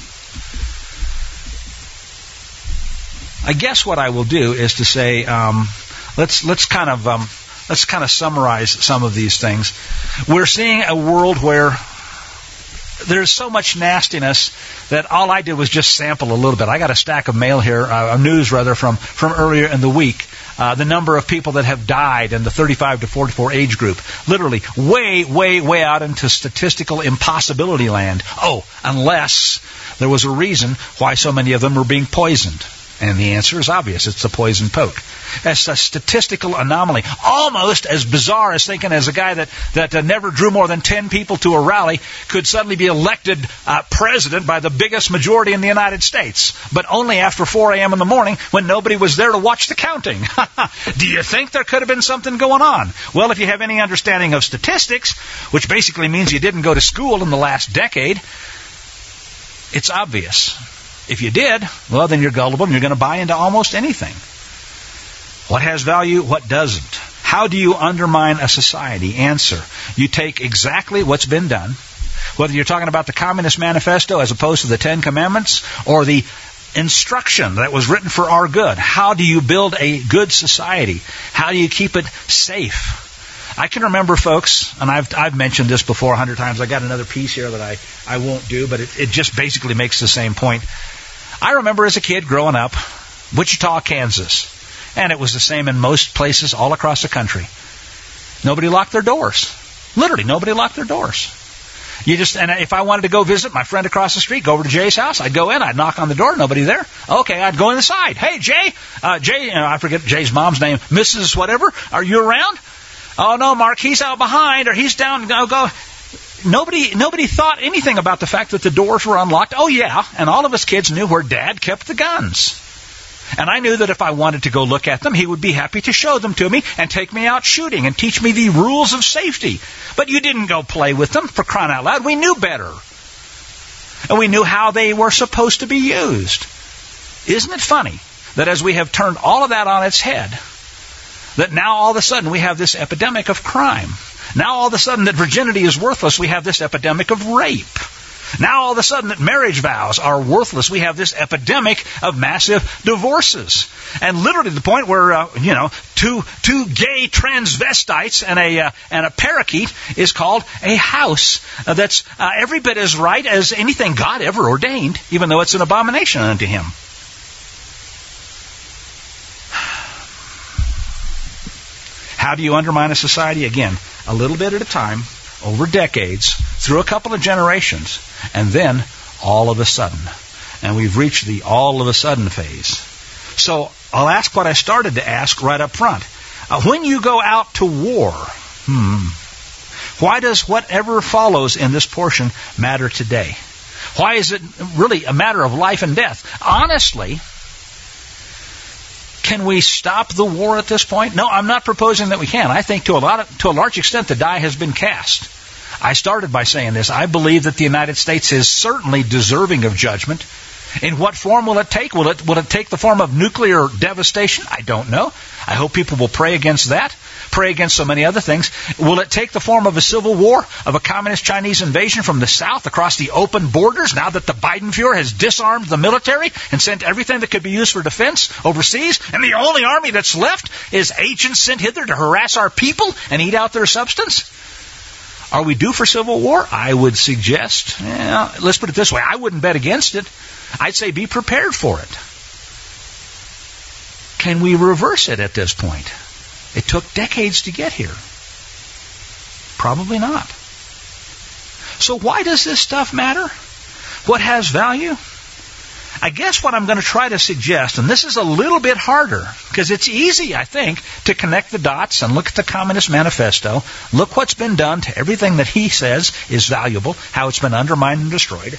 I guess what I will do is to say, let's kind of summarize some of these things. We're seeing a world where there's so much nastiness that all I did was just sample a little bit. I got a stack of mail here, news rather, from earlier in the week. The number of people that have died in the 35 to 44 age group. Literally way, way, way out into statistical impossibility land. Oh, unless there was a reason why so many of them were being poisoned. And the answer is obvious. It's the poison poke. It's a statistical anomaly. Almost as bizarre as thinking as a guy that never drew more than 10 people to a rally could suddenly be elected president by the biggest majority in the United States. But only after 4 a.m. in the morning when nobody was there to watch the counting. Do you think there could have been something going on? Well, if you have any understanding of statistics, which basically means you didn't go to school in the last decade, it's obvious. If you did, well, then you're gullible and you're going to buy into almost anything. What has value? What doesn't? How do you undermine a society? Answer. You take exactly what's been done, whether you're talking about the Communist Manifesto as opposed to the Ten Commandments or the instruction that was written for our good. How do you build a good society? How do you keep it safe? I can remember, folks, and I've mentioned this before 100 times. I got another piece here that I won't do, but it just basically makes the same point. I remember as a kid growing up, Wichita, Kansas, and it was the same in most places all across the country. Nobody locked their doors. Literally, nobody locked their doors. And if I wanted to go visit my friend across the street, go over to Jay's house, I'd go in, I'd knock on the door, nobody there. Okay, I'd go inside. Hey, Jay, I forget Jay's mom's name, Mrs. whatever, are you around? Oh, no, Mark, he's out behind, or he's down, go. Nobody thought anything about the fact that the doors were unlocked. Oh, yeah, and all of us kids knew where Dad kept the guns. And I knew that if I wanted to go look at them, he would be happy to show them to me and take me out shooting and teach me the rules of safety. But you didn't go play with them, for crying out loud. We knew better. And we knew how they were supposed to be used. Isn't it funny that as we have turned all of that on its head, that now all of a sudden we have this epidemic of crime? Now all of a sudden that virginity is worthless, we have this epidemic of rape. Now all of a sudden that marriage vows are worthless, we have this epidemic of massive divorces. And literally the point where, two gay transvestites and a parakeet is called a house that's every bit as right as anything God ever ordained, even though it's an abomination unto him. How do you undermine a society? Again, a little bit at a time, over decades, through a couple of generations, and then all of a sudden. And we've reached the all of a sudden phase. So I'll ask what I started to ask right up front. When you go out to war, why does whatever follows in this portion matter today? Why is it really a matter of life and death? Honestly, can we stop the war at this point? No, I'm not proposing that we can. I think to a large extent the die has been cast. I started by saying this. I believe that the United States is certainly deserving of judgment. In what form will it take? Will it take the form of nuclear devastation? I don't know. I hope people will pray against that. Pray against so many other things. Will it take the form of a civil war, of a communist Chinese invasion from the south across the open borders, now that the Biden Fuhrer has disarmed the military and sent everything that could be used for defense overseas, and the only army that's left is agents sent hither to harass our people and eat out their substance? Are we due for civil war? I would suggest, let's put it this way, I wouldn't bet against it. I'd say be prepared for it. Can we reverse it at this point? It took decades to get here. Probably not. So why does this stuff matter? What has value? I guess what I'm going to try to suggest, and this is a little bit harder, because it's easy, I think, to connect the dots and look at the Communist Manifesto, look what's been done to everything that he says is valuable, how it's been undermined and destroyed.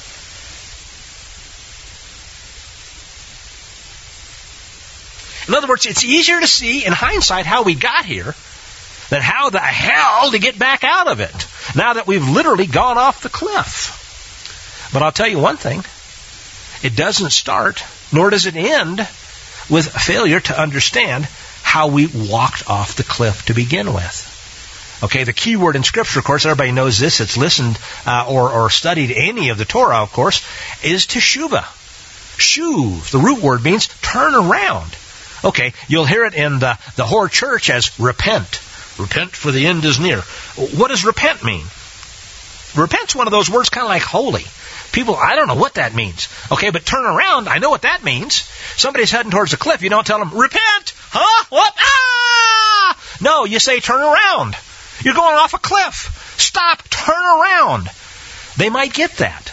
In other words, it's easier to see in hindsight how we got here than how the hell to get back out of it, now that we've literally gone off the cliff. But I'll tell you one thing. It doesn't start, nor does it end, with failure to understand how we walked off the cliff to begin with. Okay, the key word in Scripture, of course, everybody knows this, it's listened or studied any of the Torah, of course, is teshuvah. Shuv, the root word means turn around. Okay, you'll hear it in the Hor Church as repent. Repent, for the end is near. What does repent mean? Repent's one of those words kind of like holy. People, I don't know what that means. Okay, but turn around, I know what that means. Somebody's heading towards a cliff, you don't tell them, repent! Huh? What? Ah! No, you say turn around. You're going off a cliff. Stop, turn around. They might get that.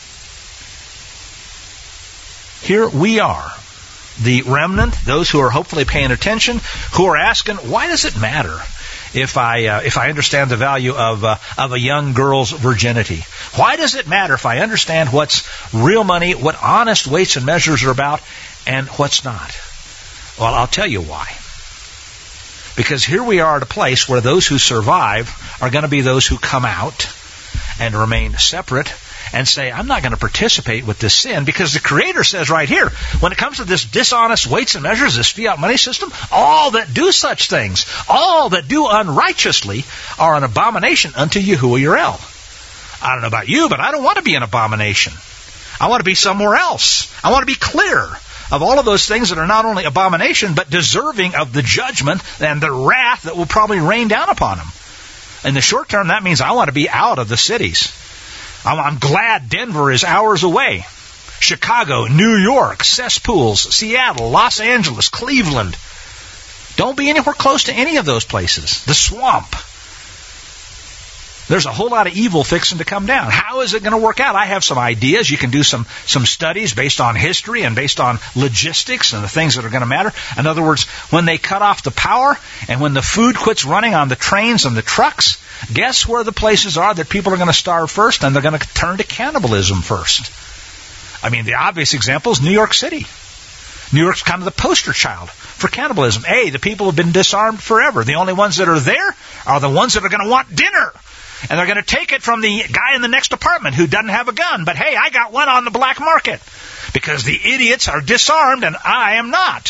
Here we are, the remnant, those who are hopefully paying attention, who are asking, why does it matter if I understand the value of a young girl's virginity? Why does it matter if I understand what's real money, what honest weights and measures are about, and what's not? Well, I'll tell you why. Because here we are at a place where those who survive are going to be those who come out and remain separate and say, I'm not going to participate with this sin, because the Creator says right here, when it comes to this dishonest weights and measures, this fiat money system, all that do such things, all that do unrighteously, are an abomination unto Yahuwah Yireh. I don't know about you, but I don't want to be an abomination. I want to be somewhere else. I want to be clear of all of those things that are not only abomination, but deserving of the judgment and the wrath that will probably rain down upon them. In the short term, that means I want to be out of the cities. I'm glad Denver is hours away. Chicago, New York, cesspools, Seattle, Los Angeles, Cleveland. Don't be anywhere close to any of those places. The swamp. There's a whole lot of evil fixing to come down. How is it going to work out? I have some ideas. You can do some studies based on history and based on logistics and the things that are going to matter. In other words, when they cut off the power and when the food quits running on the trains and the trucks, guess where the places are that people are going to starve first, and they're going to turn to cannibalism first? I mean, the obvious example is New York City. New York's kind of the poster child for cannibalism. The people have been disarmed forever. The only ones that are there are the ones that are going to want dinner. And they're going to take it from the guy in the next apartment who doesn't have a gun. But hey, I got one on the black market. Because the idiots are disarmed and I am not.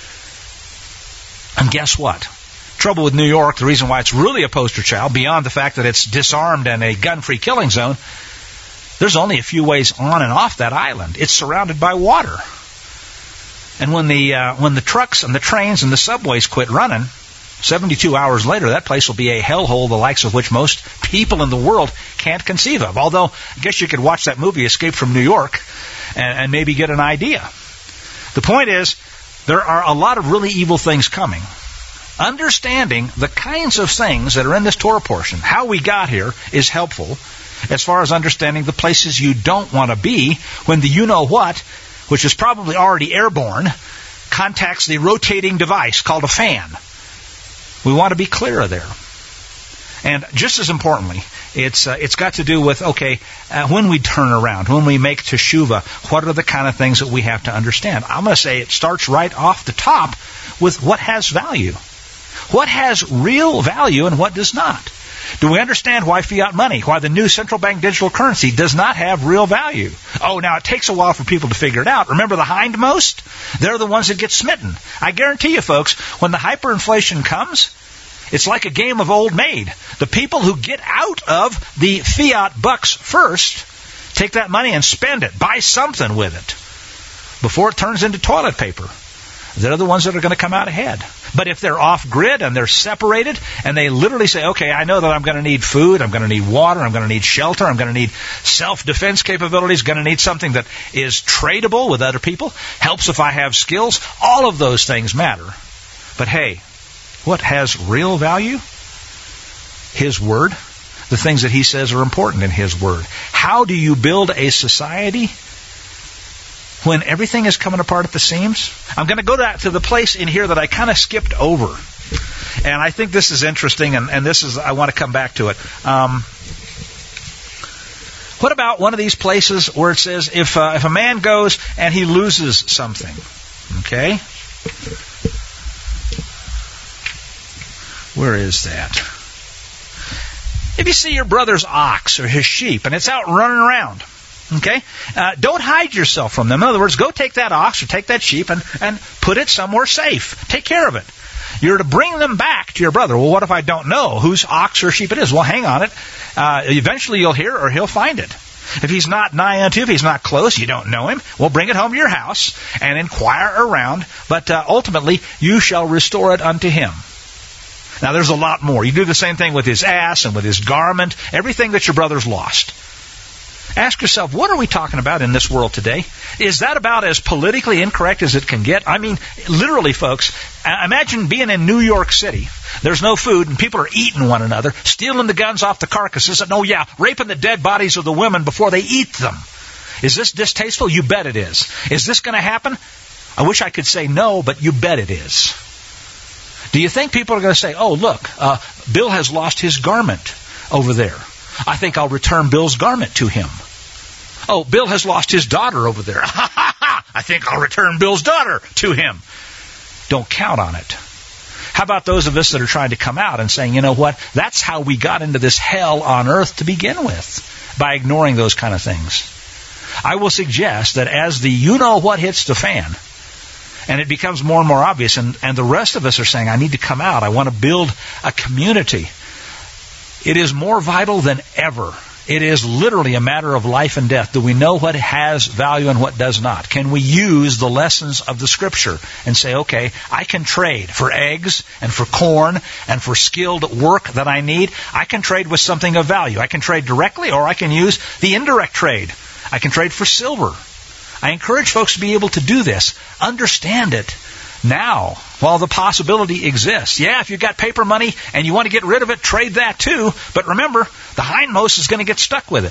And guess what? Trouble with New York, the reason why it's really a poster child, beyond the fact that it's disarmed and a gun-free killing zone, there's only a few ways on and off that island. It's surrounded by water. And when the trucks and the trains and the subways quit running, 72 hours later, that place will be a hellhole the likes of which most people in the world can't conceive of. Although, I guess you could watch that movie, Escape from New York, and maybe get an idea. The point is, there are a lot of really evil things coming. Understanding the kinds of things that are in this Torah portion, how we got here, is helpful as far as understanding the places you don't want to be when the you-know-what, which is probably already airborne, contacts the rotating device called a fan. We want to be clear of there. And just as importantly, it's got to do with, when we turn around, when we make teshuvah, what are the kind of things that we have to understand? I'm going to say it starts right off the top with what has value. What has real value and what does not? Do we understand why fiat money, why the new central bank digital currency does not have real value? Oh, now it takes a while for people to figure it out. Remember the hindmost? They're the ones that get smitten. I guarantee you, folks, when the hyperinflation comes, it's like a game of old maid. The people who get out of the fiat bucks first take that money and spend it, buy something with it, before it turns into toilet paper. They're the ones that are going to come out ahead. But if they're off-grid and they're separated and they literally say, I know that I'm going to need food, I'm going to need water, I'm going to need shelter, I'm going to need self-defense capabilities, going to need something that is tradable with other people, helps if I have skills, all of those things matter. But hey, what has real value? His Word. The things that He says are important in His Word. How do you build a society when everything is coming apart at the seams? I'm going to go back to the place in here that I kind of skipped over. And I think this is interesting, and this is, I want to come back to it. What about one of these places where it says, if a man goes and he loses something, okay? Where is that? If you see your brother's ox or his sheep and it's out running around, okay, don't hide yourself from them. In other words, go take that ox or take that sheep and put it somewhere safe. Take care of it. You're to bring them back to your brother. Well, what if I don't know whose ox or sheep it is? Well, hang on it. Eventually you'll hear or he'll find it. If he's not nigh unto you, if he's not close, you don't know him, well, bring it home to your house and inquire around. But ultimately, you shall restore it unto him. Now, there's a lot more. You do the same thing with his ass and with his garment, everything that your brother's lost. Ask yourself, what are we talking about in this world today? Is that about as politically incorrect as it can get? I mean, literally, folks, imagine being in New York City. There's no food, and people are eating one another, stealing the guns off the carcasses, and raping the dead bodies of the women before they eat them. Is this distasteful? You bet it is. Is this going to happen? I wish I could say no, but you bet it is. Do you think people are going to say, oh, look, Bill has lost his garment over there. I think I'll return Bill's garment to him. Oh, Bill has lost his daughter over there. I think I'll return Bill's daughter to him. Don't count on it. How about those of us that are trying to come out and saying, you know what, that's how we got into this hell on earth to begin with, by ignoring those kind of things. I will suggest that as the you-know-what hits the fan, and it becomes more and more obvious, and the rest of us are saying, I need to come out, I want to build a community, it is more vital than ever. It is literally a matter of life and death. Do we know what has value and what does not? Can we use the lessons of the Scripture and say, okay, I can trade for eggs and for corn and for skilled work that I need. I can trade with something of value. I can trade directly, or I can use the indirect trade. I can trade for silver. I encourage folks to be able to do this. Understand it now, while the possibility exists. Yeah, if you've got paper money and you want to get rid of it, trade that too. But remember, the hindmost is going to get stuck with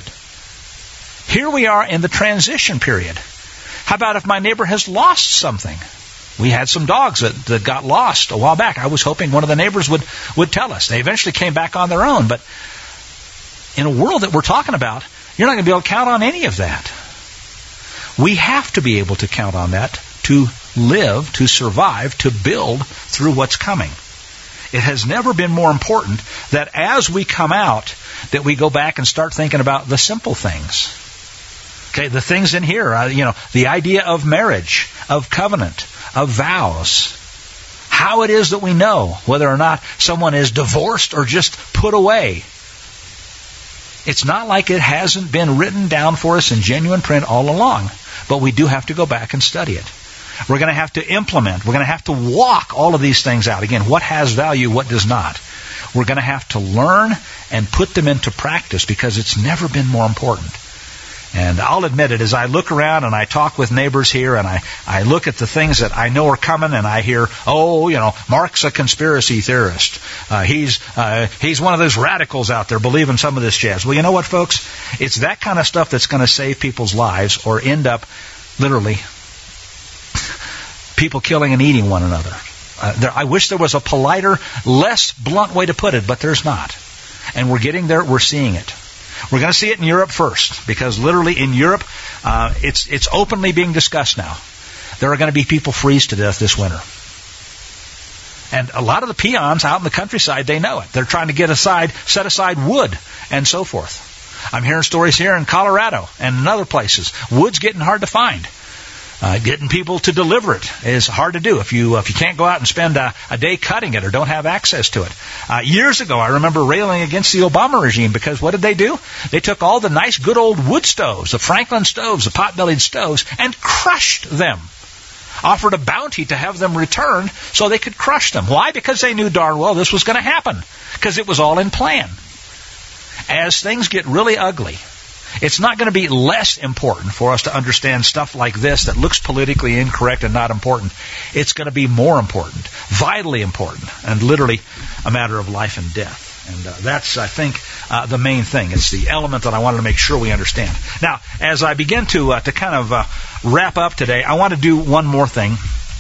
it. Here we are in the transition period. How about if my neighbor has lost something? We had some dogs that got lost a while back. I was hoping one of the neighbors would tell us. They eventually came back on their own. But in a world that we're talking about, you're not going to be able to count on any of that. We have to be able to count on that to live, to survive, to build through what's coming. It has never been more important that as we come out, that we go back and start thinking about the simple things. Okay, the things in here, the idea of marriage, of covenant, of vows. How it is that we know whether or not someone is divorced or just put away. It's not like it hasn't been written down for us in genuine print all along, but we do have to go back and study it. We're going to have to implement. We're going to have to walk all of these things out. Again, what has value, what does not. We're going to have to learn and put them into practice because it's never been more important. And I'll admit it, as I look around and I talk with neighbors here and I look at the things that I know are coming and I hear, Mark's a conspiracy theorist. He's one of those radicals out there believing some of this jazz. Well, you know what, folks? It's that kind of stuff that's going to save people's lives or end up literally people killing and eating one another. I wish there was a politer, less blunt way to put it, but there's not. And we're getting there. We're seeing it. We're going to see it in Europe first, because literally in Europe, it's openly being discussed now. There are going to be people freeze to death this winter. And a lot of the peons out in the countryside, they know it. They're trying to set aside wood and so forth. I'm hearing stories here in Colorado and in other places. Wood's getting hard to find. Getting people to deliver it is hard to do if you can't go out and spend a day cutting it or don't have access to it. Years ago, I remember railing against the Obama regime because what did they do? They took all the nice good old wood stoves, the Franklin stoves, the pot-bellied stoves, and crushed them. Offered a bounty to have them returned so they could crush them. Why? Because they knew darn well this was going to happen. Because it was all in plan. As things get really ugly, it's not going to be less important for us to understand stuff like this that looks politically incorrect and not important. It's going to be more important, vitally important, and literally a matter of life and death. And that's, I think, the main thing. It's the element that I wanted to make sure we understand. Now, as I begin to kind of wrap up today, I want to do one more thing.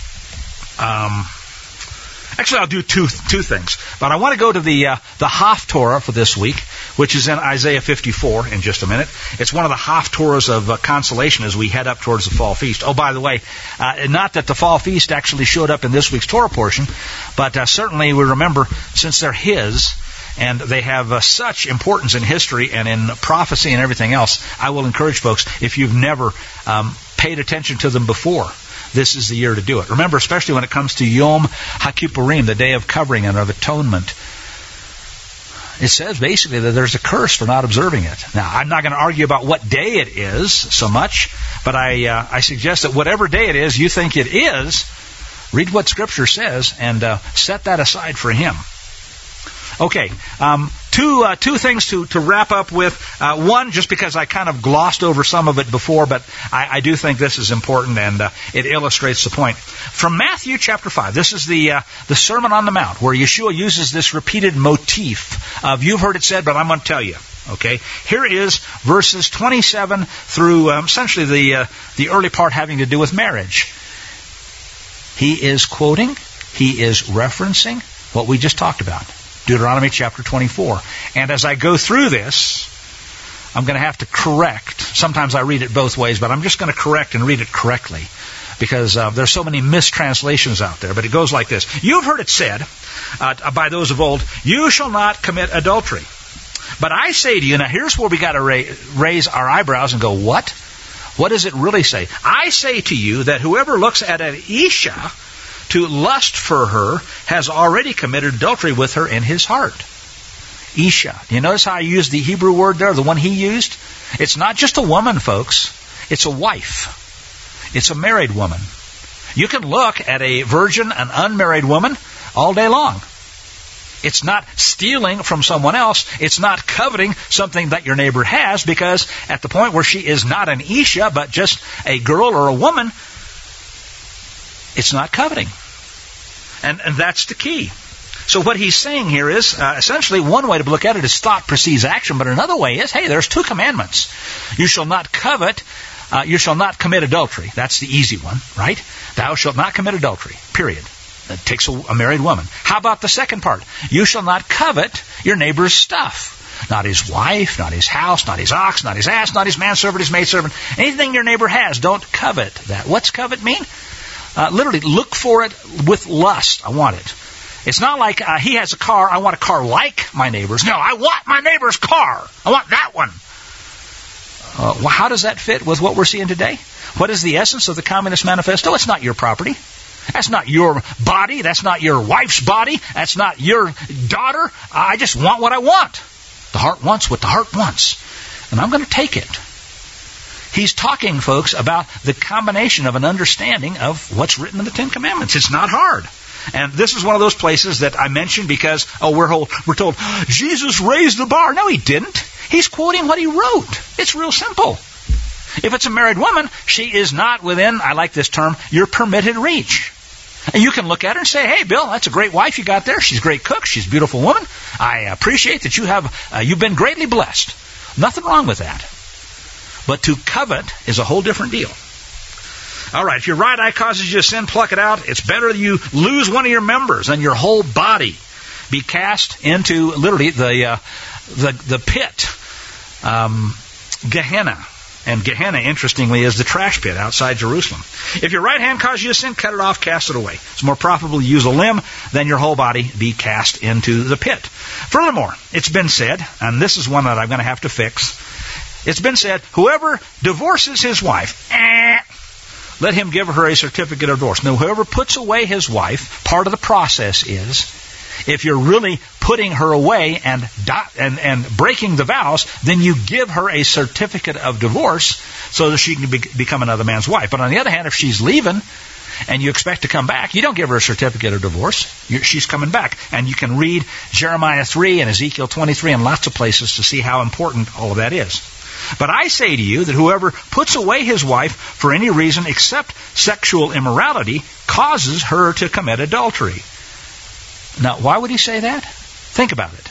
Actually, I'll do two things. But I want to go to the Haftorah for this week, which is in Isaiah 54 in just a minute. It's one of the Haftorahs of consolation as we head up towards the fall feast. Oh, by the way, not that the fall feast actually showed up in this week's Torah portion, but certainly we remember, since they're His, and they have such importance in history and in prophecy and everything else, I will encourage folks, if you've never paid attention to them before, this is the year to do it. Remember, especially when it comes to Yom HaKippurim, the day of covering and of atonement, it says basically that there's a curse for not observing it. Now, I'm not going to argue about what day it is so much, but I suggest that whatever day it is you think it is, read what Scripture says and set that aside for Him. Okay, two things to wrap up with. One, just because I kind of glossed over some of it before, but I do think this is important and it illustrates the point. From Matthew chapter 5, this is the Sermon on the Mount, where Yeshua uses this repeated motif of, you've heard it said, but I'm going to tell you. Okay, here is verses 27 through essentially the early part having to do with marriage. He is quoting, he is referencing what we just talked about. Deuteronomy chapter 24. And as I go through this, I'm going to have to correct. Sometimes I read it both ways, but I'm just going to correct and read it correctly, because there's so many mistranslations out there. But it goes like this. You've heard it said by those of old, you shall not commit adultery. But I say to you, now here's where we got to raise our eyebrows and go, what? What does it really say? I say to you that whoever looks at an Isha to lust for her has already committed adultery with her in his heart. Isha. Do you notice how I used the Hebrew word there, the one he used? It's not just a woman, folks. It's a wife. It's a married woman. You can look at a virgin, an unmarried woman, all day long. It's not stealing from someone else. It's not coveting something that your neighbor has, because at the point where she is not an Isha, but just a girl or a woman, it's not coveting. And that's the key. So what he's saying here is, essentially one way to look at it is thought precedes action, but another way is, hey, there's two commandments. You shall not covet, you shall not commit adultery. That's the easy one, right? Thou shalt not commit adultery, period. That takes a married woman. How about the second part? You shall not covet your neighbor's stuff. Not his wife, not his house, not his ox, not his ass, not his manservant, his maidservant. Anything your neighbor has, don't covet that. What's covet mean? Literally, look for it with lust. I want it. It's not like he has a car, I want a car like my neighbor's. No, I want my neighbor's car. I want that one. Well, how does that fit with what we're seeing today? What is the essence of the Communist Manifesto? It's not your property. That's not your body. That's not your wife's body. That's not your daughter. I just want what I want. The heart wants what the heart wants. And I'm going to take it. He's talking, folks, about the combination of an understanding of what's written in the Ten Commandments. It's not hard. And this is one of those places that I mentioned because, we're told, Jesus raised the bar. No, he didn't. He's quoting what he wrote. It's real simple. If it's a married woman, she is not within, I like this term, your permitted reach. And you can look at her and say, hey, Bill, that's a great wife you got there. She's a great cook. She's a beautiful woman. I appreciate that you've been greatly blessed. Nothing wrong with that. But to covet is a whole different deal. All right, if your right eye causes you to sin, pluck it out. It's better that you lose one of your members than your whole body be cast into literally the pit, Gehenna. And Gehenna, interestingly, is the trash pit outside Jerusalem. If your right hand causes you to sin, cut it off, cast it away. It's more profitable to use a limb than your whole body be cast into the pit. Furthermore, it's been said, and this is one that I'm going to have to fix, it's been said, whoever divorces his wife, let him give her a certificate of divorce. Now, whoever puts away his wife, part of the process is, if you're really putting her away and breaking the vows, then you give her a certificate of divorce so that she can become another man's wife. But on the other hand, if she's leaving and you expect to come back, you don't give her a certificate of divorce. She's coming back. And you can read Jeremiah 3 and Ezekiel 23 and lots of places to see how important all of that is. But I say to you that whoever puts away his wife for any reason except sexual immorality causes her to commit adultery. Now, why would he say that? Think about it.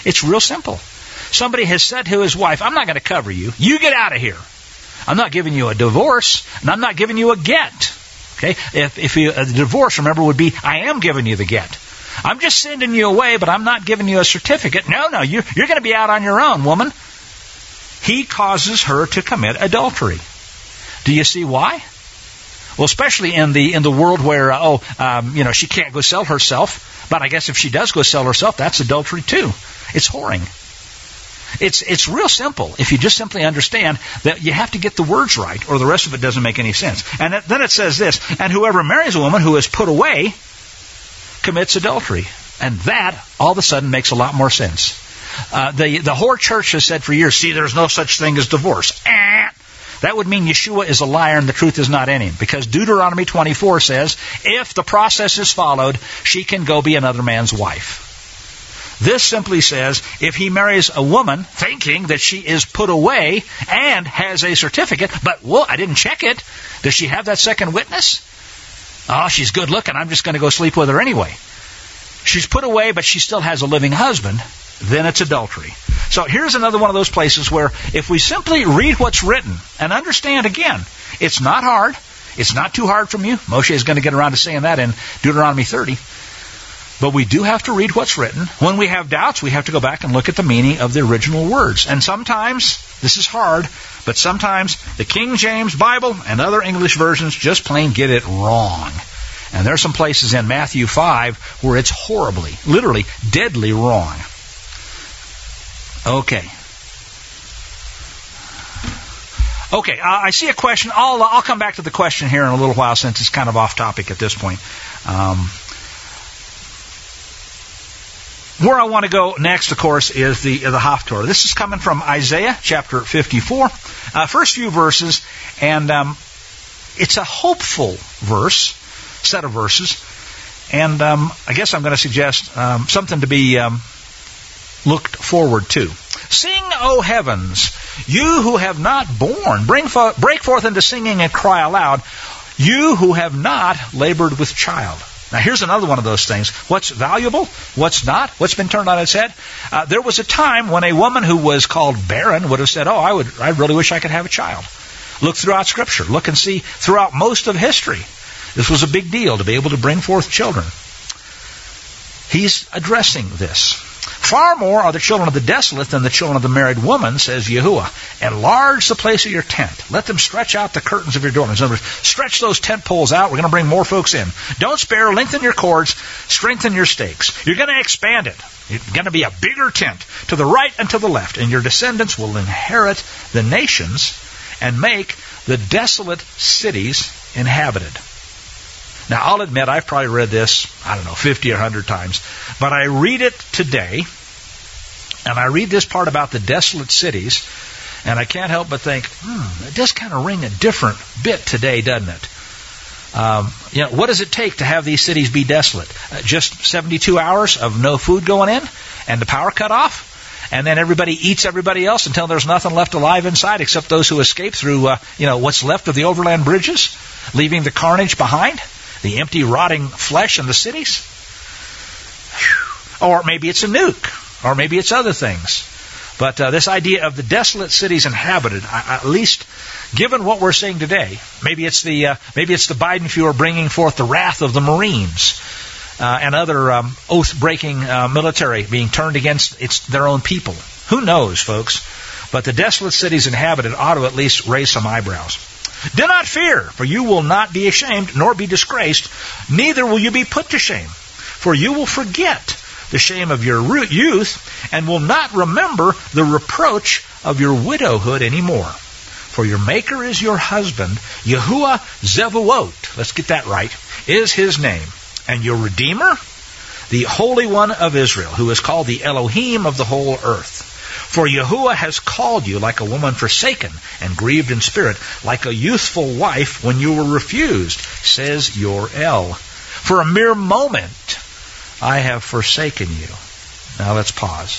It's real simple. Somebody has said to his wife, I'm not going to cover you. You get out of here. I'm not giving you a divorce, and I'm not giving you a get. Okay? If a divorce, remember, would be, I am giving you the get. I'm just sending you away, but I'm not giving you a certificate. No, you're going to be out on your own, woman. He causes her to commit adultery. Do you see why? Well, especially in the world where, she can't go sell herself. But I guess if she does go sell herself, that's adultery too. It's whoring. It's real simple if you just simply understand that you have to get the words right, or the rest of it doesn't make any sense. And then it says this, and whoever marries a woman who is put away commits adultery. And that, all of a sudden, makes a lot more sense. The whore church has said for years, see, there's no such thing as divorce. That would mean Yeshua is a liar and the truth is not in him. Because Deuteronomy 24 says, if the process is followed, she can go be another man's wife. This simply says, if he marries a woman thinking that she is put away and has a certificate, but, I didn't check it. Does she have that second witness? Oh, she's good looking. I'm just going to go sleep with her anyway. She's put away, but she still has a living husband. Then it's adultery. So here's another one of those places where if we simply read what's written and understand again, it's not hard. It's not too hard from you. Moshe is going to get around to saying that in Deuteronomy 30. But we do have to read what's written. When we have doubts, we have to go back and look at the meaning of the original words. And sometimes, this is hard, but sometimes the King James Bible and other English versions just plain get it wrong. And there are some places in Matthew 5 where it's horribly, literally, deadly wrong. Okay, I see a question. I'll come back to the question here in a little while since it's kind of off topic at this point. Where I want to go next, of course, is the Haftorah. This is coming from Isaiah chapter 54. First few verses, and it's a hopeful set of verses. And I guess I'm going to suggest something to be looked forward to. Sing, O heavens, you who have not borne. Break forth into singing and cry aloud, you who have not labored with child. Now here's another one of those things. What's valuable? What's not? What's been turned on its head? There was a time when a woman who was called barren would have said, I really wish I could have a child. Look throughout Scripture. Look and see throughout most of history. This was a big deal to be able to bring forth children. He's addressing this. Far more are the children of the desolate than the children of the married woman, says Yahuwah. Enlarge the place of your tent. Let them stretch out the curtains of your doorways. In other words, stretch those tent poles out. We're going to bring more folks in. Don't spare. Lengthen your cords. Strengthen your stakes. You're going to expand it. It's going to be a bigger tent to the right and to the left. And your descendants will inherit the nations and make the desolate cities inhabited. Now, I'll admit, I've probably read this, 50 or 100 times. But I read it today, and I read this part about the desolate cities, and I can't help but think, it does kind of ring a different bit today, doesn't it? What does it take to have these cities be desolate? Just 72 hours of no food going in, and the power cut off? And then everybody eats everybody else until there's nothing left alive inside except those who escape through, what's left of the overland bridges, leaving the carnage behind? The empty, rotting flesh in the cities? Or maybe it's a nuke. Or maybe it's other things. But this idea of the desolate cities inhabited, at least given what we're seeing today, maybe it's the Biden Fuhrer bringing forth the wrath of the Marines and other oath-breaking military being turned against their own people. Who knows, folks? But the desolate cities inhabited ought to at least raise some eyebrows. Do not fear, for you will not be ashamed, nor be disgraced, neither will you be put to shame. For you will forget the shame of your youth, and will not remember the reproach of your widowhood anymore. For your Maker is your husband, Yahuwah Zevuot, let's get that right, is his name. And your Redeemer, the Holy One of Israel, who is called the Elohim of the whole earth. For Yahuwah has called you like a woman forsaken and grieved in spirit, like a youthful wife when you were refused, says your El. For a mere moment I have forsaken you. Now let's pause.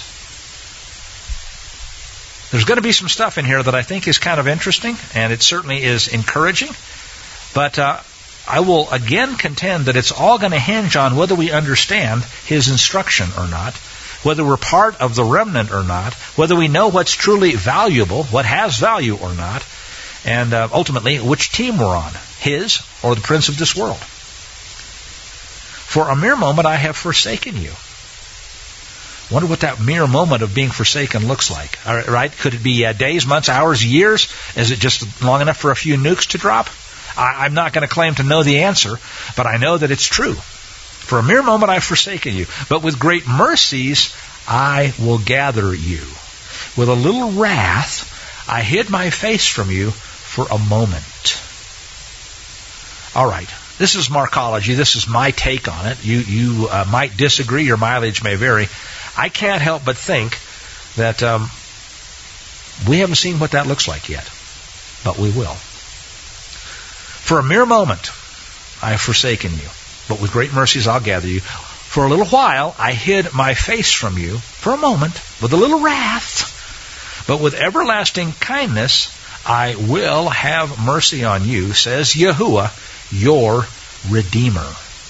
There's going to be some stuff in here that I think is kind of interesting, and it certainly is encouraging. But I will again contend that it's all going to hinge on whether we understand his instruction or not. whether we're part of the remnant or not, whether we know what's truly valuable, what has value or not, and ultimately which team we're on, his or the prince of this world. For a mere moment I have forsaken you. Wonder what that mere moment of being forsaken looks like. All right? Could it be days, months, hours, years? Is it just long enough for a few nukes to drop? I'm not going to claim to know the answer, but I know that it's true. For a mere moment I've forsaken you, but with great mercies I will gather you. With a little wrath I hid my face from you for a moment. All right. This is Markology. This is my take on it. You might disagree. Your mileage may vary. I can't help but think that we haven't seen what that looks like yet, but we will. For a mere moment I have forsaken you, but with great mercies I'll gather you. For a little while I hid my face from you, for a moment, with a little wrath, but with everlasting kindness I will have mercy on you, says Yahuwah, your Redeemer.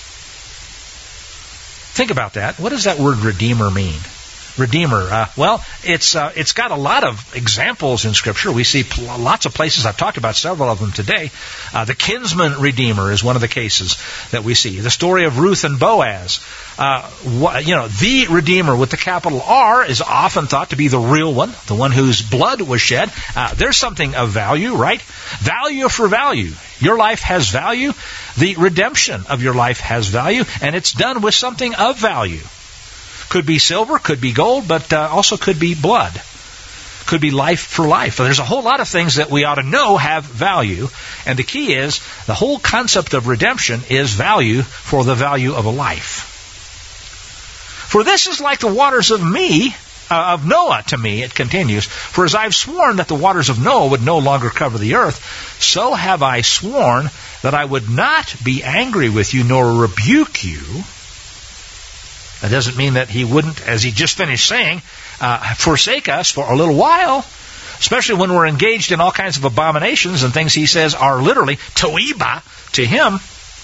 Think about that. What does that word Redeemer mean? Redeemer. It's got a lot of examples in Scripture. We see lots of places. I've talked about several of them today. The kinsman redeemer is one of the cases that we see. The story of Ruth and Boaz. The Redeemer with the capital R is often thought to be the real one, the one whose blood was shed. There's something of value, right? Value for value. Your life has value. The redemption of your life has value, and it's done with something of value. Could be silver, could be gold, but also could be blood. Could be life for life. There's a whole lot of things that we ought to know have value, and the key is the whole concept of redemption is value for the value of a life. For this is like the waters of Noah to me, it continues. For as I've sworn that the waters of Noah would no longer cover the earth, so have I sworn that I would not be angry with you nor rebuke you. That doesn't mean that he wouldn't, as he just finished saying, forsake us for a little while, especially when we're engaged in all kinds of abominations and things he says are literally toiba to him.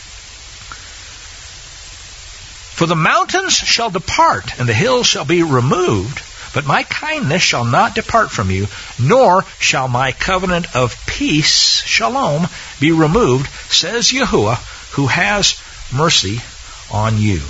For the mountains shall depart and the hills shall be removed, but my kindness shall not depart from you, nor shall my covenant of peace, shalom, be removed, says Yahuwah, who has mercy on you.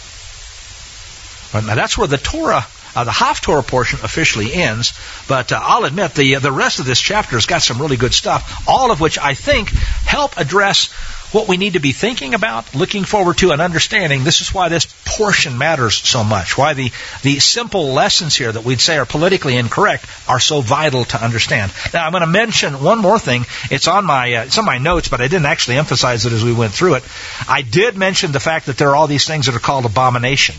Now that's where the Torah, the Haftorah portion officially ends, but I'll admit the rest of this chapter has got some really good stuff, all of which I think help address what we need to be thinking about, looking forward to, and understanding. This is why this portion matters so much, why the simple lessons here that we'd say are politically incorrect are so vital to understand. Now I'm going to mention one more thing. It's on my notes, but I didn't actually emphasize it as we went through it. I did mention the fact that there are all these things that are called abomination.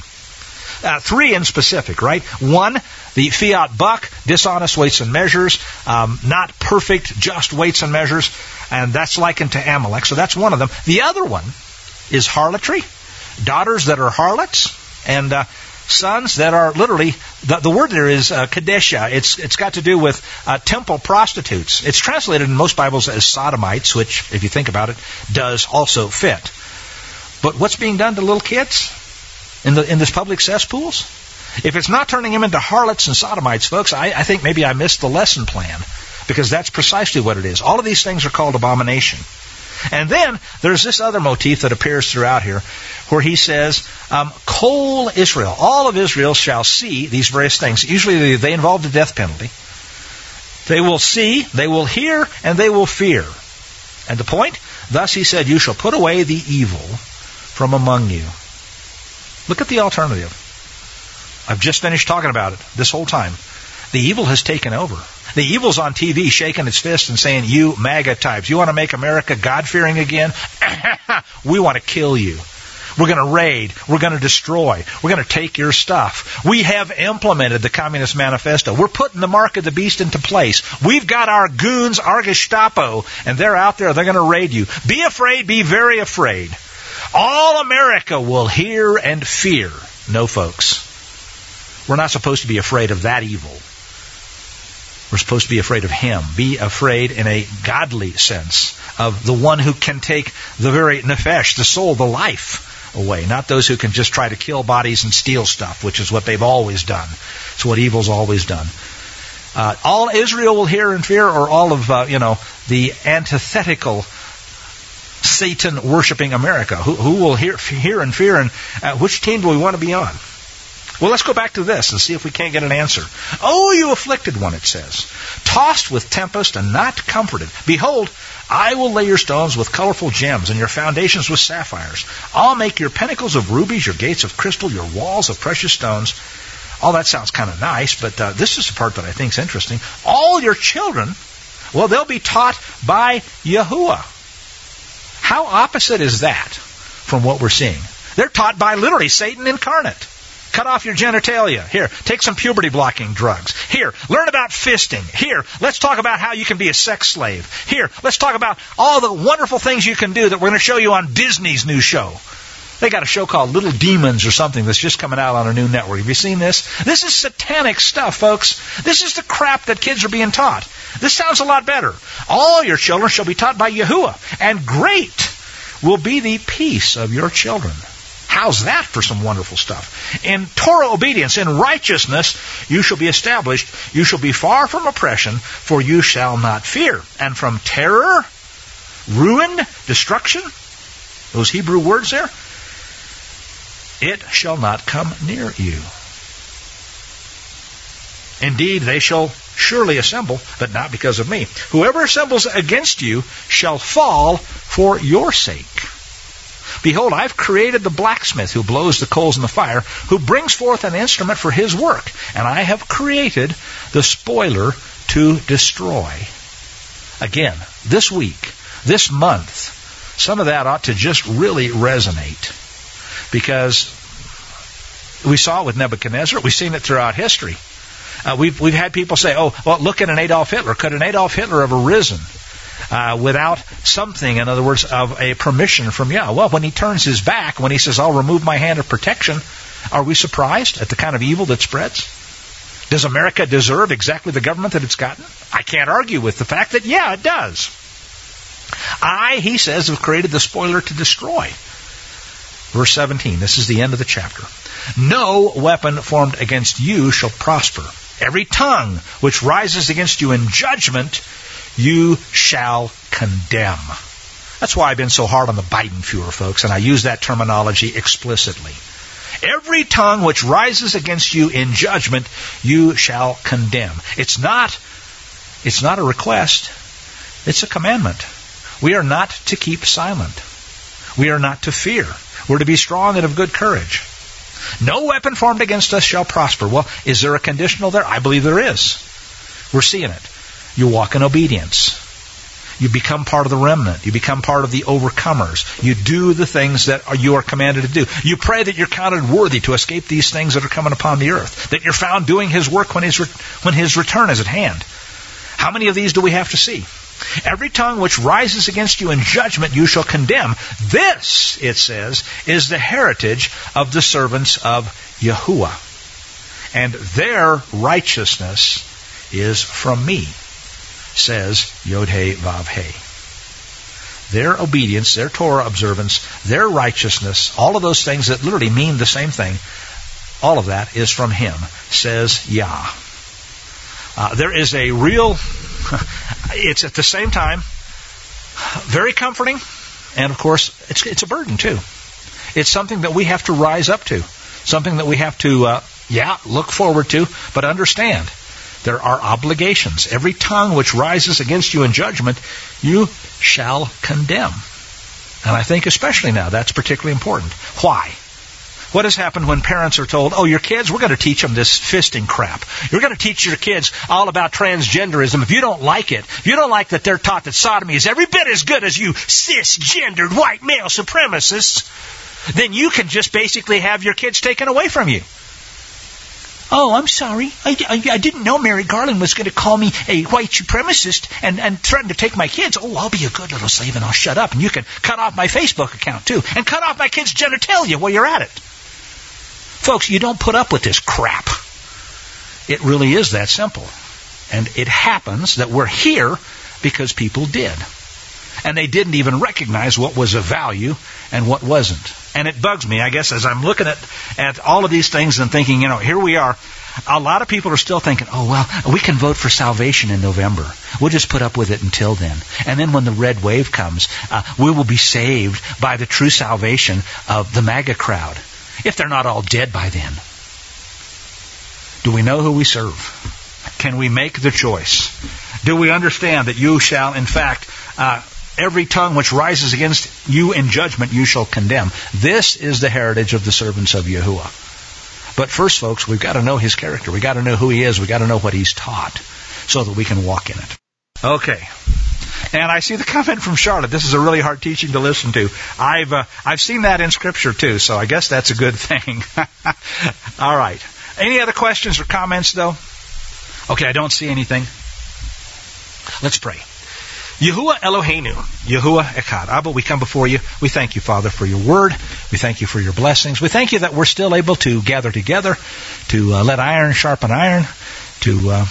3 in specific, right? 1, the fiat buck, dishonest weights and measures, not perfect, just weights and measures, and that's likened to Amalek, so that's one of them. The other one is harlotry, daughters that are harlots, and sons that are literally, the word there is kadesha. It's got to do with temple prostitutes. It's translated in most Bibles as sodomites, which, if you think about it, does also fit. But what's being done to little kids in this public cesspools? If it's not turning them into harlots and sodomites, folks, I think maybe I missed the lesson plan, because that's precisely what it is. All of these things are called abomination. And then there's this other motif that appears throughout here, where he says, Kol Israel, all of Israel shall see these various things. Usually they involve the death penalty. They will see, they will hear, and they will fear. And the point? Thus he said, you shall put away the evil from among you. Look at the alternative. I've just finished talking about it this whole time. The evil has taken over. The evil's on TV shaking its fist and saying, you MAGA types, you want to make America God-fearing again? We want to kill you. We're going to raid. We're going to destroy. We're going to take your stuff. We have implemented the Communist Manifesto. We're putting the mark of the beast into place. We've got our goons, our Gestapo, and they're out there. They're going to raid you. Be afraid. Be very afraid. All America will hear and fear. No, folks. We're not supposed to be afraid of that evil. We're supposed to be afraid of Him. Be afraid in a godly sense of the one who can take the very nefesh, the soul, the life, away. Not those who can just try to kill bodies and steal stuff, which is what they've always done. It's what evil's always done. All Israel will hear and fear, or all of, the antithetical Satan-worshipping America? Who will hear and fear, and which team do we want to be on? Well, let's go back to this and see if we can't get an answer. Oh, you afflicted one, it says, tossed with tempest and not comforted. Behold, I will lay your stones with colorful gems and your foundations with sapphires. I'll make your pinnacles of rubies, your gates of crystal, your walls of precious stones. All that sounds kind of nice, but this is the part that I think is interesting. All your children, well, they'll be taught by Yahuwah. How opposite is that from what we're seeing? They're taught by literally Satan incarnate. Cut off your genitalia. Here, take some puberty-blocking drugs. Here, learn about fisting. Here, let's talk about how you can be a sex slave. Here, let's talk about all the wonderful things you can do that we're going to show you on Disney's new show. They got a show called Little Demons or something that's just coming out on a new network. Have you seen this? This is satanic stuff, folks. This is the crap that kids are being taught. This sounds a lot better. All your children shall be taught by Yahuwah, and great will be the peace of your children. How's that for some wonderful stuff? In Torah obedience, in righteousness, you shall be established. You shall be far from oppression, for you shall not fear. And from terror, ruin, destruction, those Hebrew words there, it shall not come near you. Indeed, they shall surely assemble, but not because of me. Whoever assembles against you shall fall for your sake. Behold, I've created the blacksmith who blows the coals in the fire, who brings forth an instrument for his work. And I have created the spoiler to destroy. Again, this week, this month, some of that ought to just really resonate. Because we saw it with Nebuchadnezzar. We've seen it throughout history. We've had people say, oh, well, look at an Adolf Hitler. Could an Adolf Hitler have arisen without something, in other words, of a permission from Yah? Well, when he turns his back, when he says, I'll remove my hand of protection, are we surprised at the kind of evil that spreads? Does America deserve exactly the government that it's gotten? I can't argue with the fact that, yeah, it does. I, he says, have created the spoiler to destroy. Verse 17, this is the end of the chapter. No weapon formed against you shall prosper. Every tongue which rises against you in judgment, you shall condemn. That's why I've been so hard on the Biden-Führer, folks, and I use that terminology explicitly. Every tongue which rises against you in judgment, you shall condemn. It's not a request. It's a commandment. We are not to keep silent. We are not to fear. We're to be strong and of good courage. No weapon formed against us shall prosper. Well, is there a conditional there? I believe there is. We're seeing it. You walk in obedience. You become part of the remnant. You become part of the overcomers. You do the things that you are commanded to do. You pray that you're counted worthy to escape these things that are coming upon the earth. That you're found doing His work when His return is at hand. How many of these do we have to see? Every tongue which rises against you in judgment you shall condemn. This, it says, is the heritage of the servants of Yahuwah. And their righteousness is from me, says Yod-Heh Vav-Heh. Their obedience, their Torah observance, their righteousness, all of those things that literally mean the same thing, all of that is from Him, says Yah. There is a real, it's at the same time very comforting, and of course it's a burden too. It's something that we have to rise up to, something that we have to, look forward to, but understand. There are obligations. Every tongue which rises against you in judgment, you shall condemn. And I think especially now, that's particularly important. Why? What has happened when parents are told, oh, your kids, we're going to teach them this fisting crap. You're going to teach your kids all about transgenderism. If you don't like it, if you don't like that they're taught that sodomy is every bit as good as you cisgendered white male supremacists, then you can just basically have your kids taken away from you. Oh, I'm sorry. I didn't know Mary Garland was going to call me a white supremacist and threaten to take my kids. Oh, I'll be a good little slave and I'll shut up. And you can cut off my Facebook account too. And cut off my kids' genitalia while you're at it. Folks, you don't put up with this crap. It really is that simple. And it happens that we're here because people did. And they didn't even recognize what was of value and what wasn't. And it bugs me, I guess, as I'm looking at all of these things and thinking, here we are. A lot of people are still thinking, oh, well, we can vote for salvation in November. We'll just put up with it until then. And then when the red wave comes, we will be saved by the true salvation of the MAGA crowd, if they're not all dead by then. Do we know who we serve? Can we make the choice? Do we understand that you shall, in fact, every tongue which rises against you in judgment you shall condemn? This is the heritage of the servants of Yahuwah. But first, folks, we've got to know His character. We've got to know who He is. We've got to know what He's taught so that we can walk in it. Okay. And I see the comment from Charlotte. This is a really hard teaching to listen to. I've seen that in Scripture, too, so I guess that's a good thing. All right. Any other questions or comments, though? Okay, I don't see anything. Let's pray. Yahuwah Eloheinu, Yahuwah Echad. Abba, we come before you. We thank you, Father, for your word. We thank you for your blessings. We thank you that we're still able to gather together, to let iron sharpen iron, to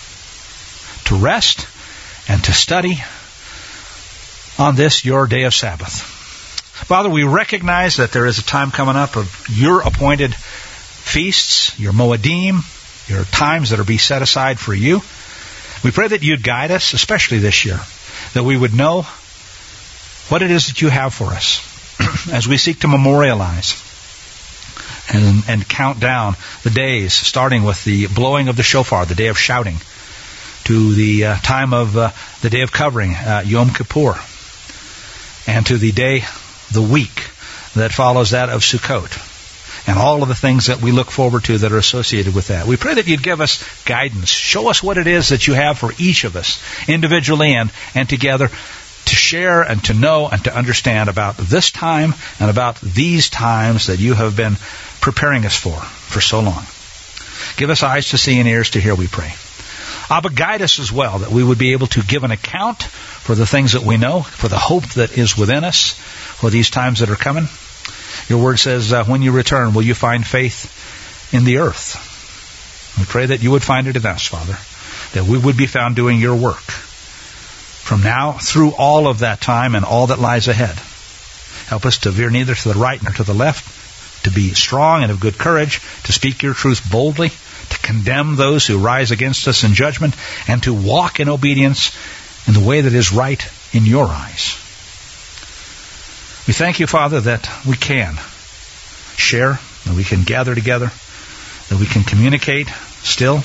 rest and to study on this, your day of Sabbath. Father, we recognize that there is a time coming up of your appointed feasts, your Moedim, your times that are be set aside for you. We pray that you'd guide us, especially this year, that we would know what it is that you have for us as we seek to memorialize and count down the days, starting with the blowing of the shofar, the day of shouting, to the time of the day of covering, Yom Kippur, and to the day, the week that follows that of Sukkot, and all of the things that we look forward to that are associated with that. We pray that you'd give us guidance. Show us what it is that you have for each of us, individually and together, to share and to know and to understand about this time and about these times that you have been preparing us for so long. Give us eyes to see and ears to hear, we pray. Abba, guide us as well, that we would be able to give an account for the things that we know, for the hope that is within us, for these times that are coming. Your word says, when you return, will you find faith in the earth? We pray that you would find it in us, Father, that we would be found doing your work from now through all of that time and all that lies ahead. Help us to veer neither to the right nor to the left, to be strong and of good courage, to speak your truth boldly, to condemn those who rise against us in judgment, and to walk in obedience in the way that is right in your eyes. We thank you, Father, that we can share, that we can gather together, that we can communicate still.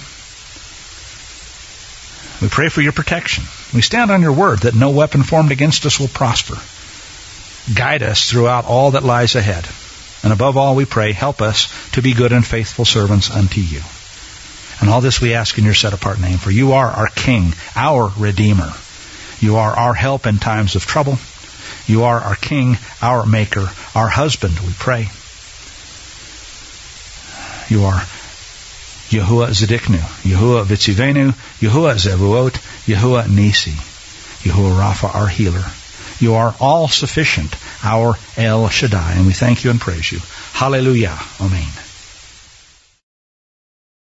We pray for your protection. We stand on your word that no weapon formed against us will prosper. Guide us throughout all that lies ahead. And above all, we pray, help us to be good and faithful servants unto you. And all this we ask in your set-apart name, for you are our King, our Redeemer. You are our help in times of trouble. You are our King, our Maker, our husband, we pray. You are Yahuwah Zedeknu, Yahuwah Vitzivenu, Yahuwah Zevuot, Yahuwah Nisi, Yahuwah Rapha, our healer. You are all sufficient, our El Shaddai, and we thank you and praise you. Hallelujah. Amen.